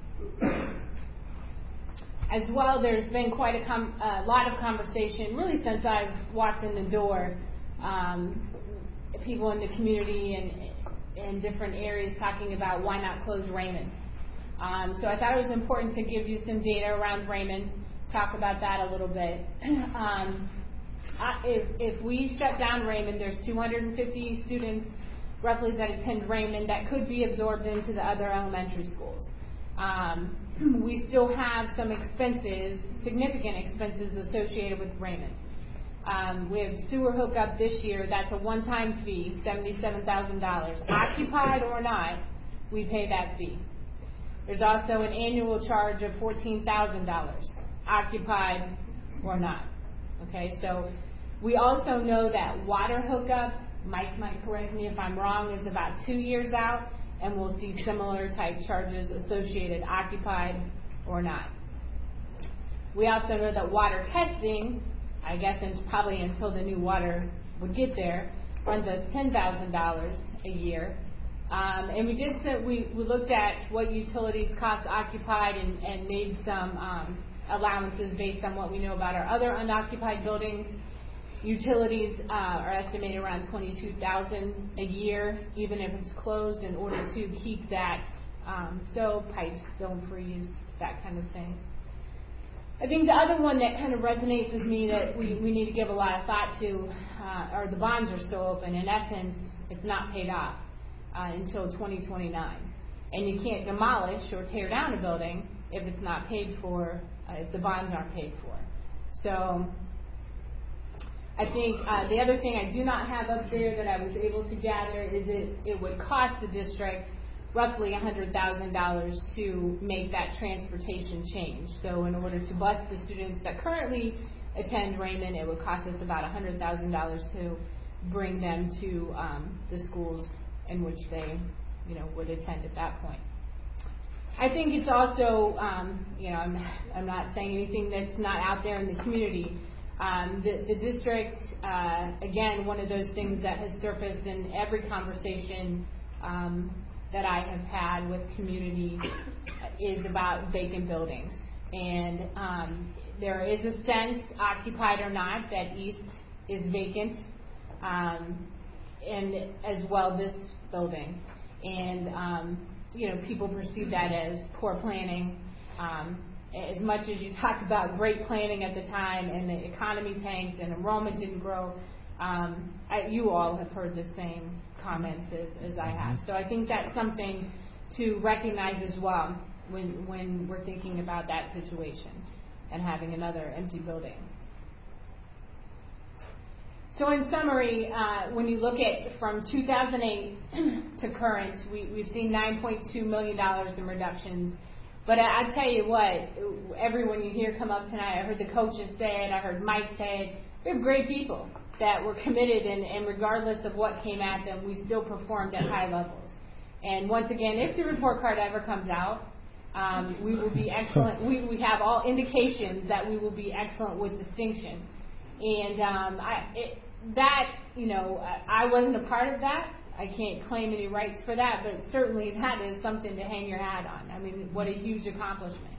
As well, there's been quite a, com- a lot of conversation, really since I've walked in the door, um, people in the community and in different areas talking about why not close Raymond. Um, so I thought it was important to give you some data around Raymond, talk about that a little bit. Um, I, if, if we shut down Raymond, there's two hundred fifty students roughly that attend Raymond that could be absorbed into the other elementary schools. Um, we still have some expenses, significant expenses associated with Raymond. Um, we have sewer hookup this year. That's a one-time fee, seventy-seven thousand dollars. Occupied or not, we pay that fee. There's also an annual charge of fourteen thousand dollars, occupied or not. Okay, so we also know that water hookup, Mike might correct me if I'm wrong, is about two years out, and we'll see similar type charges associated, occupied or not. We also know that water testing, I guess and probably until the new water would get there, runs us ten thousand dollars a year. Um, and we did so, we, we looked at what utilities cost occupied and, and made some um, allowances based on what we know about our other unoccupied buildings. Utilities uh, are estimated around twenty-two thousand dollars a year, even if it's closed, in order to keep that, um, so pipes don't freeze, that kind of thing. I think the other one that kind of resonates with me that we, we need to give a lot of thought to uh, are the bonds are still open. In essence, it's not paid off uh, until twenty twenty-nine. And you can't demolish or tear down a building if it's not paid for, uh, if the bonds aren't paid for. So I think uh, the other thing I do not have up there that I was able to gather is it, it would cost the district roughly one hundred thousand dollars to make that transportation change. So in order to bus the students that currently attend Raymond, it would cost us about one hundred thousand dollars to bring them to um, the schools in which they, you know, would attend at that point. I think it's also, um, you know, I'm, I'm not saying anything that's not out there in the community. Um, the, the district, uh, again, one of those things that has surfaced in every conversation um, that I have had with community is about vacant buildings. And um, there is a sense, occupied or not, that East is vacant, um, and as well this building. And, um, you know, people perceive that as poor planning. Um, as much as you talk about great planning at the time and the economy tanked and enrollment didn't grow, um, I, you all have heard the same comments as, as I have. So I think that's something to recognize as well when, when we're thinking about that situation and having another empty building. So in summary, uh, when you look at from two thousand eight to current, we, we've seen nine point two million dollars in reductions. But I, I tell you what, everyone you hear come up tonight, I heard the coaches say it, I heard Mike say it, we have great people that were committed, and, and regardless of what came at them, we still performed at high levels. And once again, if the report card ever comes out, um, we will be excellent. We, we have all indications that we will be excellent with distinction. And um, I, it, that, you know, I wasn't a part of that. I can't claim any rights for that, but certainly that is something to hang your hat on. I mean, what a huge accomplishment.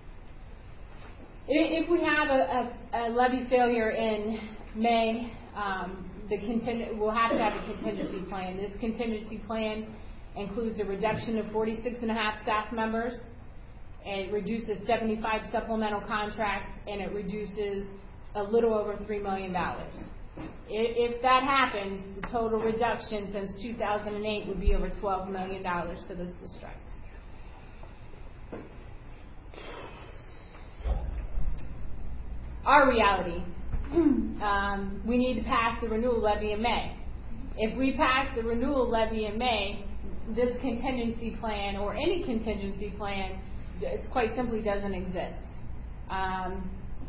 If we have a, a, a levy failure in May, um, the contingent, we'll have to have a contingency plan. This contingency plan includes a reduction of forty-six and a half staff members. It reduces seventy-five supplemental contracts, and it reduces a little over three million dollars. If that happens, the total reduction since two thousand eight would be over twelve million dollars to this district. Our reality, um, we need to pass the renewal levy in May. If we pass the renewal levy in May, this contingency plan or any contingency plan it quite simply doesn't exist. Um,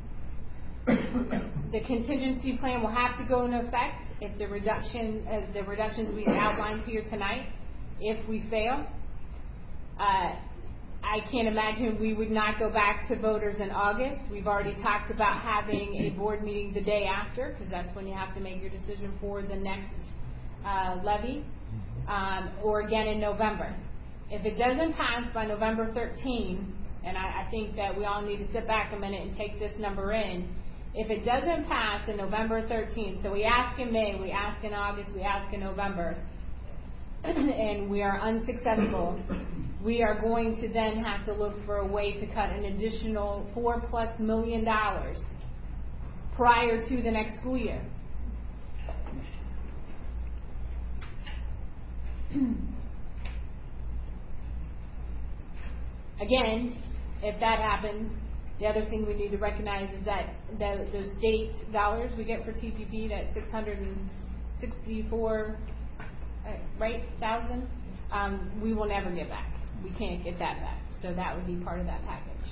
the contingency plan will have to go into effect if the reduction, as the reductions we outlined here tonight, if we fail. Uh, I can't imagine we would not go back to voters in August. We've already talked about having a board meeting the day after, because that's when you have to make your decision for the next uh, levy, um, or again in November. If it doesn't pass by November thirteenth, and I, I think that we all need to sit back a minute and take this number in, if it doesn't pass in November thirteenth, so we ask in May, we ask in August, we ask in November, and we are unsuccessful, we are going to then have to look for a way to cut an additional four plus million dollars prior to the next school year. Again, if that happens, the other thing we need to recognize is that the, those state dollars we get for T P P, that six hundred sixty-four, right, thousand, um, we will never get back. We can't get that back. So that would be part of that package.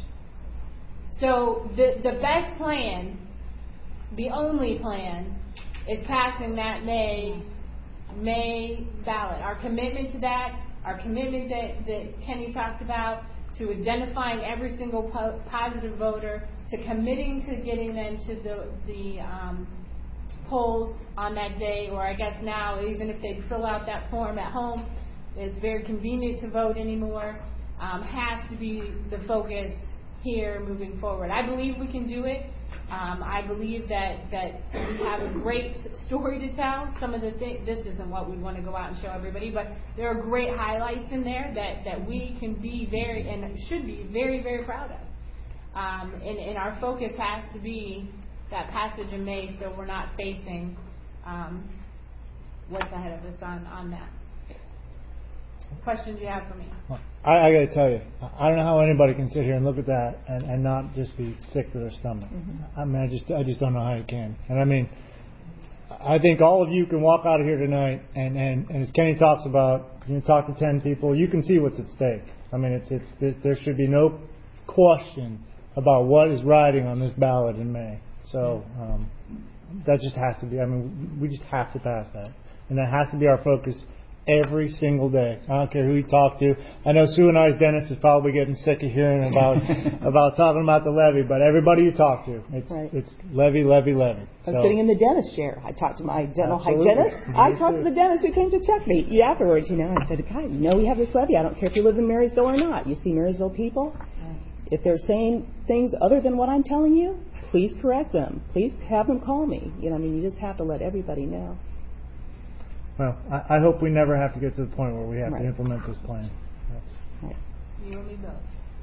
So the the best plan, the only plan, is passing that May May ballot. Our commitment to that, our commitment that, that Kenny talked about, to identifying every single po- positive voter, to committing to getting them to the, the um, polls on that day, or I guess now, even if they fill out that form at home, it's very convenient to vote anymore, um, has to be the focus here moving forward. I believe we can do it. Um, I believe that, that we have a great story to tell. Some of the things, this isn't what we want to go out and show everybody, but there are great highlights in there that, that we can be very, and should be very, very proud of. Um, and, and our focus has to be that passage in May, so we're not facing um, what's ahead of us on, on that. Questions you have for me? I, I got to tell you, I don't know how anybody can sit here and look at that and, and not just be sick to their stomach. Mm-hmm. I mean, I just I just don't know how you can. And I mean, I think all of you can walk out of here tonight and, and, and as Kenny talks about, you can talk to ten people, you can see what's at stake. I mean, it's it's there should be no question about what is riding on this ballot in May. So um, that just has to be. I mean, we just have to pass that, and that has to be our focus every single day. I don't care who you talk to. I know Sue and I's dentist is probably getting sick of hearing about about talking about the levy, but everybody you talk to, it's right. it's levy, levy, levy. I was so, sitting in the dentist chair. I talked to my dental absolutely. hygienist. I talked to the dentist who came to check me afterwards. You know, I said, "God, you know we have this levy. I don't care if you live in Marysville or not. You see Marysville people. If they're saying things other than what I'm telling you, please correct them. Please have them call me. You know, I mean, you just have to let everybody know." Well, I, I hope we never have to get to the point where we have right. to implement this plan. That's right. You and me both.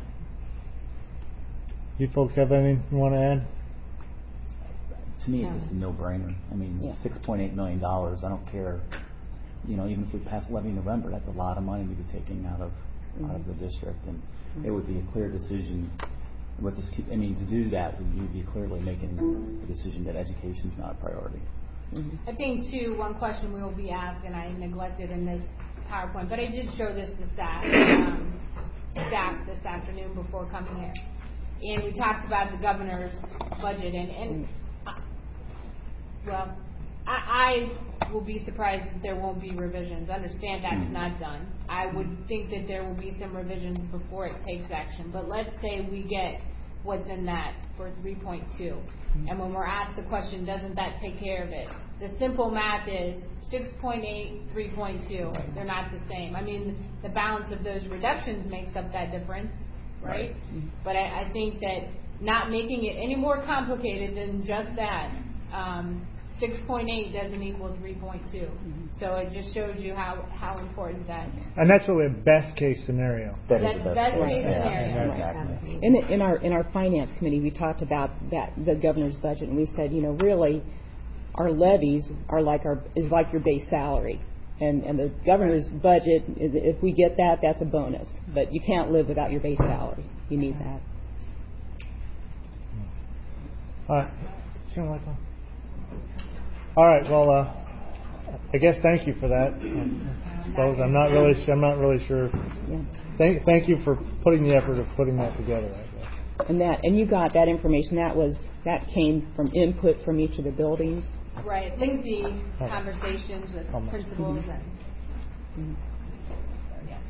You folks have anything you want to add? To me, it's just a no-brainer. I mean, yeah. six point eight million dollars. I don't care. You know, even if we pass levy in November, that's a lot of money to be taking out of mm-hmm. out of the district, and mm-hmm. it would be a clear decision. What this, I mean, to do that, you'd be clearly making a decision that education is not a priority. Mm-hmm. I think, too, one question we will be asked, and I neglected in this PowerPoint, but I did show this to staff, um, staff this afternoon before coming here. And we talked about the governor's budget, and, and uh, well, I, I will be surprised that there won't be revisions. Understand that's not done. I would think that there will be some revisions before it takes action. But let's say we get what's in that for three point two. And when we're asked the question, doesn't that take care of it? The simple math is six point eight, three point two. They're not the same. I mean, the balance of those reductions makes up that difference, right? But I, I think that not making it any more complicated than just that, um, six point eight doesn't equal three point two. Mm-hmm. So it just shows you how, how important that. And that's really a best case scenario. That That's is the best best case case scenario. scenario. Exactly. In, in our in our finance committee, we talked about that the governor's budget, and we said, you know, really, our levies are like our is like your base salary, and and the governor's budget, is, if we get that, that's a bonus. But you can't live without your base salary. You need that. All right. All right. Well, uh, I guess thank you for that. I suppose I'm not really. I'm not really sure. Yeah. Thank, thank you for putting the effort of putting that together. I guess. And that, and you got that information. That was that came from input from each of the buildings. Right, lengthy conversations with Almost. principals and. Mm-hmm. Yes.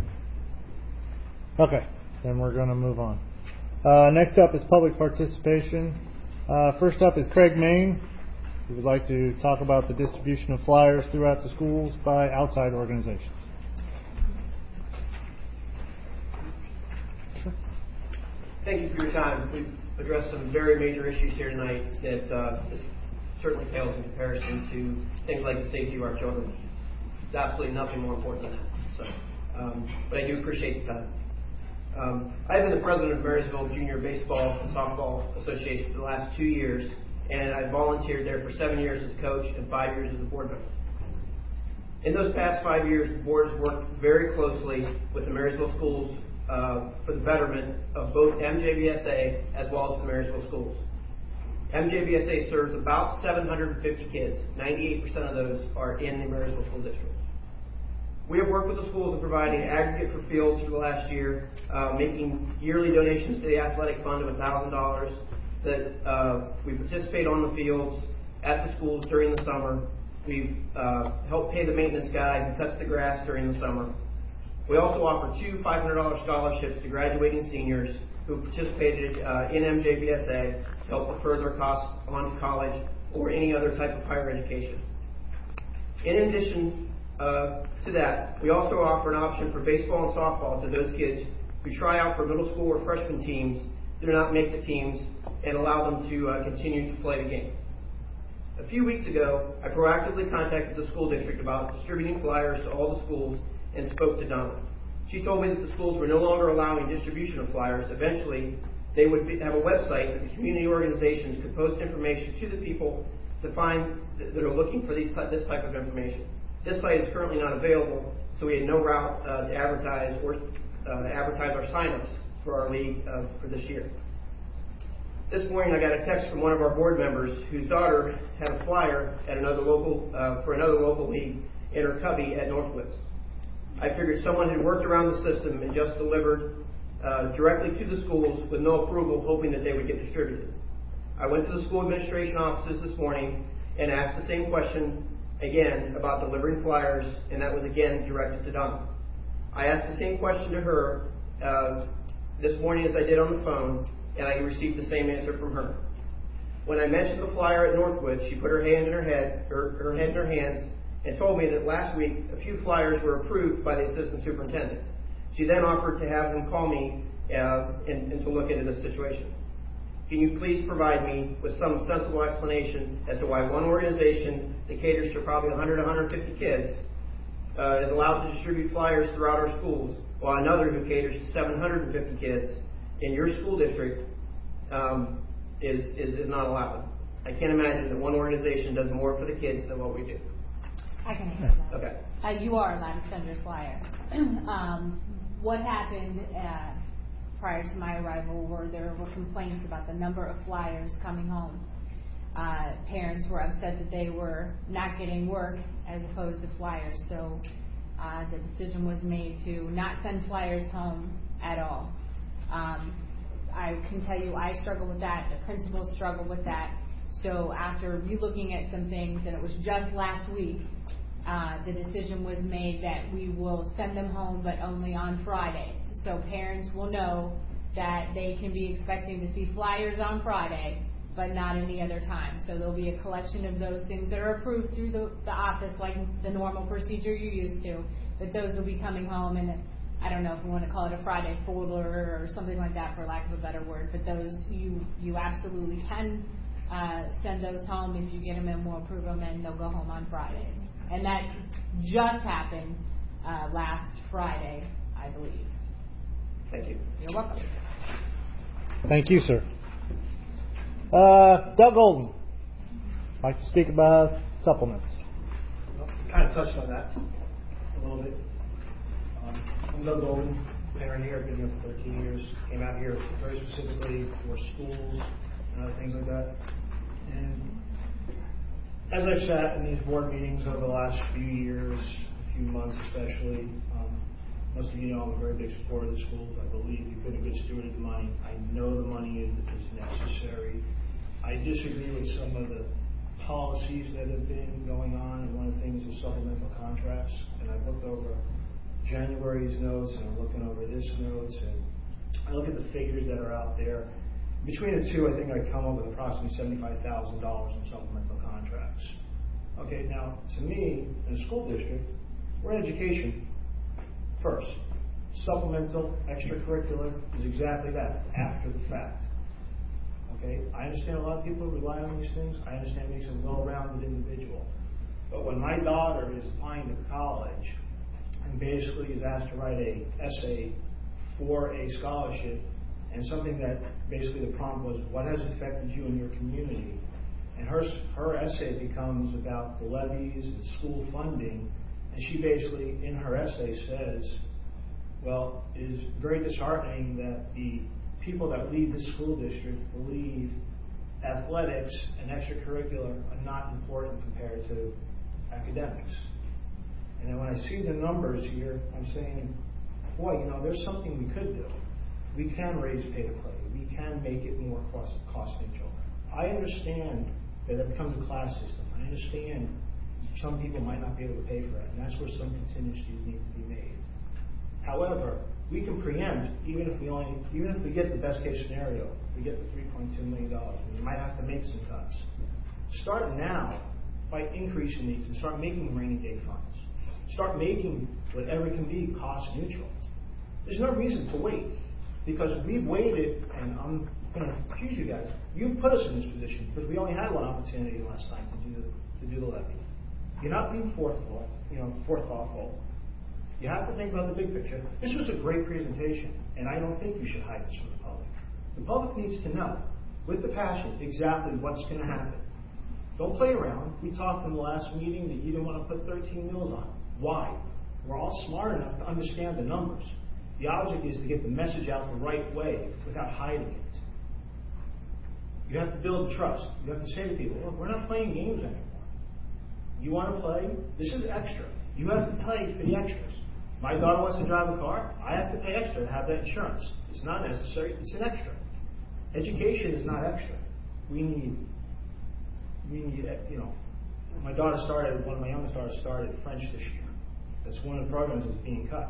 Okay. Then we're going to move on. Uh, next up is public participation. Uh, first up is Craig Main, who would like to talk about the distribution of flyers throughout the schools by outside organizations. Thank you for your time. We've addressed some very major issues here tonight that uh, this certainly pales in comparison to things like the safety of our children. There's absolutely nothing more important than that. So, um, but I do appreciate the time. Um, I've been the president of Marysville Junior Baseball and Softball Association for the last two years, and I volunteered there for seven years as a coach and five years as a board member. In those past five years, the board has worked very closely with the Marysville schools uh, for the betterment of both M J B S A as well as the Marysville schools. M J B S A serves about seven hundred fifty kids. ninety-eight percent of those are in the Marysville School District. We have worked with the schools in providing aggregate for fields for the last year, uh, making yearly donations to the athletic fund of one thousand dollars, that uh, we participate on the fields at the schools during the summer. We've uh, helped pay the maintenance guy who cuts the grass during the summer. We also offer two five hundred dollars scholarships to graduating seniors who participated uh, in M J B S A to help defer their costs on to college or any other type of higher education. In addition uh, to that, we also offer an option for baseball and softball to those kids who try out for middle school or freshman teams, do not make the teams, and allow them to uh, continue to play the game. A few weeks ago, I proactively contacted the school district about distributing flyers to all the schools and spoke to Donna. She told me that the schools were no longer allowing distribution of flyers. Eventually, they would be, have a website that the community organizations could post information to the people to find th- that are looking for these, this type of information. This site is currently not available, so we had no route uh, to advertise or uh, to advertise our signups for our league uh, for this year. This morning, I got a text from one of our board members whose daughter had a flyer at another local uh, for another local league in her cubby at Northwoods. I figured someone had worked around the system and just delivered uh, directly to the schools with no approval, hoping that they would get distributed. I went to the school administration offices this morning and asked the same question again about delivering flyers, and that was again directed to Donna. I asked the same question to her uh, this morning as I did on the phone, and I received the same answer from her. When I mentioned the flyer at Northwood, she put her hand in her head, her, her head in her hands, and told me that last week a few flyers were approved by the assistant superintendent. She then offered to have them call me uh, and, and to look into this situation. Can you please provide me with some sensible explanation as to why one organization that caters to probably one hundred, one hundred fifty kids uh, is allowed to distribute flyers throughout our schools, while another who caters to seven hundred fifty kids in your school district um, is, is, is not allowed? I can't imagine that one organization does more for the kids than what we do. I can answer that. Okay. Uh, you are allowed to send your flyer. um, what happened uh, prior to my arrival were there were complaints about the number of flyers coming home. Uh, parents were upset that they were not getting work as opposed to flyers. So uh, the decision was made to not send flyers home at all. Um, I can tell you I struggle with that. The principals struggle with that. So after relooking at some things, and it was just last week, Uh, the decision was made that we will send them home, but only on Fridays. So parents will know that they can be expecting to see flyers on Friday, but not any other time. So there'll be a collection of those things that are approved through the, the office, like the normal procedure you're used to, but those will be coming home, and I don't know if we want to call it a Friday folder or something like that, for lack of a better word, but those you, you absolutely can uh, send those home. If you get them in, we'll approve them, and they'll go home on Fridays. And that just happened uh, last Friday, I believe. Thank you. You're welcome. Thank you, sir. Uh, Doug Golden, like to speak about supplements. Well, kind of touched on that a little bit. Um, I'm Doug Golden, parent here. I've been here for thirteen years. Came out here very specifically for schools and other things like that. And as I've sat in these board meetings over the last few years, a few months especially, um, most of you know I'm a very big supporter of the schools. I believe you've been a good steward of the money. I know the money is, is necessary. I disagree with some of the policies that have been going on, and one of the things is supplemental contracts. And I've looked over January's notes, and I'm looking over this notes, and I look at the figures that are out there. Between the two, I think I come up with approximately seventy-five thousand dollars in supplemental contracts. Okay, now, to me, in a school district, we're in education first. Supplemental, extracurricular is exactly that, after the fact. Okay, I understand a lot of people rely on these things. I understand it makes a well-rounded individual. But when my daughter is applying to college and basically is asked to write a essay for a scholarship, and something that basically the prompt was, what has affected you in your community? And her her essay becomes about the levies and school funding, and she basically, in her essay, says, well, it is very disheartening that the people that lead the school district believe athletics and extracurricular are not important compared to academics. And then when I see the numbers here, I'm saying, boy, you know, there's something we could do. We can raise pay to play. We can make it more cost, cost neutral. I understand that it becomes a class system. I understand some people might not be able to pay for it, and that's where some contingencies need to be made. However, we can preempt, even if we only, even if we get the best case scenario, we get the three point two million dollars. We might have to make some cuts. Start now by increasing these and start making rainy day funds. Start making whatever can be cost neutral. There's no reason to wait, because we've waited, and I'm going to accuse you guys. You've put us in this position because we only had one opportunity last night to do the, to do the levy. You're not being forethought, you know, forethoughtful. You have to think about the big picture. This was a great presentation, and I don't think you should hide this from the public. The public needs to know, with the passion, exactly what's going to happen. Don't play around. We talked in the last meeting that you didn't want to put thirteen mills on. Why? We're all smart enough to understand the numbers. The object is to get the message out the right way without hiding it. You have to build trust. You have to say to people, look, we're not playing games anymore. You want to play? This is extra. You have to pay for the extras. My daughter wants to drive a car. I have to pay extra to have that insurance. It's not necessary. It's an extra. Education is not extra. We need, we need, you know, my daughter started, one of my youngest daughters started French this year. That's one of the programs that's being cut.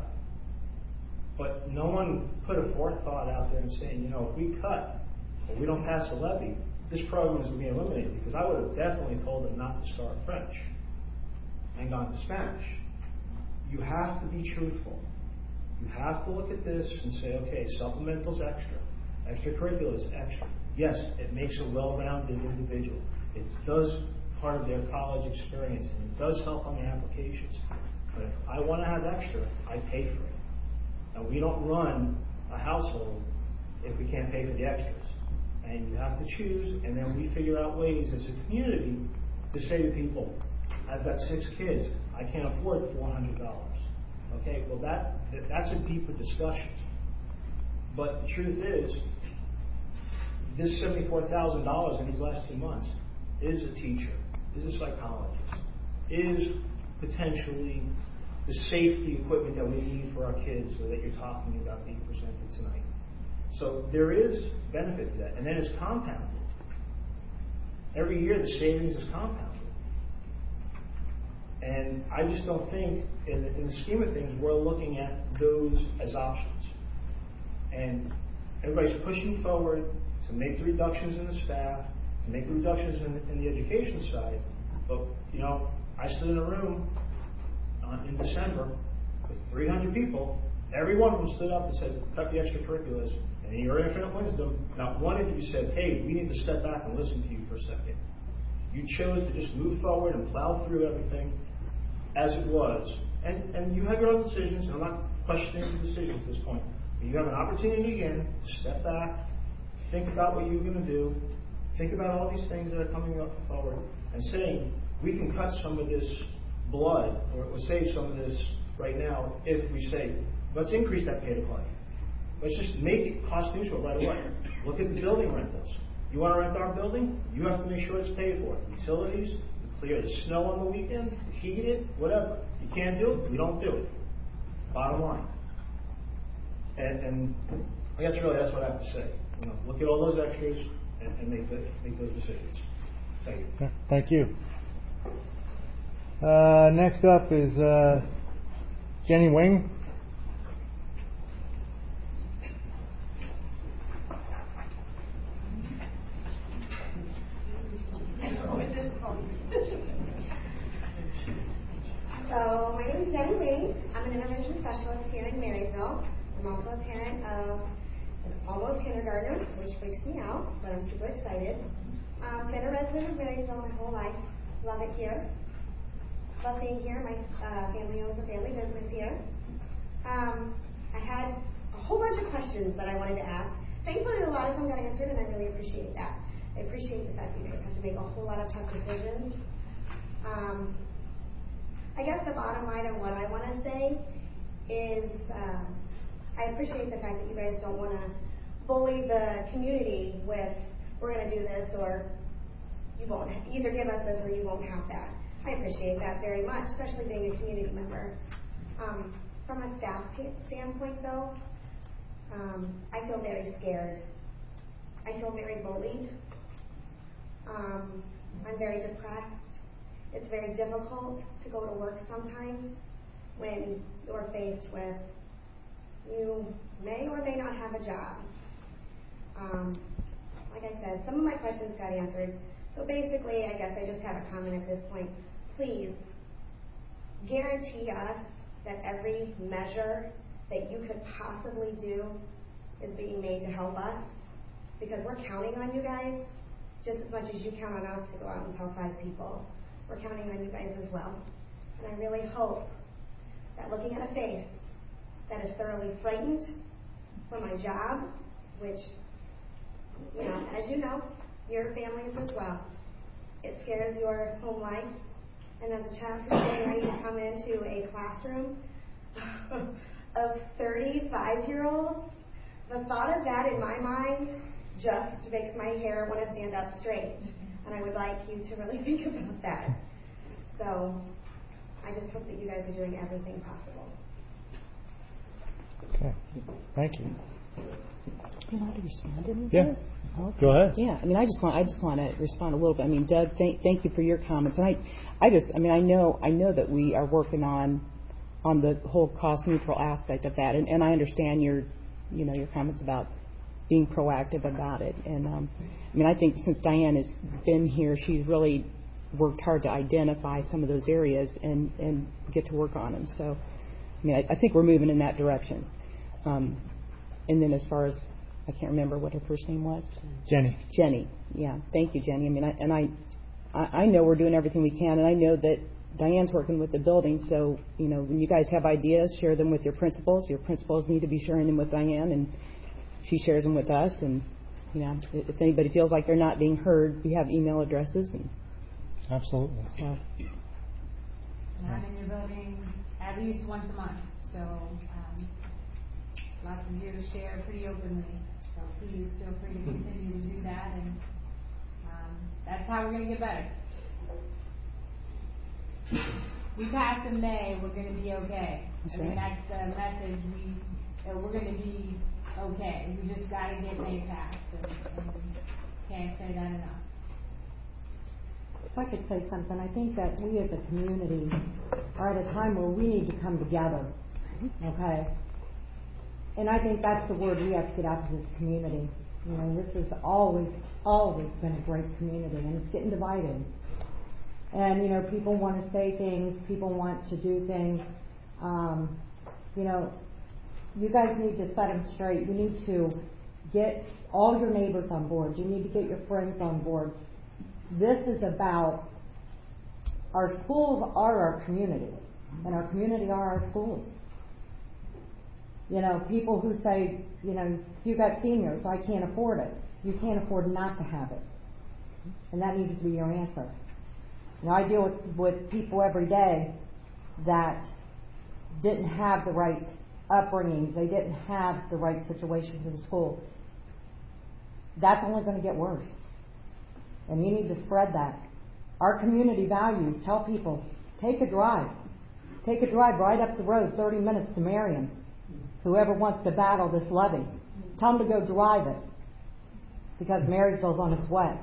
But no one put a forethought out there and saying, you know, if we cut or we don't pass a levy, this program is going to be eliminated, because I would have definitely told them not to start French and gone to Spanish. You have to be truthful. You have to look at this and say, okay, supplemental's extra. Extracurricular is extra. Yes, it makes a well-rounded individual. It does part of their college experience, and it does help on their applications. But if I want to have extra, I pay for it. And we don't run a household if we can't pay for the extras. And you have to choose, and then we figure out ways as a community to say to people, I've got six kids, I can't afford four hundred dollars. Okay, well that that's a deeper discussion. But the truth is, this seventy-four thousand dollars in these last two months is a teacher, is a psychologist, is potentially the safety equipment that we need for our kids, so that you're talking about being presented tonight. So there is benefit to that. And then it's compounded. Every year the savings is compounded. And I just don't think, in the, in the scheme of things, we're looking at those as options. And everybody's pushing forward to make the reductions in the staff, to make the reductions in, in the education side. But, you know, I stood in a room uh, in December with three hundred people. Every one of them stood up and said, cut the extracurriculars And in your infinite wisdom, not one of you said, hey, we need to step back and listen to you for a second. You chose to just move forward and plow through everything as it was. And, and you have your own decisions, and I'm not questioning the decision at this point. But you have an opportunity again to step back, think about what you're going to do, think about all these things that are coming up forward, and saying, we can cut some of this blood, or it will save some of this right now if we say, let's increase that pay to play. Let's just make it cost neutral right away. Look at the building rentals. You want to rent our building? You have to make sure it's paid for. Utilities, clear the snow on the weekend, heat it, whatever. You can't do it, we don't do it. Bottom line. And, and I guess really that's what I have to say. You know, look at all those extras and, and make, the, make those decisions. Thank you. Thank you. Uh, next up is uh, Jenny Wing. So my name is Jenny Wing. I'm an intervention specialist here in Marysville. I'm also a parent of an almost kindergartner, which freaks me out, but I'm super excited. Um, been a resident of Marysville my whole life. Love it here. Love being here. My uh, family owns a family business here. Um, I had a whole bunch of questions that I wanted to ask. Thankfully, a lot of them got answered, and I really appreciate that. I appreciate the fact that you guys have to make a whole lot of tough decisions. Um, I guess the bottom line of what I want to say is uh, I appreciate the fact that you guys don't want to bully the community with, we're going to do this, or you won't either give us this or you won't have that. I appreciate that very much, especially being a community member. Um, from a staff standpoint, though, um, I feel very scared. I feel very bullied. Um, I'm very depressed. It's very difficult to go to work sometimes when you're faced with you may or may not have a job. Um, like I said, some of my questions got answered. So basically, I guess I just have a comment at this point. Please guarantee us that every measure that you could possibly do is being made to help us, because we're counting on you guys just as much as you count on us to go out and tell five people. We're counting on you guys as well. And I really hope that looking at a face that is thoroughly frightened for my job, which, you know, as you know, your families as well, it scares your home life. And as a child who's getting ready to come into a classroom of thirty-five-year-olds, the thought of that in my mind just makes my hair want to stand up straight. And I would like you to really think about that. So I just hope that you guys are doing everything possible. Okay. Thank you. Can I respond to any Yeah. of this? Okay. Go ahead. Yeah. I mean, I just want I just want to respond a little bit. I mean, Doug, thank thank you for your comments. And I I just I mean I know I know that we are working on on the whole cost neutral aspect of that, and, and I understand your you know your comments about being proactive about it. And um, I mean, I think since Diane has been here, she's really worked hard to identify some of those areas and, and get to work on them. So, I mean, I, I think we're moving in that direction. Um, and then as far as, I can't remember what her first name was. Jenny. Jenny. Yeah. Thank you, Jenny. I mean, I, and I, I, I know we're doing everything we can, and I know that Diane's working with the building. So, you know, when you guys have ideas, share them with your principals. Your principals need to be sharing them with Diane, and she shares them with us. And, you know, if anybody feels like they're not being heard, we have email addresses. And absolutely. So. And I'm in your building at least once a month, so um, lots of you to share pretty openly. So please feel free to continue to do that, and um, that's how we're going to get better. We passed in May, we're going to be okay. That's I mean, right. that's the message. We uh, we're going to be okay. We just got to get May passed, and, and can't say that enough. If I could say something, I think that we as a community are at a time where we need to come together, okay? And I think that's the word we have to get out to this community. You know, this has always, always been a great community, and it's getting divided. And, you know, people want to say things, people want to do things. Um, you know, you guys need to set them straight. You need to get all your neighbors on board. You need to get your friends on board. This is about, our schools are our community, and our community are our schools. You know, people who say, you know, you got seniors, I can't afford it. You can't afford not to have it. And that needs to be your answer. You know, I deal with, with people every day that didn't have the right upbringings. They didn't have the right situations in school. That's only going to get worse. And you need to spread that. Our community values tell people, take a drive. Take a drive right up the road, thirty minutes to Marion. Whoever wants to battle this levy, tell them to go drive it, because Marysville's on its way.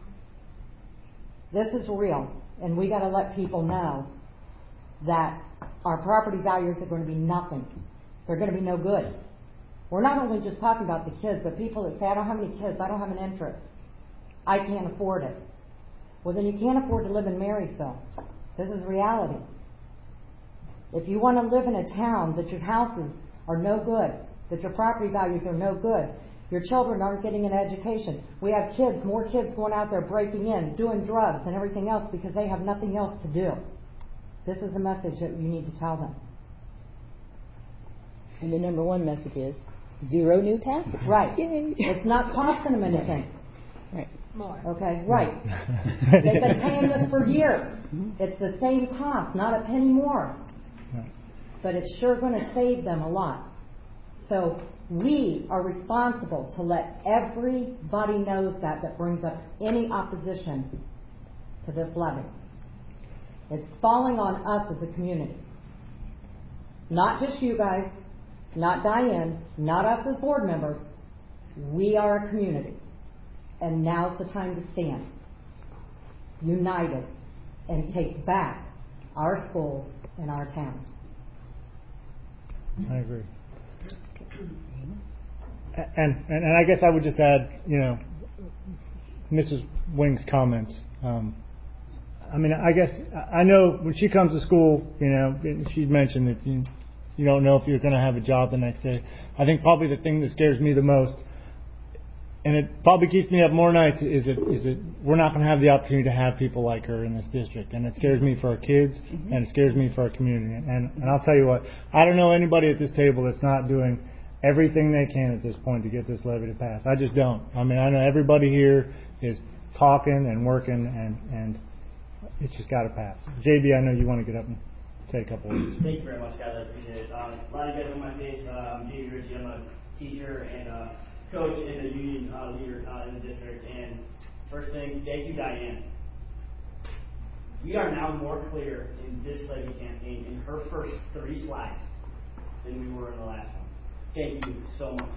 This is real, and we got to let people know that our property values are going to be nothing. They're going to be no good. We're not only just talking about the kids, but people that say, I don't have any kids, I don't have an interest, I can't afford it. Well, then you can't afford to live in Marysville. This is reality. If you want to live in a town that your houses are no good, that your property values are no good, your children aren't getting an education. We have kids, more kids going out there breaking in, doing drugs and everything else because they have nothing else to do. This is the message that you need to tell them. And the number one message is zero new taxes. Right. Yay. It's not costing them anything. Right. More. Okay, right. They've been paying this for years. It's the same cost, not a penny more. But it's sure going to save them a lot. So we are responsible to let everybody knows that that brings up any opposition to this levy. It's falling on us as a community. Not just you guys, not Diane, not us as board members. We are a community. And now's the time to stand united and take back our schools and our town. I agree. And, and and I guess I would just add, you know, Missus Wing's comments. Um, I mean, I guess I know when she comes to school, you know, she'd mentioned that you, you don't know if you're going to have a job the next day. I think probably the thing that scares me the most, and it probably keeps me up more nights, is it is it we're not going to have the opportunity to have people like her in this district, and it scares me for our kids, mm-hmm. and it scares me for our community. And and I'll tell you what, I don't know anybody at this table that's not doing everything they can at this point to get this levy to pass. I just don't. I mean, I know everybody here is talking and working, and and it's just got to pass. J B, I know you want to get up and say a couple words. Thank you very much, guys. I appreciate it. Um, a lot of you guys on my face. Uh, I'm J B Ritchie. I'm a teacher and uh, coach and a union uh, leader uh, in the district. And first thing, thank you, Diane. We are now more clear in this levy campaign in her first three slides than we were in the last one. Thank you so much.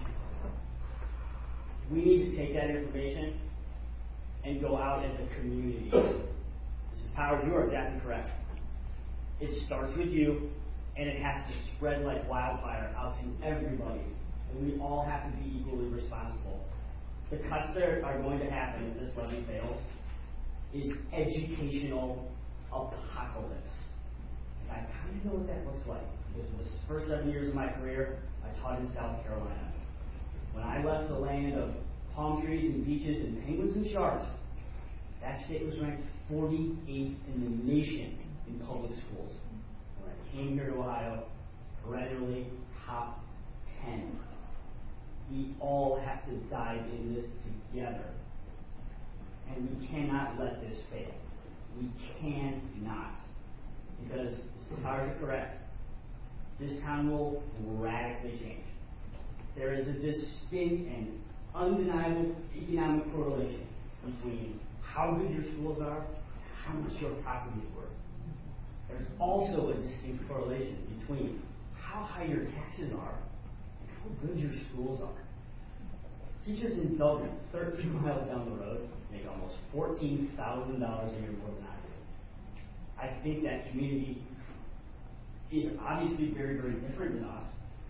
We need to take that information and go out as a community. Missus Powers, you are exactly correct. It starts with you, and it has to spread like wildfire out to everybody. And we all have to be equally responsible. The cuts that are going to happen if this levy fails is educational apocalypse. And I kind of know what that looks like. Because for the first seven years of my career, I taught in South Carolina. When I left the land of palm trees and beaches and penguins and sharks, that state was ranked forty-eighth in the nation in public schools. When I came here to Ohio, perennially top ten. We all have to dive in this together. And we cannot let this fail. We cannot. Because, Missus Powers, you're correct. This town will radically change. There is a distinct and undeniable economic correlation between how good your schools are and how much your property is worth. There's also a distinct correlation between how high your taxes are and how good your schools are. Teachers in Belgium, thirteen miles down the road, make almost fourteen thousand dollars a year more than I do. I think that community is obviously very, very different than us.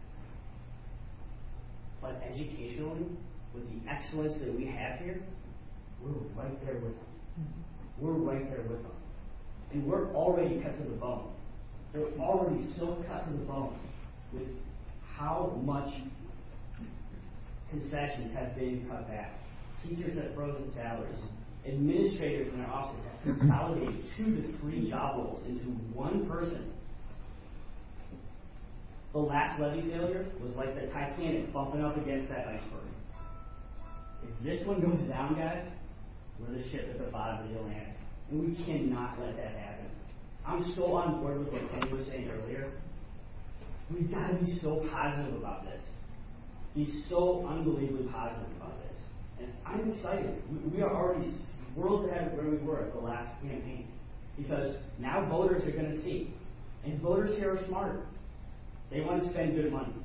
But educationally, with the excellence that we have here, we're right there with them. We're right there with them. And we're already cut to the bone. They're already so cut to the bone with how much concessions have been cut back. Teachers have frozen salaries. Administrators in their offices have consolidated two to three job roles into one person. The last levy failure was like the Titanic bumping up against that iceberg. If this one goes down, guys, we're the ship at the bottom of the Atlantic. And we cannot let that happen. I'm so on board with what Kenny was saying earlier. We've got to be so positive about this. Be so unbelievably positive about this. And I'm excited. We, we are already worlds ahead of where we were at the last campaign. Because now voters are going to see. And voters here are smart. They want to spend good money.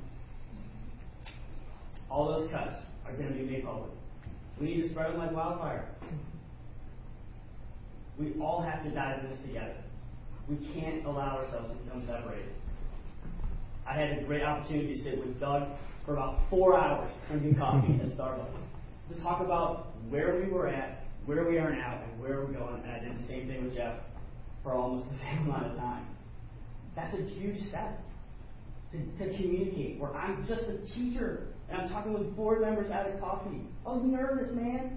All those cuts are going to be made public. We need to spread them like wildfire. We all have to dive in this together. We can't allow ourselves to become separated. I had a great opportunity to sit with Doug for about four hours drinking coffee at Starbucks to talk about where we were at, where we are now, and where we're going. And I did the same thing with Jeff for almost the same amount of time. That's a huge step to, to communicate. Where I'm just a teacher and I'm talking with board members at a coffee. I was nervous, man.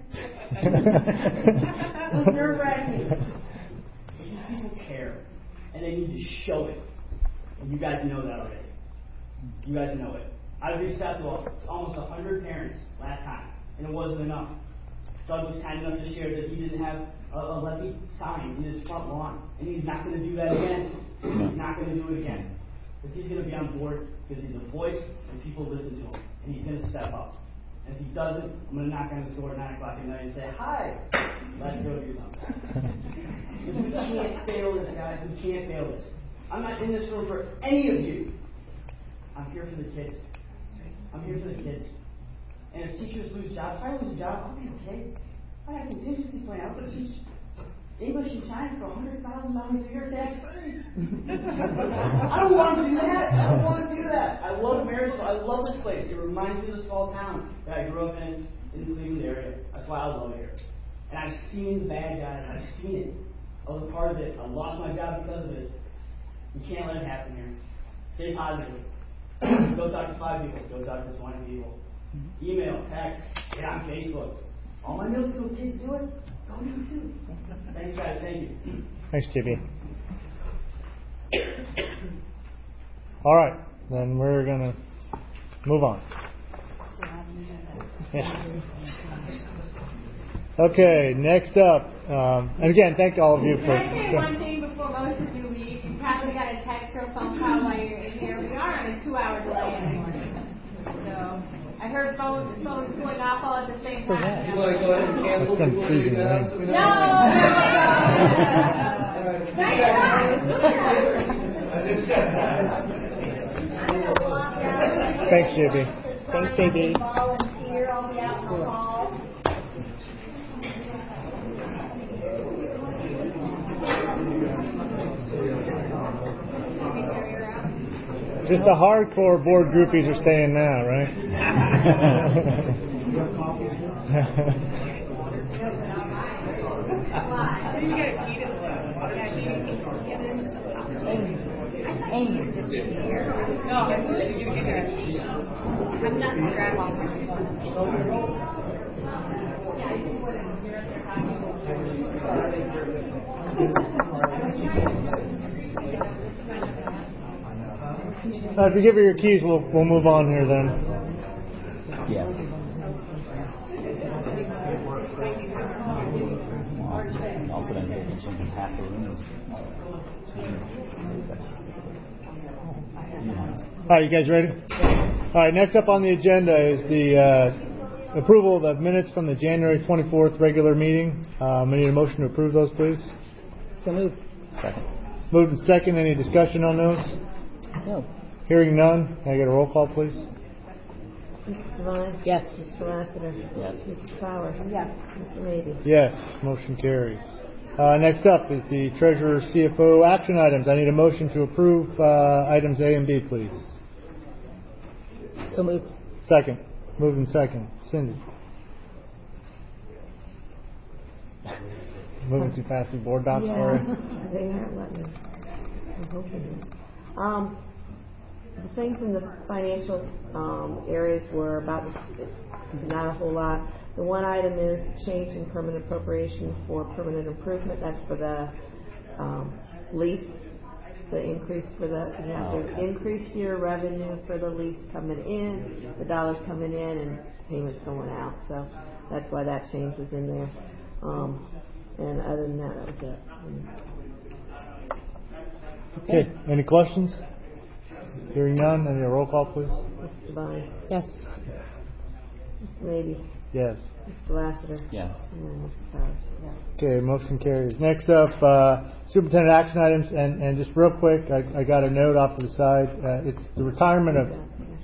It was nerve-wracking. These people care, and they need to show it. And you guys know that already. You guys know it. I reached out to almost one hundred parents last time, and it wasn't enough. Doug was kind enough to share that he didn't have a, a levy sign in his front lawn, and he's not going to do that again. He's not going to do it again. Because he's going to be on board, because he's a voice, and people listen to him, and he's going to step up. And if he doesn't, I'm going to knock on his door at nine o'clock at night and say, hi, let's go do something. Because we can't fail this, guys. We can't fail this. I'm not in this room for any of you. I'm here for the kids. I'm here for the kids. And if teachers lose jobs, if I lose a job, I'll be okay. I have a contingency plan. I'm going to teach English in China for one hundred thousand dollars a year tax free. I don't want to do that. I don't want to do that. I love Marysville. I love this place. It reminds me of the small town that I grew up in, in the Cleveland area. That's why I love it here. And I've seen the bad guys. I've seen it. I was a part of it. I lost my job because of it. We can't let it happen here. Stay positive. Go talk to five people. Go talk to twenty people. Email, text, get on Facebook. All my middle school kids do it. Go do it too. Thanks, guys. Thank you. Thanks, J B. All right, then we're going to move on. Yeah. Okay, next up, um, and again, thank all of you for. Can I say one thing before most of you leave? You probably got a text or a phone call while you're in here. We are on a two-hour delay anyway. So I heard phones, phones going off all at the same time. You want to go ahead and cancel It's been before freezing you get rain. out? So we No, don't- Thanks, J B. Thanks, J B. Volunteer, I'll be out in the hall. Just the hardcore board groupies are staying now, right? I'm not scratching. Uh, if you give her your keys, we'll we'll move on here then. Yes. Also, then they can change half the rooms. All right, you guys ready? All right, next up on the agenda is the uh, approval of the minutes from the January twenty-fourth regular meeting. Um, I need a motion to approve those, please. So moved. Second. Moved and second. Any discussion on those? No. Hearing none. Can I get a roll call, please? Missus Devine? Yes. Mister Lassiter? Yes. Missus Flowers? Yes. Mister Mabey? Yes. Motion carries. Uh, next up is the Treasurer C F O action items. I need a motion to approve uh, items A and B, please. So moved. Second. Moved and second. Cindy. Moving too fast through board docs, Yeah, sorry. they aren't letting us. I'm hoping. Um, the things in the financial um, areas were about not a whole lot. The one item is change in permanent appropriations for permanent improvement. That's for the um, lease, the increase for the, you have to increase your revenue for the lease coming in, the dollars coming in, and payments going out. So that's why that change was in there. Um, and other than that, that was it. Okay. Any questions? Hearing none, any roll call, please. Mister Devine? Yes. Mister Mabey? Yes. Mister Lassiter? Yes. And then Mister Powers? Yes. Okay, motion carries. Next up, uh, superintendent action items, and, and just real quick, I, I got a note off to the side. Uh, it's the retirement of.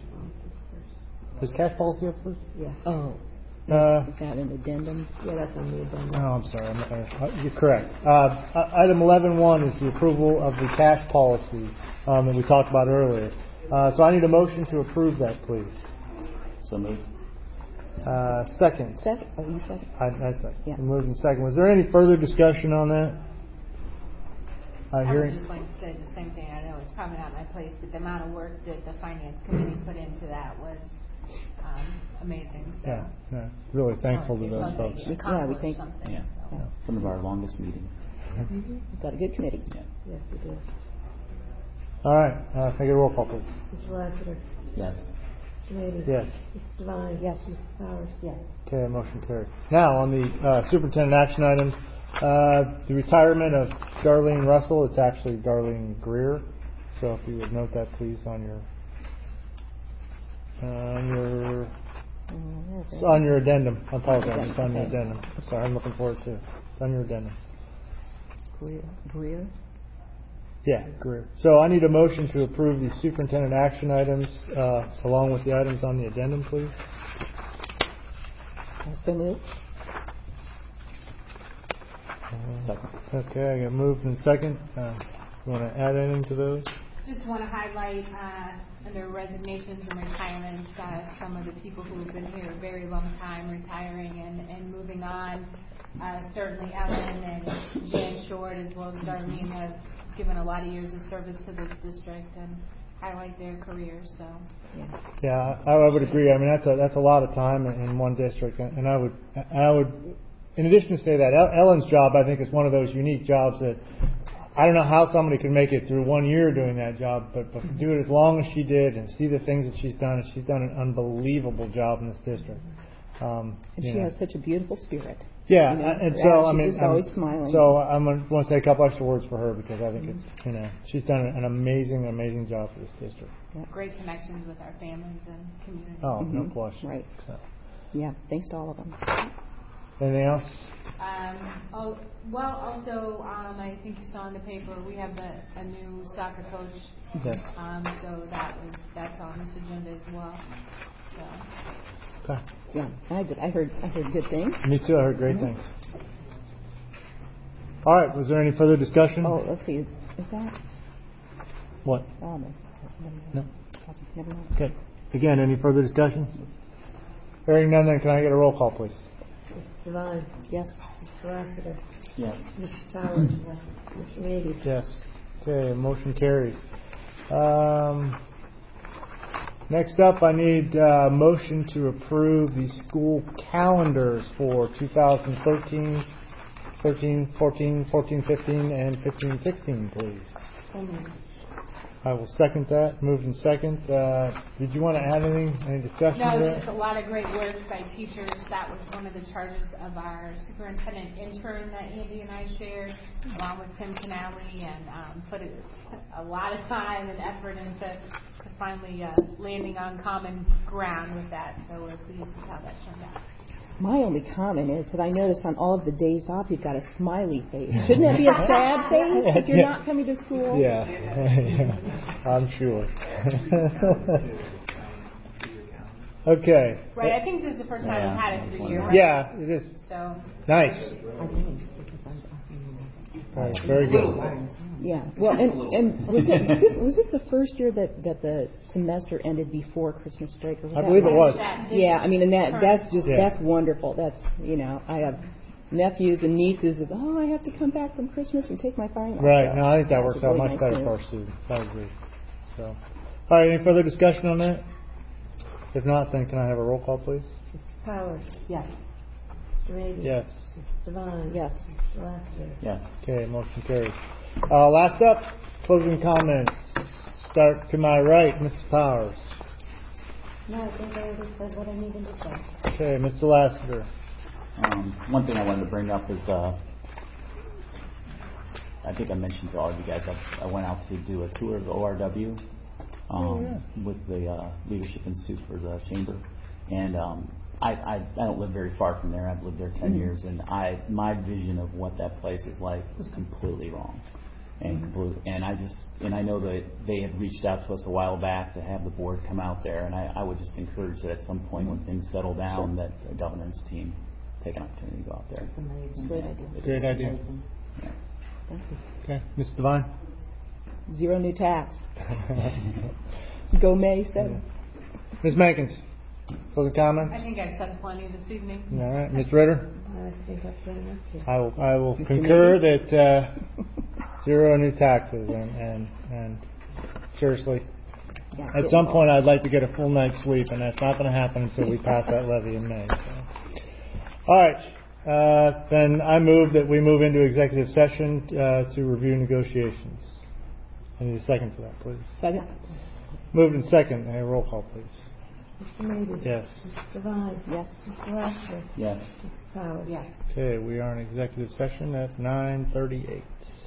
Is cash policy up first? Yeah. Oh. Uh, Is that an addendum? Yeah, that's on the addendum. Oh, I'm sorry. I'm, uh, you're correct. Uh, item eleven one is the approval of the cash policy um, that we talked about earlier. Uh, so I need a motion to approve that, please. So moved. Uh, second. Second. Oh, you second. I, I second. Yeah. So moved in second. Was there any further discussion on that? Uh, I hearing. would just like to say the same thing. I know it's probably not my place, but the amount of work that the finance committee put into that was um, amazing. So. Yeah, yeah. Really thankful to those Well, folks. they Yeah, we think. something, Yeah. so. yeah. Some of our longest meetings. Mm-hmm. We've got a good committee. Yeah. Yes, we do. All right. Uh, can I get a roll call, please? Mister Lassiter? Yes. Mister Mabey? Yes. Mister Devine? Yes. Mister Powers? Yes. Okay, motion carried. Now, on the uh, superintendent action items, uh, the retirement of Darlene Russell. It's actually Darlene Greer. So if you would note that, please, on your uh, on your it's on your addendum. I apologize. It's on your addendum. Sorry, I'm looking for it too. It's on your addendum. Greer. Greer. Yeah, Greer. So I need a motion to approve the superintendent action items uh, along with the items on the addendum, please. So moved. Second. Okay, I got moved in second. Uh, you want to add anything to those? Just want to highlight uh, under resignations and retirements uh, some of the people who have been here a very long time retiring and, and moving on. Uh, certainly Ellen and Jan Short as well as Darlene have given a lot of years of service to this district and highlight their careers. So yeah, Yeah, I, I would agree. I mean, that's a that's a lot of time in, in one district, and, and I would I would, in addition to say that Ellen's job, I think is one of those unique jobs that I don't know how somebody could make it through one year doing that job, but but to do it as long as she did and see the things that she's done, she's done an unbelievable job in this district. Um, and she know. has such a beautiful spirit. Yeah, you know, and so I she's mean, just always smiling. So I'm going to want to say a couple extra words for her because I think it's you know she's done an amazing, amazing job for this district. yeah. Great connections with our families and community. Oh, Mm-hmm. no question. Right. So. Yeah. Thanks to all of them. Anything else? Um, oh, well, also, um, I think you saw in the paper we have a, a new soccer coach. Yes. Um, so that was that's on this agenda as well. So. Okay. Yeah, I did. I heard. I heard good things. Me too. I heard great Mm-hmm. things. All right. Was there any further discussion? Oh, let's see. Is that? What? Oh, no. No. Never mind. Okay. Again, any further discussion? Hearing none, then can I get a roll call, please? Mister Devine? Yes. Mister Lassiter? Yes. Mister Powers? Yes. Mister Mabey? Yes. Okay. Motion carries. Um, next up, I need a motion to approve the school calendars for two thousand thirteen, thirteen, fourteen, fourteen, fifteen, and fifteen, sixteen, please. Mm-hmm. I will second that. Moved in second. Uh, did you want to add anything? Any discussion? No, to that? just a lot of great work by teachers. That was one of the charges of our superintendent intern that Andy and I shared, along with Tim Canale, and um, put a, a lot of time and effort into to finally uh, landing on common ground with that. So we're pleased with how that turned out. My only comment is that I noticed on all of the days off you've got a smiley face. Shouldn't that be a sad face if you're Yeah. not coming to school? Yeah, yeah. I'm sure. Okay. Right, I think this is the first time Yeah. we've had it three years. Right? Yeah, it is. So Nice. All right, very good. Yeah. Well, and, and was it this was this the first year that, that the semester ended before Christmas break? Or was I that believe it was. Yeah. I mean, and that that's just Yeah. that's wonderful. That's you know, I have nephews and nieces that oh, I have to come back from Christmas and take my final. Right. So No, I think that that's works a out really much nice better move. for our students. I agree. So, All right, any further discussion on that? If not, then can I have a roll call, please? Powers. Yes. Mister Maybe. Yes. Mister Devine. Yes. Mister Lassiter. Yes. Okay, motion carries. Uh, last up, closing comments. Start to my right, Missus Powers. No, I think I already said what I needed to say. Okay, Mister Lassiter. Um, one thing I wanted to bring up is, uh, I think I mentioned to all of you guys, I, I went out to do a tour of the O R W um, Oh, yeah. with the uh, Leadership Institute for the Chamber. And um, I, I, I don't live very far from there. I've lived there ten mm-hmm. years, and I my vision of what that place is like was completely wrong. And Mm-hmm. complete, and I just and I know that they had reached out to us a while back to have the board come out there, and I, I would just encourage that at some point when things settle down, that the governance team take an opportunity to go out there. That's amazing. Great idea. Great idea. Yeah. Thank you. Okay, Mister Devine. Zero new tax. Go May seventh. Miz Mankins, closing comments? I think I've said plenty this evening. All right, Miz Ritter? I think I've said enough too. I will, I will concur that uh, zero new taxes, and, and, and seriously, Yeah, at some point I'd like to get a full night's sleep, and that's not going to happen until we pass that levy in May. So. All right, uh, then I move that we move into executive session uh, to review negotiations. I need a second for that, please. Second. Moved and second. A roll call, please. Mister Maybe. Yes. Mister Devine. Yes. Mister Lassiter. Yes. Mister Powers. Yes. Okay, we are in executive session at nine thirty-eight.